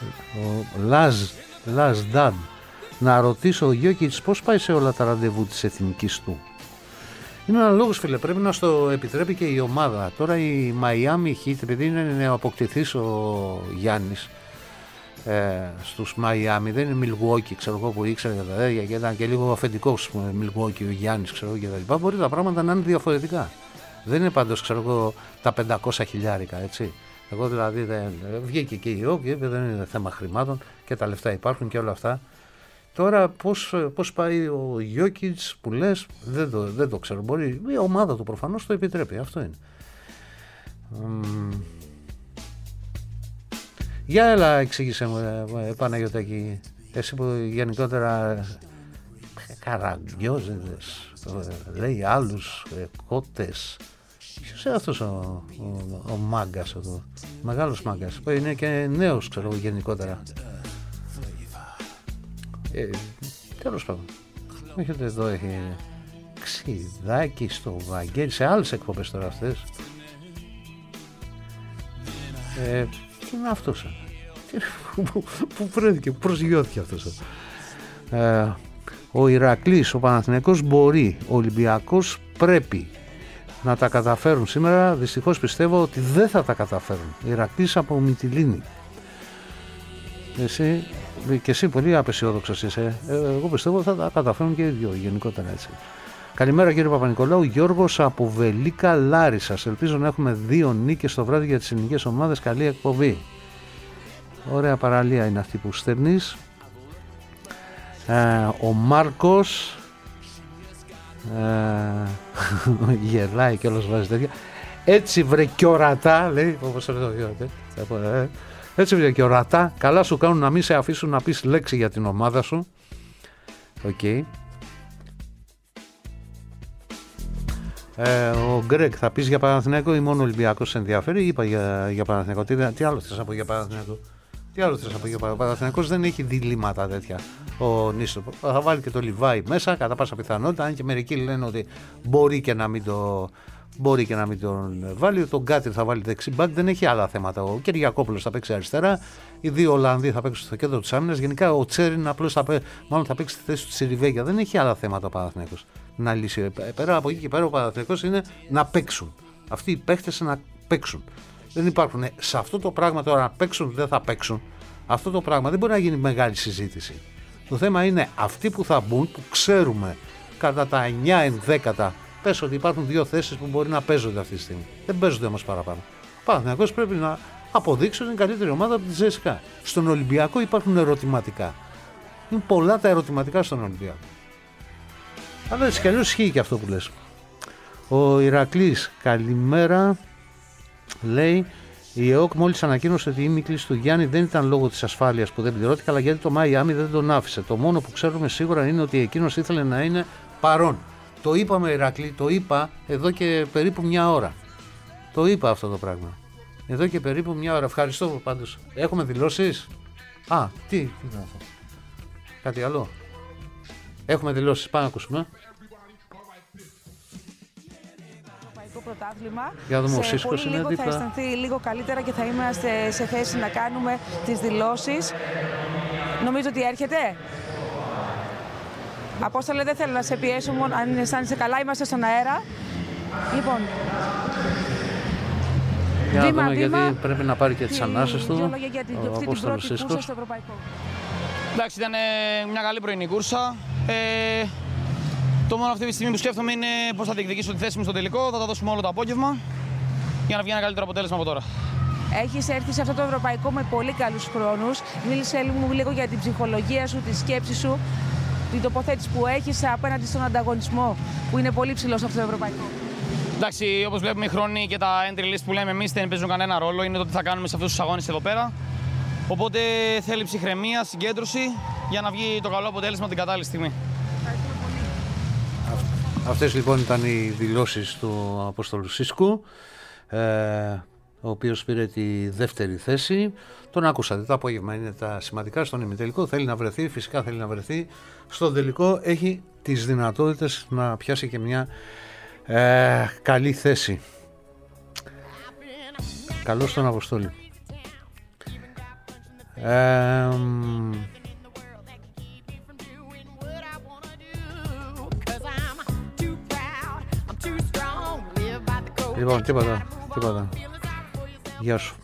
Λαζ Νταντ, να ρωτήσω ο Γιόκιτς πώς πάει σε όλα τα ραντεβού της εθνικής του. Είναι ένα λόγος, φίλε, πρέπει να στο επιτρέπει και η ομάδα. Τώρα η Μαϊάμι Heat, επειδή είναι νεοαποκτηθής ο Γιάννης στους Μαϊάμι, δεν είναι Μιλγουόκι, ξέρω εγώ, που ήξερε τα τέτοια και ήταν και λίγο αφεντικός Μιλγουόκι ο Γιάννης, ξέρω εγώ, και τα λοιπά. Μπορεί τα πράγματα να είναι διαφορετικά. Δεν είναι πάντως, ξέρω εγώ, τα 500 χιλιάρικα, έτσι. Εγώ δηλαδή βγήκε και η ΟΚ, δεν είναι θέμα χρημάτων και τα λεφτά υπάρχουν και όλα αυτά. Τώρα πώς πάει ο Γιόκιτς που λες, δεν το ξέρω. Μπορεί η ομάδα του προφανώς το επιτρέπει, αυτό είναι. Για έλα, εξήγησε μου, Παναγιωτάκη, εσύ που γενικότερα καραγκιόζιδες, λέει άλλους, κότες. Ποιος είναι αυτός ο μάγκας εδώ, μεγάλος μάγκας, που είναι και νέος, ξέρω, γενικότερα. Τέλος πάντων, έχετε εδώ, έχει Ξιδάκι στο Βαγγέλη, σε άλλες εκπομπές τώρα αυτές. Τι είναι αυτός, Πού βρέθηκε, πού προσγειώθηκε αυτός. Ο Ηρακλής, ο Παναθηναϊκός μπορεί, ο Ολυμπιακός πρέπει να τα καταφέρουν σήμερα. Δυστυχώς πιστεύω ότι δεν θα τα καταφέρουν. Ηρακλής από Μυτιλήνη. Εσύ πολύ απεσιόδοξος είσαι. Εγώ πιστεύω ότι θα τα καταφέρουν και οι δυο γενικότερα έτσι. Καλημέρα κύριε Παπα-Νικολάου, Γιώργος από Βελίκα Λάρισσας. Ελπίζω να έχουμε 2 νίκες το βράδυ για τις ελληνικές ομάδες. Καλή εκπομπή. Ωραία παραλία είναι αυτή που στέλνεις. Ο Μάρκος γελάει και όλος βάζει τέτοια. Έτσι βρε κι ορατά, λέει, όπως έτσι βρε κι ορατά. Καλά σου κάνουν να μην σε αφήσουν να πεις λέξη για την ομάδα σου. Οκ. Ο Γκρέγκ, θα πεις για Παναθηναϊκό ή μόνο Ολυμπιακός σε ενδιαφέρει? Είπα για Παναθηναϊκό. Τι άλλο θες να πω για Παναθηναϊκό? Ο Παναθηναϊκός δεν έχει διλήμματα τέτοια. Ο Νίστο θα βάλει και το Λιβάι μέσα κατά πάσα πιθανότητα, αν και μερικοί λένε ότι μπορεί και να μην τον βάλει. Τον Γκάτρι θα βάλει δεξί μπακ, δεν έχει άλλα θέματα. Ο Κυριακόπουλος θα παίξει αριστερά, οι 2 Ολλανδοί θα παίξουν στο κέντρο της άμυνας. Γενικά ο Τσέριν απλώς θα παίξει στη θέση του Τσιριβέγια. Δεν έχει άλλα θέματα ο Παναθηναϊκός να λύσει. Πέρα από εκεί και πέρα ο Παναθηναϊκός είναι να παίξουν. Αυτοί οι παίχτες να παίξουν. Δεν υπάρχουν. Σε αυτό το πράγμα τώρα να παίξουν δεν θα παίξουν. Αυτό το πράγμα δεν μπορεί να γίνει μεγάλη συζήτηση. Το θέμα είναι αυτοί που θα μπουν, που ξέρουμε κατά τα 9-10, πες ότι υπάρχουν 2 θέσεις που μπορεί να παίζονται αυτή τη στιγμή. Δεν παίζονται όμως παραπάνω. Ο Παναθηναϊκός πρέπει να αποδείξει ότι είναι καλύτερη ομάδα από τη ΖΕΣΚΑ. Στον Ολυμπιακό υπάρχουν ερωτηματικά. Είναι πολλά τα ερωτηματικά στον Ολυμπιακό. Αλλά έτσι κι αλλιώς ισχύει και αυτό που λες. Ο Ηρακλής, καλημέρα. Λέει, η ΕΟΚ μόλις ανακοίνωσε ότι η ήμικληση του Γιάννη δεν ήταν λόγω της ασφάλειας που δεν πληρώθηκε, αλλά γιατί το Μαϊάμι δεν τον άφησε. Το μόνο που ξέρουμε σίγουρα είναι ότι εκείνος ήθελε να είναι παρόν. Το είπαμε, Ηρακλή, το είπα εδώ και περίπου 1 ώρα. Το είπα αυτό το πράγμα. Εδώ και περίπου 1 ώρα. Ευχαριστώ πάντως. Έχουμε δηλώσεις? Τι είναι αυτό? Κάτι άλλο? Έχουμε δηλώσεις, πάμε να ακούσουμε. Πρωτάθλημα. Για δούμε, ο Σίσκος πολύ είναι λίγο θα αισθανθεί λίγο καλύτερα και θα είμαστε σε θέση να κάνουμε τις δηλώσεις. Νομίζω ότι έρχεται. Απόστολε, δεν θέλω να σε πιέσω, μόνο αν αισθάνεσαι καλά, είμαστε στον αέρα. Λοιπόν, για να δούμε, γιατί πρέπει να πάρει και τις ανάσες του. Ο Απόστολος Σίσκος. Εντάξει, ήταν μια καλή πρωινή κούρσα. Το μόνο αυτή τη στιγμή που σκέφτομαι είναι πώς θα διεκδικήσω τη θέση μου στο τελικό. Θα τα δώσουμε όλο το απόγευμα για να βγει ένα καλύτερο αποτέλεσμα από τώρα. Έχεις έρθει σε αυτό το ευρωπαϊκό με πολύ καλούς χρόνους. Μίλησε μου λίγο για την ψυχολογία σου, τη σκέψη σου, την τοποθέτηση που έχεις απέναντι στον ανταγωνισμό που είναι πολύ ψηλός σε αυτό το ευρωπαϊκό. Εντάξει, όπως βλέπουμε οι χρόνοι και τα entry list που λέμε εμείς δεν παίζουν κανένα ρόλο. Είναι το τι θα κάνουμε σε αυτούς τους αγώνες εδώ πέρα. Οπότε θέλει ψυχραιμία, συγκέντρωση για να βγει το καλό αποτέλεσμα την κατάλληλη στιγμή. Αυτές λοιπόν ήταν οι δηλώσεις του Απόστολου Σίσκου, ο οποίος πήρε τη δεύτερη θέση. Τον άκουσατε, το απόγευμα είναι τα σημαντικά στον ημιτελικό. Θέλει να βρεθεί, φυσικά θέλει να βρεθεί. Στον τελικό έχει τις δυνατότητες να πιάσει και μια καλή θέση. Καλώς τον Αποστόλη. Λοιπόν, τίποτα. Γεια σου.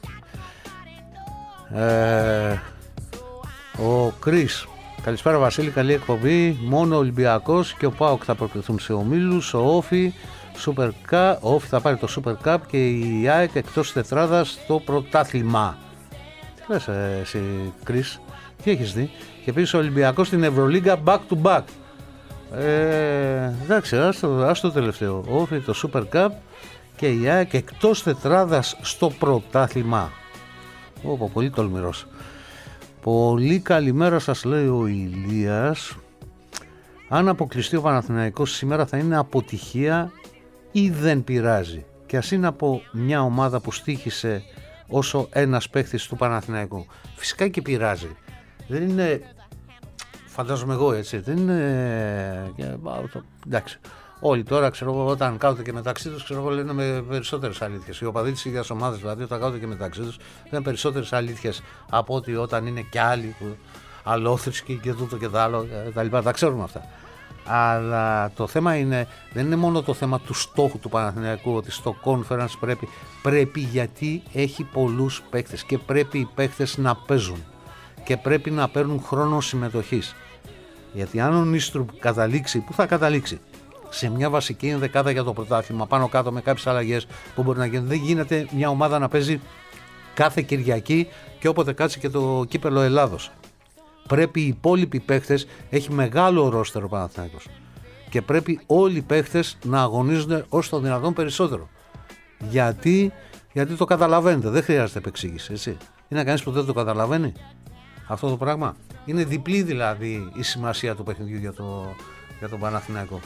Ο Κρίς. Καλησπέρα Βασίλη, καλή εκπομπή. Μόνο ο Ολυμπιακός και ο ΠΑΟΚ θα προκριθούν σε ομίλους. Ο Όφη θα πάρει το Super Cup και η ΑΕΚ εκτός τετράδας στο πρωτάθλημα. Τι λες εσύ Κρίς, τι έχεις δει? Και επίσης ο Ολυμπιακός στην Ευρωλίγκα back to back. Εντάξει, ας το τελευταίο. Όφη το Super Cup και η ΑΕΚ εκτός τετράδας στο πρωτάθλημα. Πολύ τολμηρός. Πολύ καλημέρα σας, λέει ο Ηλίας. Αν αποκλειστεί ο Παναθηναϊκός σήμερα θα είναι αποτυχία ή δεν πειράζει? Και ας είναι από μια ομάδα που στοίχησε όσο ένας παίχτης του Παναθηναϊκού. Φυσικά και πειράζει. Δεν είναι, φαντάζομαι εγώ έτσι, δεν είναι, εντάξει. Όλοι τώρα, ξέρω εγώ, όταν κάθονται και μεταξύ τους, ξέρω εγώ, λένε με περισσότερες αλήθειες. Οι οπαδοί της ίδιας ομάδας, δηλαδή, όταν κάθονται και μεταξύ τους, λένε περισσότερες αλήθειες από ότι όταν είναι κι άλλοι αλόθρησκοι και τούτο και τα άλλο, τα λοιπά. Τα ξέρουμε αυτά. Αλλά το θέμα δεν είναι μόνο το θέμα του στόχου του Παναθηναϊκού, ότι στο conference πρέπει γιατί έχει πολλούς παίκτες και πρέπει οι παίκτες να παίζουν και πρέπει να παίρνουν χρόνο συμμετοχής. Γιατί αν ο Νίστρου καταλήξει, που θα καταλήξει, σε μια βασική ενδεκάδα για το πρωτάθλημα, πάνω κάτω με κάποιες αλλαγές που μπορεί να γίνουν, δεν γίνεται μια ομάδα να παίζει κάθε Κυριακή και όποτε κάτσει και το κύπελο Ελλάδος. Πρέπει οι υπόλοιποι παίχτες, έχει μεγάλο ρόστερο ο Παναθηναϊκός και πρέπει όλοι οι παίχτες να αγωνίζονται όσο το δυνατόν περισσότερο. Γιατί το καταλαβαίνετε, δεν χρειάζεται επεξήγηση, έτσι. Είναι κανείς που δεν το καταλαβαίνει αυτό το πράγμα. Είναι διπλή δηλαδή η σημασία του παιχνιδιού για τον Παναθηναϊκό.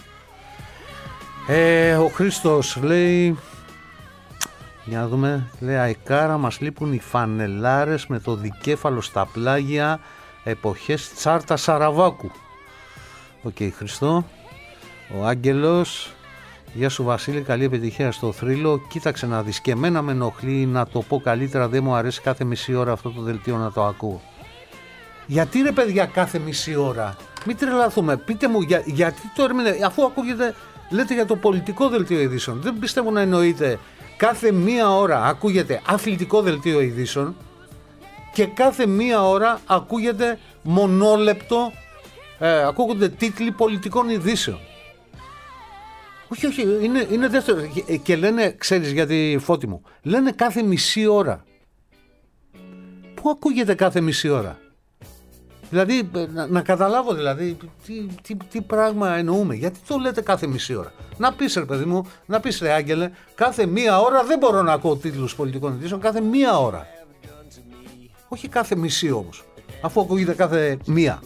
Ο Χρήστος λέει, για να δούμε, λέει Αϊκάρα, μας λείπουν οι φανελάρες με το δικέφαλο στα πλάγια εποχές Τσάρτα Σαραβάκου. Οκ, Χριστό. Ο Άγγελος, γεια σου Βασίλη, καλή επιτυχία στο θρύλο. Κοίταξε να δεις, και εμένα με ενοχλεί, να το πω καλύτερα, δεν μου αρέσει κάθε μισή ώρα αυτό το δελτίο να το ακούω. Γιατί ρε παιδιά κάθε μισή ώρα? Μην τρελαθούμε, πείτε μου γιατί το ερμηνεύετε, αφού ακούγεται, λέτε για το πολιτικό δελτίο ειδήσεων, δεν πιστεύω να εννοείται κάθε μία ώρα ακούγεται αθλητικό δελτίο ειδήσεων και κάθε μία ώρα ακούγεται μονόλεπτο, ακούγονται τίτλοι πολιτικών ειδήσεων. Όχι, είναι δεύτερο. Και λένε, ξέρεις γιατί, Φώτη μου, λένε κάθε μισή ώρα. Πού ακούγεται κάθε μισή ώρα? Δηλαδή, να καταλάβω δηλαδή τι πράγμα εννοούμε. Γιατί το λέτε κάθε μισή ώρα? Να πεις ρε παιδί μου, να πεις ρε Άγγελε, κάθε μία ώρα δεν μπορώ να ακούω τίτλους πολιτικών ειδήσεων, κάθε μία ώρα. Όχι κάθε μισή όμως, αφού ακούγεται κάθε μία.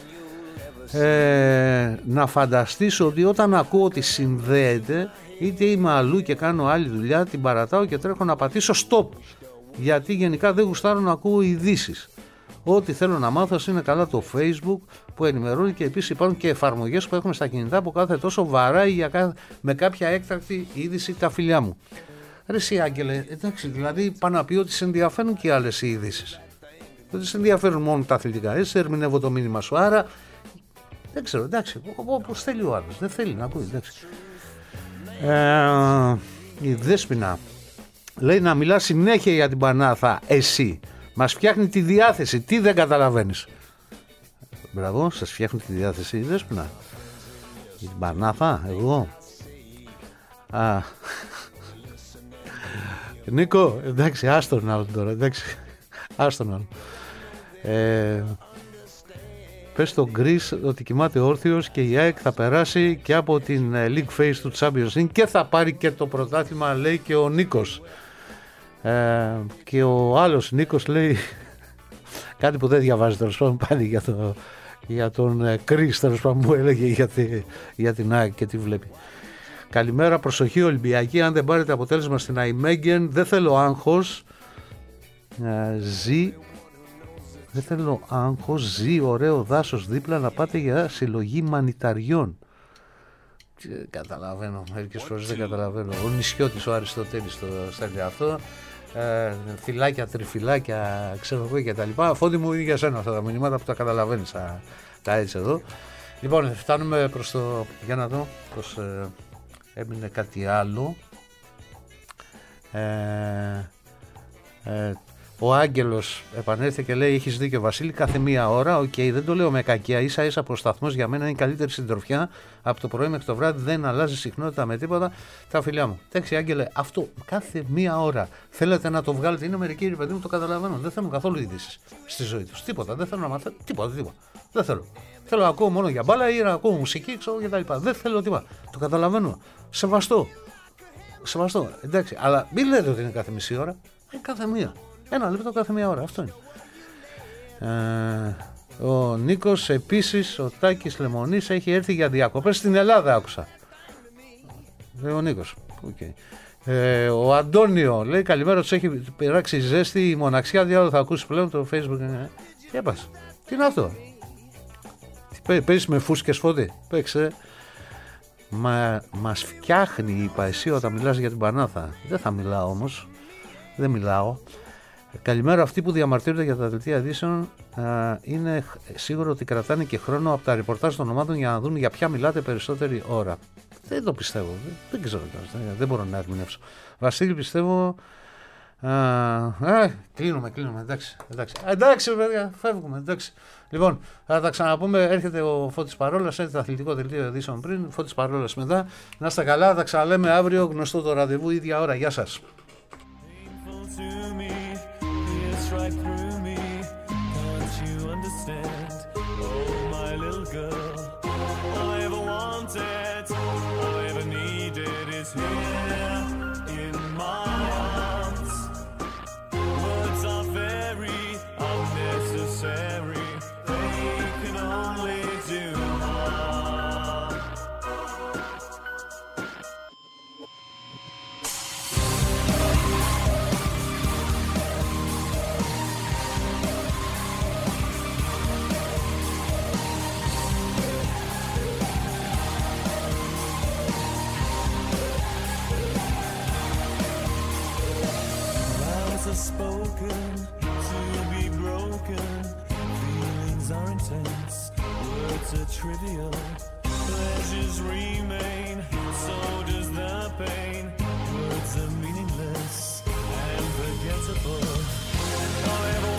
Να φανταστείς ότι όταν ακούω ότι συνδέεται, είτε είμαι αλλού και κάνω άλλη δουλειά, την παρατάω και τρέχω να πατήσω stop, γιατί γενικά δεν γουστάρω να ακούω ειδήσεις. Ό,τι θέλω να μάθω είναι καλά το Facebook που ενημερώνει, και επίσης υπάρχουν και εφαρμογές που έχουμε στα κινητά που κάθε τόσο βαράει με κάποια έκτακτη είδηση τα φιλιά μου. Ρε εσύ Άγγελε, εντάξει, δηλαδή πάνω να πει ότι σε ενδιαφέρουν και άλλες οι ειδήσεις. Δεν σε ενδιαφέρουν μόνο τα αθλητικά. Έτσι ερμηνεύω το μήνυμα σου. Άρα δεν ξέρω, εντάξει, όπως θέλει ο άλλος. Δεν θέλει να ακούει, εντάξει. Η Δέσποινα λέει να μιλάς συνέχεια για την Πανάθα. Εσύ μας φτιάχνει τη διάθεση. Τι δεν καταλαβαίνεις? Μπράβο, σας φτιάχνει τη διάθεση η Δέσποινα για την Πανάθα, εγώ. Νίκο, εντάξει, άστον άλλο τώρα, εντάξει. Άστον άλλο. Πες στον Γκρις ότι κοιμάται όρθιος και η ΑΕΚ θα περάσει και από την League Phase του Champions League και θα πάρει και το πρωτάθλημα, λέει και ο Νίκος. Και ο άλλος Νίκος λέει κάτι που δεν διαβάζει τέλος πάντων πάλι για τον Γκρις, τέλος πάντων μου έλεγε για την ΑΕΚ και τι βλέπει. Καλημέρα, προσοχή Ολυμπιακή, αν δεν πάρετε αποτέλεσμα στην Αϊμέγγεν, δεν θέλω άγχος. Δεν θέλω άγχος, ζει ωραίο δάσος δίπλα να πάτε για συλλογή μανιταριών. Καταλαβαίνω, μερικές φορές δεν καταλαβαίνω. Ο Νησιώτης, ο Αριστοτέλης το στέλνει αυτό. Φυλάκια, τριφυλάκια, ξέρω εγώ και τα λοιπά. Φώτη μου είναι για σένα αυτά τα μηνύματα που τα καταλαβαίνεις τα έτσι εδώ. Λοιπόν, φτάνουμε προς το, για να δω πως έμεινε κάτι άλλο. Ο Άγγελος επανέρθε και λέει: έχεις δίκιο Βασίλη, κάθε μία ώρα. Οκ, δεν το λέω με κακία. Ίσα ίσα από σταθμός για μένα είναι η καλύτερη συντροφιά. Από το πρωί μέχρι το βράδυ δεν αλλάζει συχνότητα με τίποτα. Τα φιλιά μου. Εντάξει, Άγγελε, αυτό κάθε μία ώρα θέλετε να το βγάλετε. Είναι μερικοί ρε παιδί μου, το καταλαβαίνω. Δεν θέλουν καθόλου ειδήσεις στη ζωή τους. Τίποτα. Δεν θέλω να μάθω. Τίποτα. Δεν θέλω. Θέλω να ακούω μόνο για μπάλα ή να ακούω μουσική, ξέρω και τα λοιπά. Δεν θέλω τίποτα. Το καταλαβαίνω. Σεβαστό. Εντάξει, αλλά μην λέτε ότι είναι κάθε μισή ώρα. Κάθε μία. Ένα λεπτό κάθε μία ώρα, αυτό είναι. Ο Νίκος επίσης, ο Τάκης Λεμονής έχει έρθει για διακοπές στην Ελλάδα, άκουσα. Ο Νίκος. Okay. Ο Αντώνιο λέει καλημέρα, τους έχει πειράξει ζέστη η μοναξιά, διάλογο θα ακούσει πλέον το Facebook. Τι έπας, τι είναι αυτό? Παίζεις με φούσκες Φώτη? Παίξε. Μας φτιάχνει, είπα, εσύ όταν μιλάς για την Πανάθα. Δεν θα μιλάω όμως. Δεν μιλάω. Καλημέρα, αυτοί που διαμαρτύρονται για τα δελτία ειδήσεων. Είναι σίγουρο ότι κρατάνε και χρόνο από τα ρεπορτάζ των ομάδων για να δουν για ποια μιλάτε περισσότερη ώρα. Δεν το πιστεύω. Δεν ξέρω. Δεν μπορώ να ερμηνεύσω. Βασίλη, πιστεύω. Κλείνουμε. Εντάξει, παιδιά, φεύγουμε. Εντάξει. Λοιπόν, θα τα ξαναπούμε. Έρχεται ο Φώτης Παρόλας, έρχεται το αθλητικό δελτίο ειδήσεων πριν. Φώτης Παρόλας μετά. Να είστε καλά, θα ξαναλέμε αύριο. Γνωστό το ραντεβού, ίδια ώρα. Γεια σας. Right through me, can't you understand? Oh, my little girl, all I ever wanted, all I ever needed is here in my arms. Words are very unnecessary, they can only do harm. Are spoken to be broken, feelings are intense, words are trivial, pleasures remain, so does the pain, words are meaningless and forgettable. However